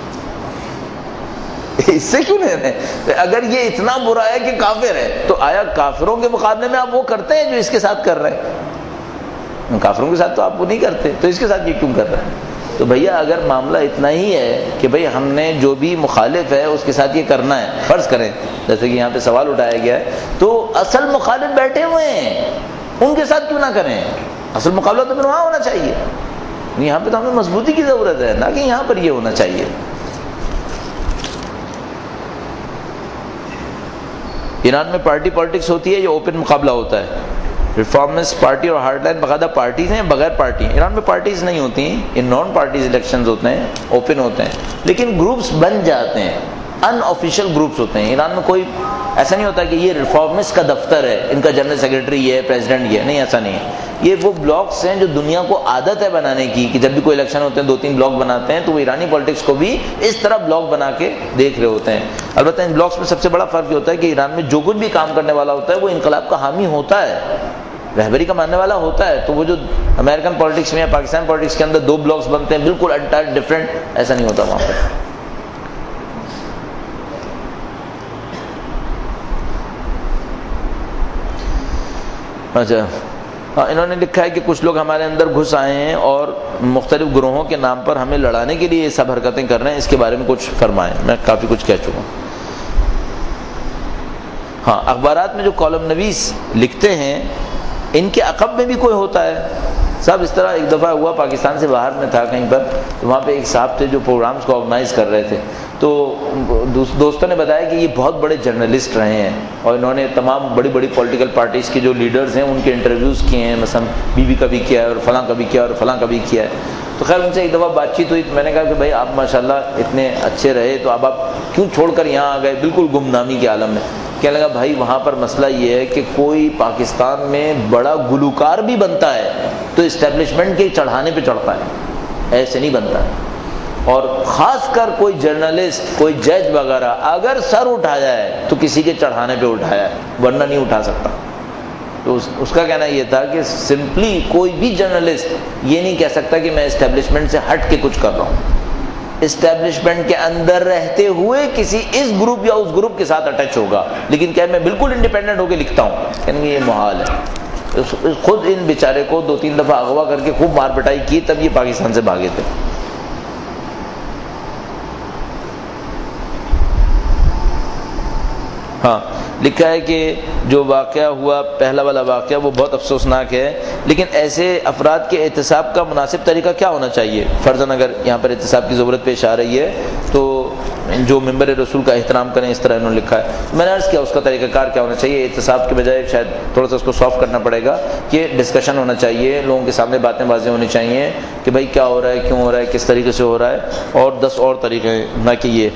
اس سے کیوں نہیں رہے؟ اگر یہ اتنا برا ہے کہ کافر ہے تو آیا کافروں کے مقابلے میں آپ وہ کرتے ہیں جو اس کے ساتھ کر رہے ہیں؟ کافروں کے ساتھ تو آپ وہ نہیں کرتے، تو اس کے ساتھ یہ کیوں کر رہے ہیں؟ تو بھیا اگر معاملہ اتنا ہی ہے کہ بھئی ہم نے جو بھی مخالف ہے اس کے ساتھ یہ کرنا ہے، فرض کریں جیسے کہ یہاں پہ سوال اٹھایا گیا ہے، تو اصل مخالف بیٹھے ہوئے ہیں ان کے ساتھ کیوں نہ کریں؟ اصل مقابلہ تو پھر وہاں ہونا چاہیے، یہاں پہ تو ہمیں مضبوطی کی ضرورت ہے، نہ کہ یہاں پر یہ ہونا چاہیے۔ ایران میں پارٹی پالیٹکس ہوتی ہے یا اوپن مقابلہ ہوتا ہے؟ ریفارمسٹ پارٹی اور ہارڈ لائن باقاعدہ پارٹیز ہیں، بغیر پارٹی ایران میں پارٹیز نہیں ہوتی ہیں، یہ نان پارٹیز الیکشنز ہوتے ہیں، اوپن ہوتے ہیں، لیکن گروپس بن جاتے ہیں، ان آفیشیل گروپس ہوتے ہیں۔ ایران میں کوئی ایسا نہیں ہوتا کہ یہ ریفارمسٹ کا دفتر ہے، ان کا جنرل سیکرٹری یہ ہے، پریزیڈنٹ یہ ہے، نہیں، ایسا نہیں ہے۔ یہ وہ بلاکس ہیں جو دنیا کو عادت ہے بنانے کی، کہ جب بھی کوئی الیکشن ہوتے ہیں دو تین بلاک بناتے ہیں، تو وہ ایرانی پالیٹکس کو بھی اس طرح بلاک بنا کے دیکھ رہے ہوتے ہیں۔ البتہ ان بلاکس میں سب سے بڑا فرق یہ ہوتا ہے کہ ایران میں جو کچھ بھی کام کرنے والا ہوتا ہے وہ انقلاب کا حامی ہوتا ہے، رہبری کا ماننے والا ہوتا ہے۔ تو وہ جو امریکن پالیٹکس میں یا پاکستان پالیٹکس کے اندر دو بلاکس بنتے ہیں بالکل انٹائر ڈفرینٹ، ایسا نہیں ہوتا وہاں پر۔ اچھا ہاں، انہوں نے لکھا ہے کہ کچھ لوگ ہمارے اندر گھس آئے ہیں اور مختلف گروہوں کے نام پر ہمیں لڑانے کے لیے یہ سب حرکتیں کر رہے ہیں، اس کے بارے میں کچھ فرمائیں۔ میں کافی کچھ کہہ چکا ہوں۔ ہاں، اخبارات میں جو کالم نویس لکھتے ہیں ان کے عقب میں بھی کوئی ہوتا ہے صاحب؟ اس طرح ایک دفعہ ہوا، پاکستان سے باہر میں تھا کہیں پر، تو وہاں پہ ایک صاحب تھے جو پروگرامز کو آرگنائز کر رہے تھے، تو دوستوں نے بتایا کہ یہ بہت بڑے جرنلسٹ رہے ہیں اور انہوں نے تمام بڑی بڑی پولیٹیکل پارٹیز کے جو لیڈرز ہیں ان کے انٹرویوز کیے ہیں، مثلا بی بی کا بھی کیا ہے اور فلاں کا بھی کیا ہے اور فلاں کا بھی کیا ہے۔ تو خیر ان سے ایک دفعہ بات چیت ہوئی، تو میں نے کہا کہ بھائی آپ ماشاءاللہ اتنے اچھے رہے، تو اب آپ کیوں چھوڑ کر یہاں آ گئے بالکل گمنامی کے عالم میں؟ کہنے لگا بھائی وہاں پر مسئلہ یہ ہے کہ کوئی پاکستان میں بڑا گلوکار بھی بنتا ہے تو اسٹیبلشمنٹ کے چڑھانے پہ چڑھتا ہے، ایسے نہیں بنتا ہے۔ اور خاص کر کوئی جرنلسٹ، کوئی جج وغیرہ اگر سر اٹھایا ہے تو کسی کے چڑھانے پہ اٹھایا ہے، ورنہ نہیں اٹھا سکتا۔ تو اس, اس کا کہنا یہ تھا کہ سمپلی کوئی بھی جرنلسٹ یہ نہیں کہہ سکتا کہ میں اسٹیبلشمنٹ سے ہٹ کے کچھ کر رہا ہوں، اسٹیبلشمنٹ کے اندر رہتے ہوئے کسی اس گروپ یا اس گروپ کے ساتھ اٹیچ ہوگا، لیکن کہ میں بالکل انڈیپینڈنٹ ہو کے لکھتا ہوں، کہنے یہ محال ہے۔ خود ان بیچارے کو دو تین دفعہ اغوا کر کے خوب مار پٹائی کی، تب یہ پاکستان سے بھاگے تھے۔ ہاں، لکھا ہے کہ جو واقعہ ہوا پہلا والا واقعہ وہ بہت افسوسناک ہے، لیکن ایسے افراد کے احتساب کا مناسب طریقہ کیا ہونا چاہیے؟ فرضاً اگر یہاں پر احتساب کی ضرورت پیش آ رہی ہے تو جو ممبر رسول کا احترام کریں، اس طرح انہوں نے لکھا ہے. میں نے عرض کیا اس کا طریقہ کار کیا ہونا چاہیے. احتساب کے بجائے شاید تھوڑا سا اس کو سافٹ کرنا پڑے گا کہ ڈسکشن ہونا چاہیے، لوگوں کے سامنے باتیں واضح ہونی چاہیے کہ بھائی کیا ہو رہا ہے، کیوں ہو رہا ہے، کس طریقے سے ہو رہا ہے، اور دس اور طریقے ہیں، نہ کہ یہ.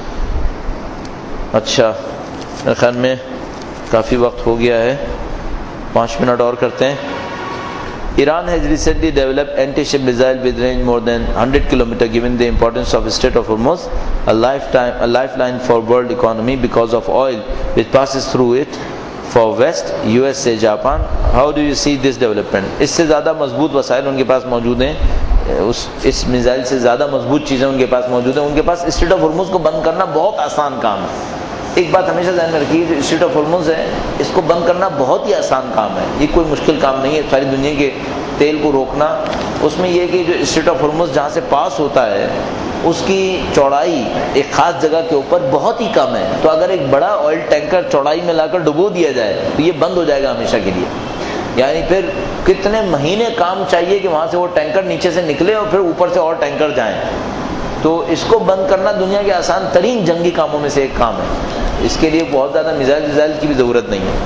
اچھا میرے خیال میں کافی وقت ہو گیا ہے، پانچ منٹ اور کرتے ہیں. Iran has recently developed anti-ship missile with range more than one hundred kilometers, given the importance of the Strait of Hormuz, a lifetime, a lifeline for world economy because of oil which passes through it for West, U S A, Japan. How do you see this development? اس سے زیادہ مضبوط وسائل ان کے پاس موجود ہیں، اس اس میزائل سے زیادہ مضبوط چیزیں ان کے پاس موجود ہیں. ان کے پاس اسٹریٹ آف ہرمز کو بند کرنا بہت آسان کام ہے. ایک بات ہمیشہ ذہن میں رکھیے، جو اسٹریٹ آف ہرمز ہے اس کو بند کرنا بہت ہی آسان کام ہے، یہ کوئی مشکل کام نہیں ہے. ساری دنیا کے تیل کو روکنا، اس میں یہ کہ جو اسٹریٹ آف ہرمز جہاں سے پاس ہوتا ہے اس کی چوڑائی ایک خاص جگہ کے اوپر بہت ہی کم ہے. تو اگر ایک بڑا آئل ٹینکر چوڑائی میں لا کر ڈبو دیا جائے تو یہ بند ہو جائے گا ہمیشہ کے لیے. یعنی پھر کتنے مہینے کام چاہیے کہ وہاں سے وہ ٹینکر نیچے سے نکلے اور پھر اوپر سے اور ٹینکر جائیں. تو اس کو بند کرنا دنیا کے آسان ترین جنگی کاموں میں سے ایک کام ہے. اس کے لیے بہت زیادہ میزائل میزائل کی بھی ضرورت نہیں ہے.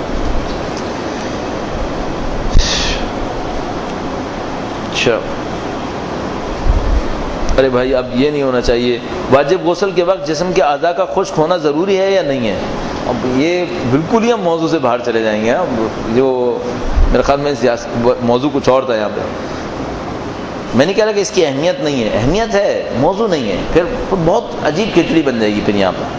اچھا ارے بھائی اب یہ نہیں ہونا چاہیے، واجب غسل کے وقت جسم کے اعضاء کا خشک ہونا ضروری ہے یا نہیں ہے؟ اب یہ بالکل ہی ہم موضوع سے باہر چلے جائیں گے. جو میرے خیال میں موضوع کچھ اور تھا یہاں پہ. میں نہیں کہہ رہا کہ اس کی اہمیت نہیں ہے، اہمیت ہے، موضوع نہیں ہے. پھر بہت عجیب کھچڑی بن جائے گی پھر یہاں پر.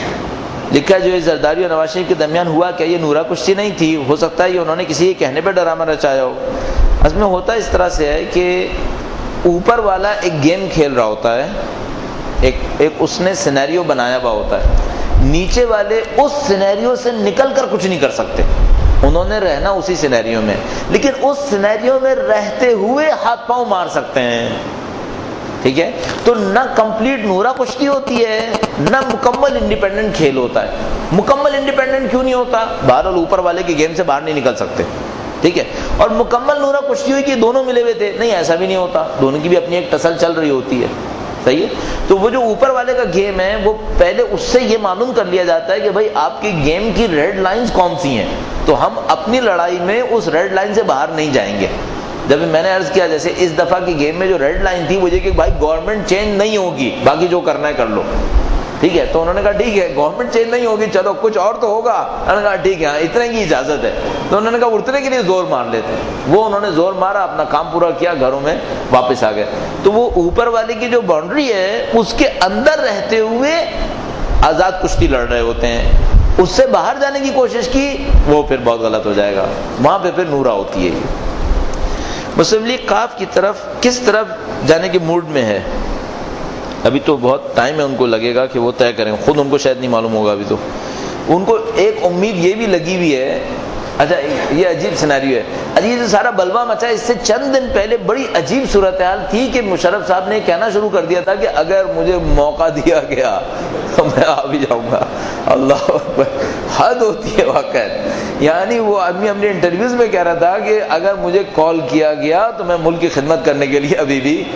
لکھا جو زرداری اور نواز شریف کے درمیان ہوا، کیا یہ نورا کشتی نہیں تھی؟ ہو سکتا ہے یہ انہوں نے کسی کے کہنے پہ ڈرامہ رچایا ہو. اصل میں ہوتا اس طرح سے ہے کہ اوپر والا ایک گیم کھیل رہا ہوتا ہے، ایک ایک اس نے سینیریو بنایا ہوا ہوتا ہے. نیچے والے اس سینیریو سے نکل کر کچھ نہیں کر سکتے، انہوں نے رہنا اسی سینیریو میں، لیکن اس سینیریو میں رہتے ہوئے ہاتھ پاؤں مار سکتے ہیں. ٹھیک ہے، تو نہ کمپلیٹ نورا کشتی ہوتی ہے نہ مکمل انڈیپینڈنٹ کھیل ہوتا ہے. مکمل انڈیپینڈنٹ کیوں نہیں ہوتا؟ بہرحال اوپر والے کے گیم سے باہر نہیں نکل سکتے. ٹھیک ہے، اور مکمل نورا کشتی ہوئی کہ دونوں ملے ہوئے تھے؟ نہیں، ایسا بھی نہیں ہوتا، دونوں کی بھی اپنی ایک ٹسل چل رہی ہوتی ہے. صحیح ہے. تو وہ جو اوپر والے کا گیم ہے وہ پہلے اس سے یہ معلوم کر لیا جاتا ہے کہ بھائی آپ کی گیم کی ریڈ لائنز کون سی ہیں، تو ہم اپنی لڑائی میں اس ریڈ لائن سے باہر نہیں جائیں گے. جب میں نے عرض کیا جیسے اس دفعہ کی گیم میں جو ریڈ لائن تھی وہ یہ کہ بھائی گورنمنٹ چینج نہیں ہوگی، باقی جو کرنا ہے کر لو. ٹھیک ہے، تو انہوں نے کہا ٹھیک ہے گورنمنٹ چینج نہیں ہوگی، چلو کچھ اور تو ہوگا. انہوں نے کہا ٹھیک ہے اتنے کی اجازت ہے. تو انہوں نے کہا اتنے کے لیے زور مار لیتے. وہ انہوں نے زور مارا، اپنا کام پورا کیا، گھروں میں واپس آ گئے. تو وہ اوپر والے کی جو باؤنڈری ہے اس کے اندر رہتے ہوئے آزاد کشتی لڑ رہے ہوتے ہیں. اس سے باہر جانے کی کوشش کی وہ پھر بہت غلط ہو جائے گا، وہاں پہ پھر نورا ہوتی ہے. مسلم لیگ قاف کی طرف کس طرف جانے کے موڈ میں ہے؟ ابھی تو بہت ٹائم ہے، ان کو لگے گا کہ وہ طے کریں، خود ان کو شاید نہیں معلوم ہوگا. ابھی تو ان کو ایک امید یہ بھی لگی ہوئی ہے. اچھا یہ عجیب سینیریو ہے، عجیب سے سارا بلوا مچا. اس سے چند دن پہلے بڑی عجیب صورتحال تھی کہ مشرف صاحب نے کہنا شروع کر دیا تھا کہ اگر مجھے موقع دیا گیا تو میں آ بھی جاؤں گا. اللہ اکبر، حد ہوتی ہے واقعا. یعنی وہ آدمی اپنے انٹرویوز میں کہہ رہا تھا کہ اگر مجھے کال کیا گیا تو میں ملک کی خدمت کرنے کے لیے ابھی بھی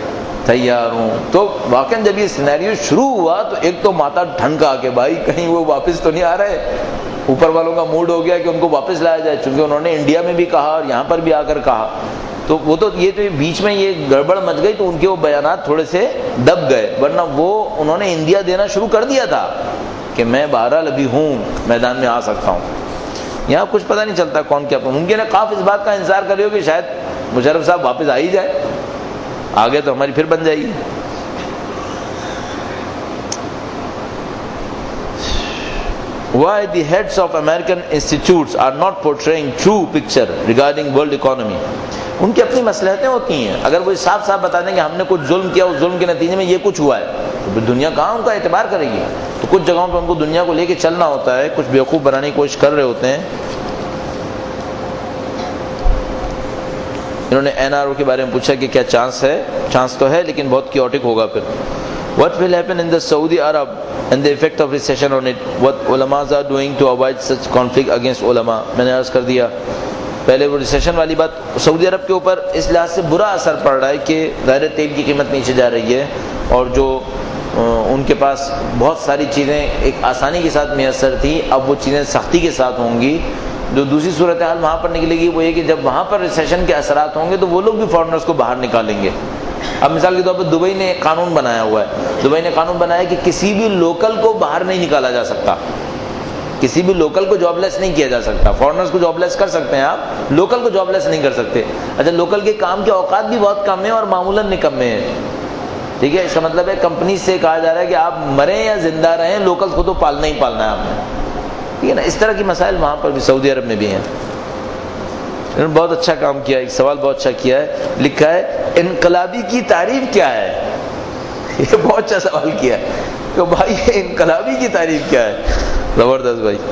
تیار ہوں. تو واقعا جب یہ سینیریو شروع ہوا تو ایک تو ماتا ٹھنکا کہ بھائی کہیں وہ واپس تو نہیں آ رہے. اوپر والوں کا موڈ ہو گیا کہ ان کو واپس لایا جائے، چونکہ انہوں نے انڈیا میں بھی کہا اور یہاں پر بھی آ کر کہا. تو وہ تو یہ تو بیچ میں یہ گڑبڑ مچ گئی تو ان کے وہ بیانات تھوڑے سے دب گئے، ورنہ وہ انہوں نے انڈیا دینا شروع کر دیا تھا کہ میں بہرحال ابھی ہوں، میدان میں آ سکتا ہوں. یہاں کچھ پتہ نہیں چلتا کون کیا. ممکن ہے قاف اس بات کا انتظار کر رہی ہو کہ شاید مشرف صاحب واپس آ ہی جائے، آگے تو ہماری پھر بن جائے گی. Why the heads of American institutes are not portraying true picture regarding world economy? ان کی اپنی مصلحتیں ہوتی ہیں. اگر وہ صاف صاف بتا دیں کہ ہم نے کچھ ظلم کیا، اس ظلم کے نتیجے میں یہ کچھ ہوا ہے، تو پھر دنیا کہاں ان کا اعتبار کرے گی. تو کچھ جگہوں پہ ان کو دنیا کو لے کے چلنا ہوتا ہے، کچھ بیوقوف بنانے کی کوشش کر رہے ہوتے ہیں. انہوں نے این آر او کے بارے میں پوچھا کہ کیا چانس ہے؟ چانس تو ہے لیکن بہت کیوٹک ہوگا. پھر What will happen in the Saudi Arab and the effect of recession on it? What ulamas are doing to avoid such conflict against ulama? میں نے عرض کر دیا پہلے وہ ریسیشن والی بات. سعودی عرب کے اوپر اس لحاظ سے برا اثر پڑ رہا ہے کہ ظاہر تیل کی قیمت نیچے جا رہی ہے اور جو ان کے پاس بہت ساری چیزیں ایک آسانی کے ساتھ میسر تھیں اب وہ چیزیں سختی کے ساتھ ہوں گی. جو دوسری صورتحال وہاں پر نکلے گی وہ یہ کہ جب وہاں پر ریسیشن کے اثرات ہوں گے تو وہ لوگ بھی فارنرز کو باہر نکالیں گے. اب مثال کے طور پر دبئی نے ایک قانون بنایا ہوا ہے. دبئی نے قانون بنایا کہ کسی بھی لوکل کو باہر نہیں نکالا جا سکتا, کسی بھی لوکل کو جاب لیس نہیں کیا جا سکتا. فارنرز کو جاب لیس کر سکتے ہیں آپ, لوکل کو جاب لیس نہیں کر سکتے. اچھا لوکل کے کام کے اوقات بھی بہت کم ہیں اور معمولاً نکمے ہیں. ٹھیک ہے, اس کا مطلب ہے کمپنی سے کہا جا رہا ہے کہ آپ مریں یا زندہ رہیں لوکل کو تو پالنا ہی پالنا ہے آپ نے. ٹھیک ہے نا, اس طرح کی مسائل وہاں پر بھی سعودی عرب میں بھی ہیں. انہوں نے بہت اچھا کام کیا, ایک سوال بہت اچھا کیا ہے, لکھا ہے انقلابی کی تعریف کیا ہے. یہ بہت اچھا سوال کیا ہے کہ بھائی انقلابی کی تعریف کیا ہے. زبردست بھائی.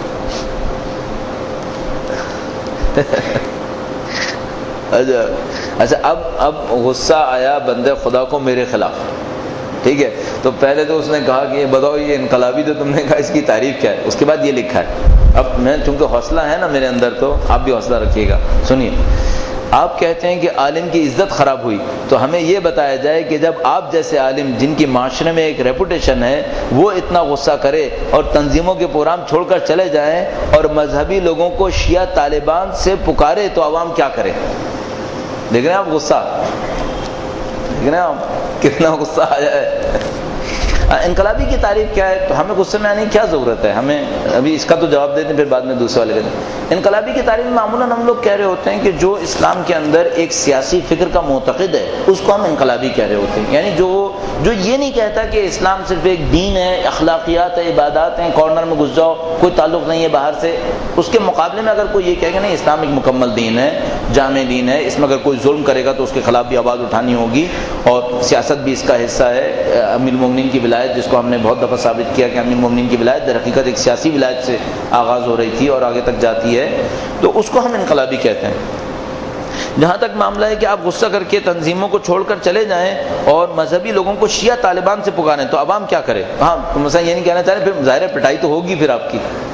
اچھا اچھا اب اب غصہ آیا بندے خدا کو میرے خلاف. ٹھیک ہے, تو پہلے تو اس نے کہا کہ بتاؤ یہ انقلابی تو تم نے کہا اس کی تعریف کیا ہے. اس کے بعد یہ لکھا ہے, اب میں چونکہ حوصلہ ہے نا میرے اندر تو آپ بھی حوصلہ رکھیے گا. سنیے, آپ کہتے ہیں کہ عالم کی عزت خراب ہوئی تو ہمیں یہ بتایا جائے کہ جب آپ جیسے عالم جن کی معاشرے میں ایک ریپوٹیشن ہے وہ اتنا غصہ کرے اور تنظیموں کے پروگرام چھوڑ کر چلے جائیں اور مذہبی لوگوں کو شیعہ طالبان سے پکارے تو عوام کیا کرے. دیکھ رہے ہیں آپ غصہ, دیکھ رہے ہیں آپ کتنا غصہ آیا ہے. انقلابی کی تعریف کیا ہے, تو ہمیں غصے میں آنے کی کیا ضرورت ہے. ہمیں ابھی اس کا تو جواب دیتے ہیں پھر بعد میں دوسرے والے کہتے ہیں. انقلابی کی تعریف معمولاً ہم لوگ کہہ رہے ہوتے ہیں کہ جو اسلام کے اندر ایک سیاسی فکر کا معتقد ہے اس کو ہم انقلابی کہہ رہے ہوتے ہیں. یعنی جو جو یہ نہیں کہتا کہ اسلام صرف ایک دین ہے, اخلاقیات ہے, عبادات ہیں, کارنر میں گھس جاؤ, کوئی تعلق نہیں ہے باہر سے. اس کے مقابلے میں اگر کوئی یہ کہے کہ نہیں اسلام ایک مکمل دین ہے, جامع دین ہے, اس میں اگر کوئی ظلم کرے گا تو اس کے خلاف بھی آواز اٹھانی ہوگی اور سیاست بھی اس کا حصہ ہے. امیر المومنین کی ولایت جس کو ہم نے بہت دفعہ ثابت کیا کہ امیر المومنین کی ولایت در حقیقت ایک سیاسی ولایت سے آغاز ہو رہی تھی اور آگے تک جاتی ہے, تو اس کو ہم انقلابی کہتے ہیں. جہاں تک معاملہ ہے کہ آپ غصہ کر کے تنظیموں کو چھوڑ کر چلے جائیں اور مذہبی لوگوں کو شیعہ طالبان سے پکاریں تو عوام کیا کرے. ہاں مثلا یہ نہیں کہنا چاہ رہے, پھر ظاہر پٹائی تو ہوگی پھر آپ کی,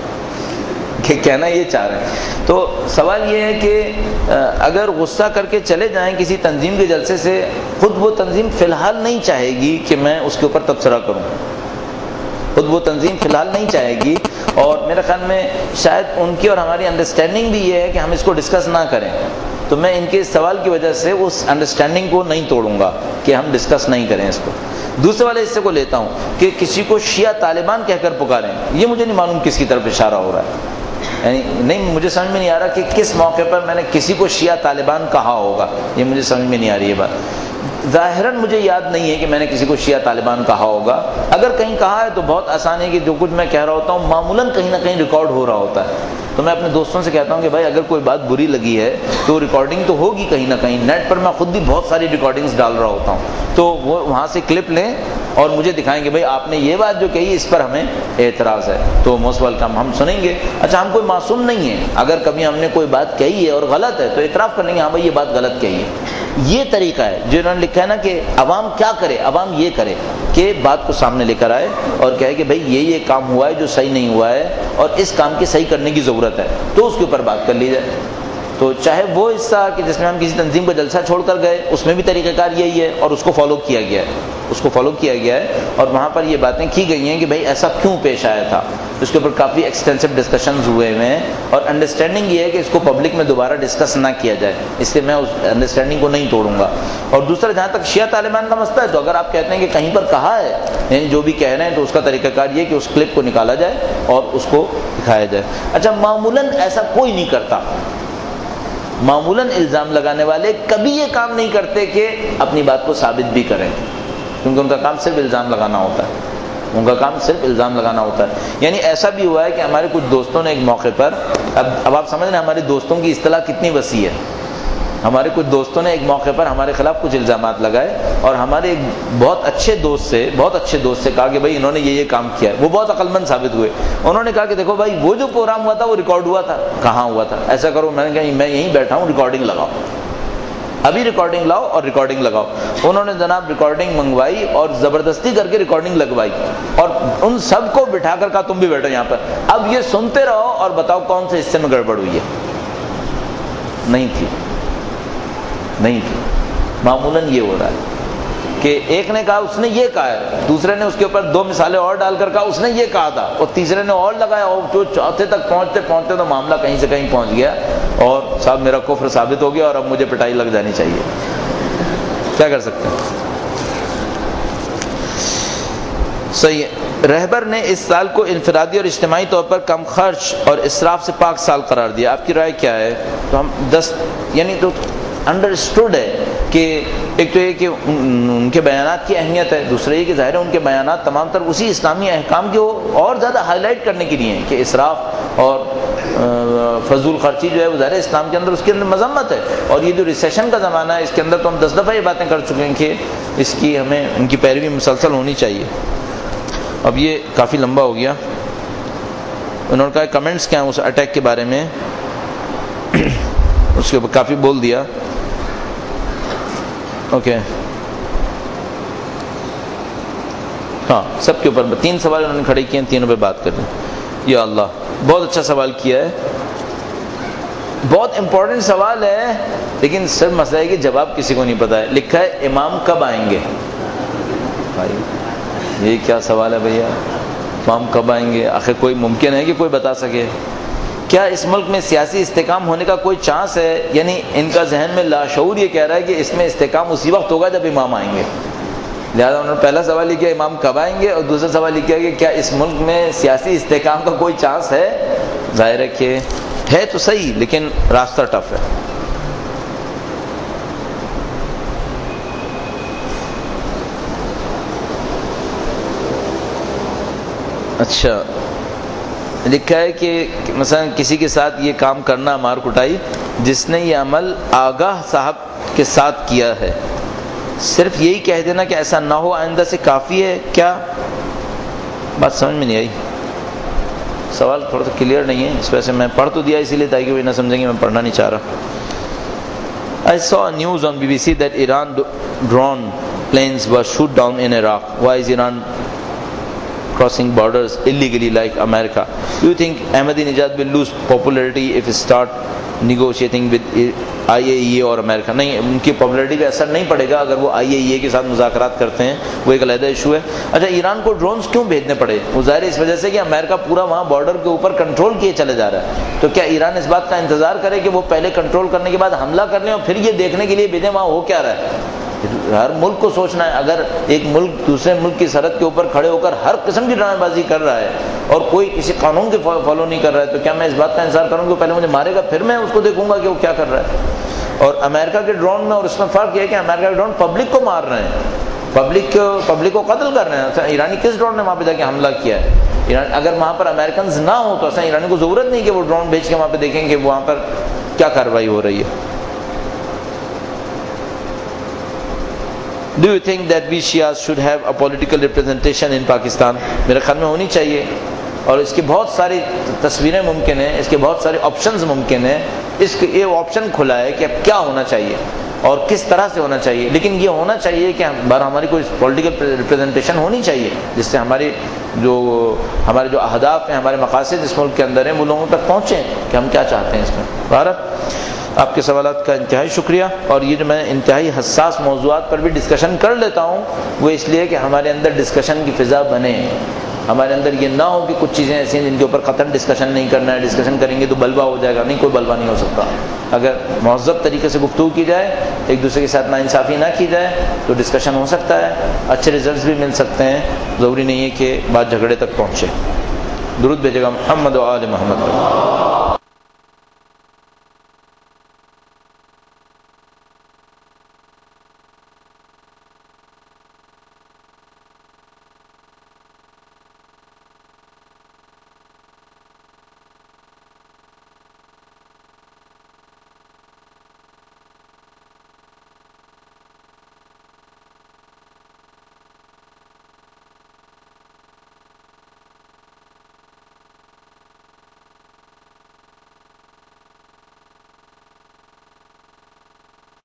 کہ کہنا یہ چاہ رہے ہیں. تو سوال یہ ہے کہ اگر غصہ کر کے چلے جائیں کسی تنظیم کے جلسے سے, خود وہ تنظیم فی الحال نہیں چاہے گی کہ میں اس کے اوپر تبصرہ کروں, خود وہ تنظیم فی الحال نہیں چاہے گی, اور میرے خیال میں شاید ان کی اور ہماری انڈرسٹینڈنگ بھی یہ ہے کہ ہم اس کو ڈسکس نہ کریں. تو میں ان کے اس سوال کی وجہ سے اس انڈرسٹینڈنگ کو نہیں توڑوں گا کہ ہم ڈسکس نہیں کریں اس کو. دوسرے والے حصے کو لیتا ہوں کہ کسی کو شیعہ طالبان کہہ کر پکاریں, یہ مجھے نہیں معلوم کس کی طرف اشارہ ہو رہا ہے. یعنی نہیں, مجھے سمجھ میں نہیں آ رہا کہ کس موقع پر میں نے کسی کو شیعہ طالبان کہا ہوگا, یہ مجھے سمجھ میں نہیں آ رہی یہ بات. ظاہراً مجھے یاد نہیں ہے کہ میں نے کسی کو شیعہ طالبان کہا ہوگا. اگر کہیں کہا ہے تو بہت آسان ہے کہ جو کچھ میں کہہ رہا ہوتا ہوں معمولاً کہیں نہ کہیں ریکارڈ ہو رہا ہوتا ہے. تو میں اپنے دوستوں سے کہتا ہوں کہ بھائی اگر کوئی بات بری لگی ہے تو ریکارڈنگ تو ہوگی کہیں نہ کہیں. نیٹ پر میں خود بھی بہت ساری ریکارڈنگز ڈال رہا ہوتا ہوں, تو وہ وہاں سے کلپ لیں اور مجھے دکھائیں کہ بھائی آپ نے یہ بات جو کہی اس پر ہمیں اعتراض ہے, تو موسٹ ویلکم, ہم سنیں گے. اچھا ہم کوئی معصوم نہیں ہیں, اگر کبھی ہم نے کوئی بات کہی ہے اور غلط ہے تو اعتراف کر لیں گے ہاں بھائی یہ بات غلط کہی ہے. یہ طریقہ ہے جو انہوں نے لکھا ہے نا کہ عوام کیا کرے. عوام یہ کرے کہ بات کو سامنے لے کر آئے اور کہے کہ بھائی یہ یہ کام ہوا ہے جو صحیح نہیں ہوا ہے اور اس کام کی صحیح کرنے کی ضرورت ہے, تو اس کے اوپر بات کر لی جائے. تو چاہے وہ حصہ کہ جس میں ہم کسی تنظیم کا جلسہ چھوڑ کر گئے اس میں بھی طریقہ کار یہی ہے اور اس کو فالو کیا گیا ہے, اس کو فالو کیا گیا ہے اور وہاں پر یہ باتیں کی گئی ہیں کہ بھائی ایسا کیوں پیش آیا تھا. اس کے اوپر کافی ایکسٹینسو ڈسکشنز ہوئے ہوئے ہیں اور انڈرسٹینڈنگ یہ ہے کہ اس کو پبلک میں دوبارہ ڈسکس نہ کیا جائے, اس لیے میں اس انڈرسٹینڈنگ کو نہیں توڑوں گا. اور دوسرا جہاں تک شیعہ طالبان کا مسئلہ ہے, تو اگر آپ کہتے ہیں کہ کہیں پر کہا ہے یعنی جو بھی کہہ رہے ہیں, تو اس کا طریقہ کار یہ کہ اس کلپ کو نکالا جائے اور اس کو دکھایا جائے. اچھا معمولاً ایسا کوئی نہیں کرتا, معمولاً الزام لگانے والے کبھی یہ کام نہیں کرتے کہ اپنی بات کو ثابت بھی کریں, کیونکہ ان کا کام صرف الزام لگانا ہوتا ہے, ان کا کام صرف الزام لگانا ہوتا ہے. یعنی ایسا بھی ہوا ہے کہ ہمارے کچھ دوستوں نے ایک موقع پر, اب اب آپ سمجھ رہے ہیں ہمارے دوستوں کی اصطلاح کتنی وسیع ہے. ہمارے کچھ دوستوں نے ایک موقع پر ہمارے خلاف کچھ الزامات لگائے اور ہمارے ایک بہت اچھے دوست سے بہت اچھے دوست سے کہا کہ بھائی انہوں نے یہ یہ کام کیا ہے. وہ بہت عقل مند ثابت ہوئے. انہوں نے کہا کہ دیکھو بھائی وہ جو پروگرام ہوا تھا وہ ریکارڈ ہوا تھا, کہاں ہوا تھا, ایسا کرو, میں نے کہا میں یہیں بیٹھا ہوں ریکارڈنگ لگاؤ. ابھی ریکارڈنگ لاؤ اور ریکارڈنگ لگاؤ. انہوں نے جناب ریکارڈنگ منگوائی اور زبردستی کر کے ریکارڈنگ لگوائی اور ان سب کو بٹھا کر کہا تم بھی بیٹھو یہاں پر, اب یہ سنتے رہو اور بتاؤ کون سے حصے میں گڑبڑ ہوئی ہے. نہیں تھی, نہیں تھی. معمولاً یہ ہو رہا ہے کہ ایک نے کہا اس نے یہ کہا ہے, دوسرے نے اس کے اوپر دو مثالیں اور ڈال کر کہا اس نے یہ کہا تھا, اور تیسرے نے اور لگایا, اور جو چوتھے تک پہنچتے پہنچتے تو معاملہ کہیں سے کہیں پہنچ گیا اور صاحب میرا کفر ثابت ہو گیا اور اب مجھے پٹائی لگ جانی چاہیے. کیا کر سکتے ہیں؟ صحیح ہے. رہبر نے اس سال کو انفرادی اور اجتماعی طور پر کم خرچ اور اسراف سے پاک سال قرار دیا. آپ کی رائے کیا ہے؟ تو ہم دس یعنی تو انڈرسٹوڈ ہے کہ ایک تو یہ کہ ان کے بیانات کی اہمیت ہے, دوسرا یہ کہ ظاہر ہے ان کے بیانات تمام تر اسی اسلامی احکام کے اور زیادہ ہائی لائٹ کرنے کے لیے ہیں کہ اسراف اور فضول خرچی جو ہے وہ ظاہر ہے اسلام کے اندر اس کے اندر مذمت ہے. اور یہ جو ریسیشن کا زمانہ ہے اس کے اندر تو ہم دس دفعہ یہ باتیں کر چکے ہیں کہ اس کی ہمیں ان کی پیروی مسلسل ہونی چاہیے. اب یہ کافی لمبا ہو گیا. انہوں نے کہا کمنٹس کیا ہیں اس اٹیک کے بارے میں, اس کے اوپر کافی بول دیا. اوکے ہاں, سب کے اوپر تین سوال انہوں نے کھڑے کیے ہیں, تینوں پہ بات کر لیں. یا اللہ, بہت اچھا سوال کیا ہے, بہت امپورٹنٹ سوال ہے, لیکن صرف مسئلہ ہے کہ جواب کسی کو نہیں پتا ہے. لکھا ہے امام کب آئیں گے. بھائی یہ کیا سوال ہے بھیا, امام کب آئیں گے؟ آخر کوئی ممکن ہے کہ کوئی بتا سکے؟ کیا اس ملک میں سیاسی استحکام ہونے کا کوئی چانس ہے؟ یعنی ان کا ذہن میں لاشعور یہ کہہ رہا ہے کہ اس میں استحکام اسی وقت ہوگا جب امام آئیں گے. لہٰذا انہوں نے پہلا سوال یہ کیا امام کب آئیں گے, اور دوسرا سوال یہ کیا کہ کیا اس ملک میں سیاسی استحکام کا کوئی چانس ہے. ظاہر ہے کہ ہے تو صحیح, لیکن راستہ ٹف ہے. اچھا لکھا ہے کہ مثلا کسی کے ساتھ یہ کام کرنا مار کٹائی, جس نے یہ عمل آگاہ صاحب کے ساتھ کیا ہے, صرف یہی کہہ دینا کہ ایسا نہ ہو آئندہ سے کافی ہے کیا؟ بات سمجھ میں نہیں آئی, سوال تھوڑا سا کلیئر نہیں ہے. اس وجہ سے میں پڑھ تو دیا اسی لیے تاکہ وہ نہ سمجھیں گے میں پڑھنا نہیں چاہ رہا. I saw a news on B B C that Iran drone planes were shoot down in Iraq. Why is Iran crossing borders illegally like America? Do you think Ahmadinejad will lose popularity if it start negotiating with I A E A اور امریکہ؟ نہیں, ان کی پاپولیرٹی پہ اثر نہیں پڑے گا اگر وہ آئی اے ای اے کے ساتھ مذاکرات کرتے ہیں, وہ ایک علیحدہ ایشو ہے. اچھا ایران کو ڈرونز کیوں بھیجنے پڑے؟ وہ ظاہر ہے اس وجہ سے کہ امریکہ پورا وہاں بارڈر کے اوپر کنٹرول کیے چلے جا رہا ہے. تو کیا ایران اس بات کا انتظار کرے کہ وہ پہلے کنٹرول کرنے کے بعد حملہ کر لیں اور پھر یہ دیکھنے کے لیے بھیجیں وہاں ہو کیا رہا ہے؟ ہر ملک کو سوچنا ہے. اگر ایک ملک دوسرے ملک کی سرحد کے اوپر کھڑے ہو کر ہر قسم کی ڈرامے بازی کر رہا ہے اور کوئی کسی قانون کے فالو نہیں کر رہا ہے, تو کیا میں اس بات کا انتظار کروں کہ پہلے مجھے مارے گا پھر میں اس کو دیکھوں گا کہ وہ کیا کر رہا ہے؟ اور امریکہ کے ڈرون میں اور اس میں فرق یہ ہے کہ امریکہ کے ڈرون پبلک کو مار رہے ہیں, پبلک کو پبلک کو قتل کر رہے ہیں. اصل ایرانی کس ڈرون نے وہاں پہ جا کے حملہ کیا ہے؟ ایران اگر وہاں پر امریکنز نہ ہوں تو اصل ایرانی کو ضرورت نہیں کہ وہ ڈرون بھیج کے وہاں پہ دیکھیں کہ وہاں پر کیا کارروائی ہو رہی ہے. Do you think that we Shias should have a political representation in Pakistan? میرے خیال میں ہونی چاہیے, اور اس کی بہت ساری تصویریں ممکن ہیں, اس کے بہت سارے آپشنز ممکن ہیں. اس کے یہ آپشن کھلا ہے کہ اب کیا ہونا چاہیے اور کس طرح سے ہونا چاہیے, لیکن یہ ہونا چاہیے کہ بار ہماری کوئی پولیٹیکل ریپرزنٹیشن ہونی چاہیے جس سے ہماری جو ہمارے جو اہداف ہیں, ہمارے مقاصد اس ملک کے اندر ہیں, وہ لوگوں تک پہنچیں کہ ہم کیا چاہتے ہیں اس میں. بھارت آپ کے سوالات کا انتہائی شکریہ. اور یہ جو میں انتہائی حساس موضوعات پر بھی ڈسکشن کر لیتا ہوں وہ اس لیے کہ ہمارے اندر ڈسکشن کی فضا بنے, ہمارے اندر یہ نہ ہو کہ کچھ چیزیں ایسی ہیں جن کے اوپر قطعاً ڈسکشن نہیں کرنا ہے, ڈسکشن کریں گے تو بلوا ہو جائے گا. نہیں, کوئی بلوا نہیں ہو سکتا. اگر مہذب طریقے سے گفتگو کی جائے, ایک دوسرے کے ساتھ ناانصافی نہ کی جائے تو ڈسکشن ہو سکتا ہے, اچھے ریزلٹس بھی مل سکتے ہیں. ضروری نہیں ہے کہ بات جھگڑے تک پہنچے. درود بھیجے گا محمد و آل محمد.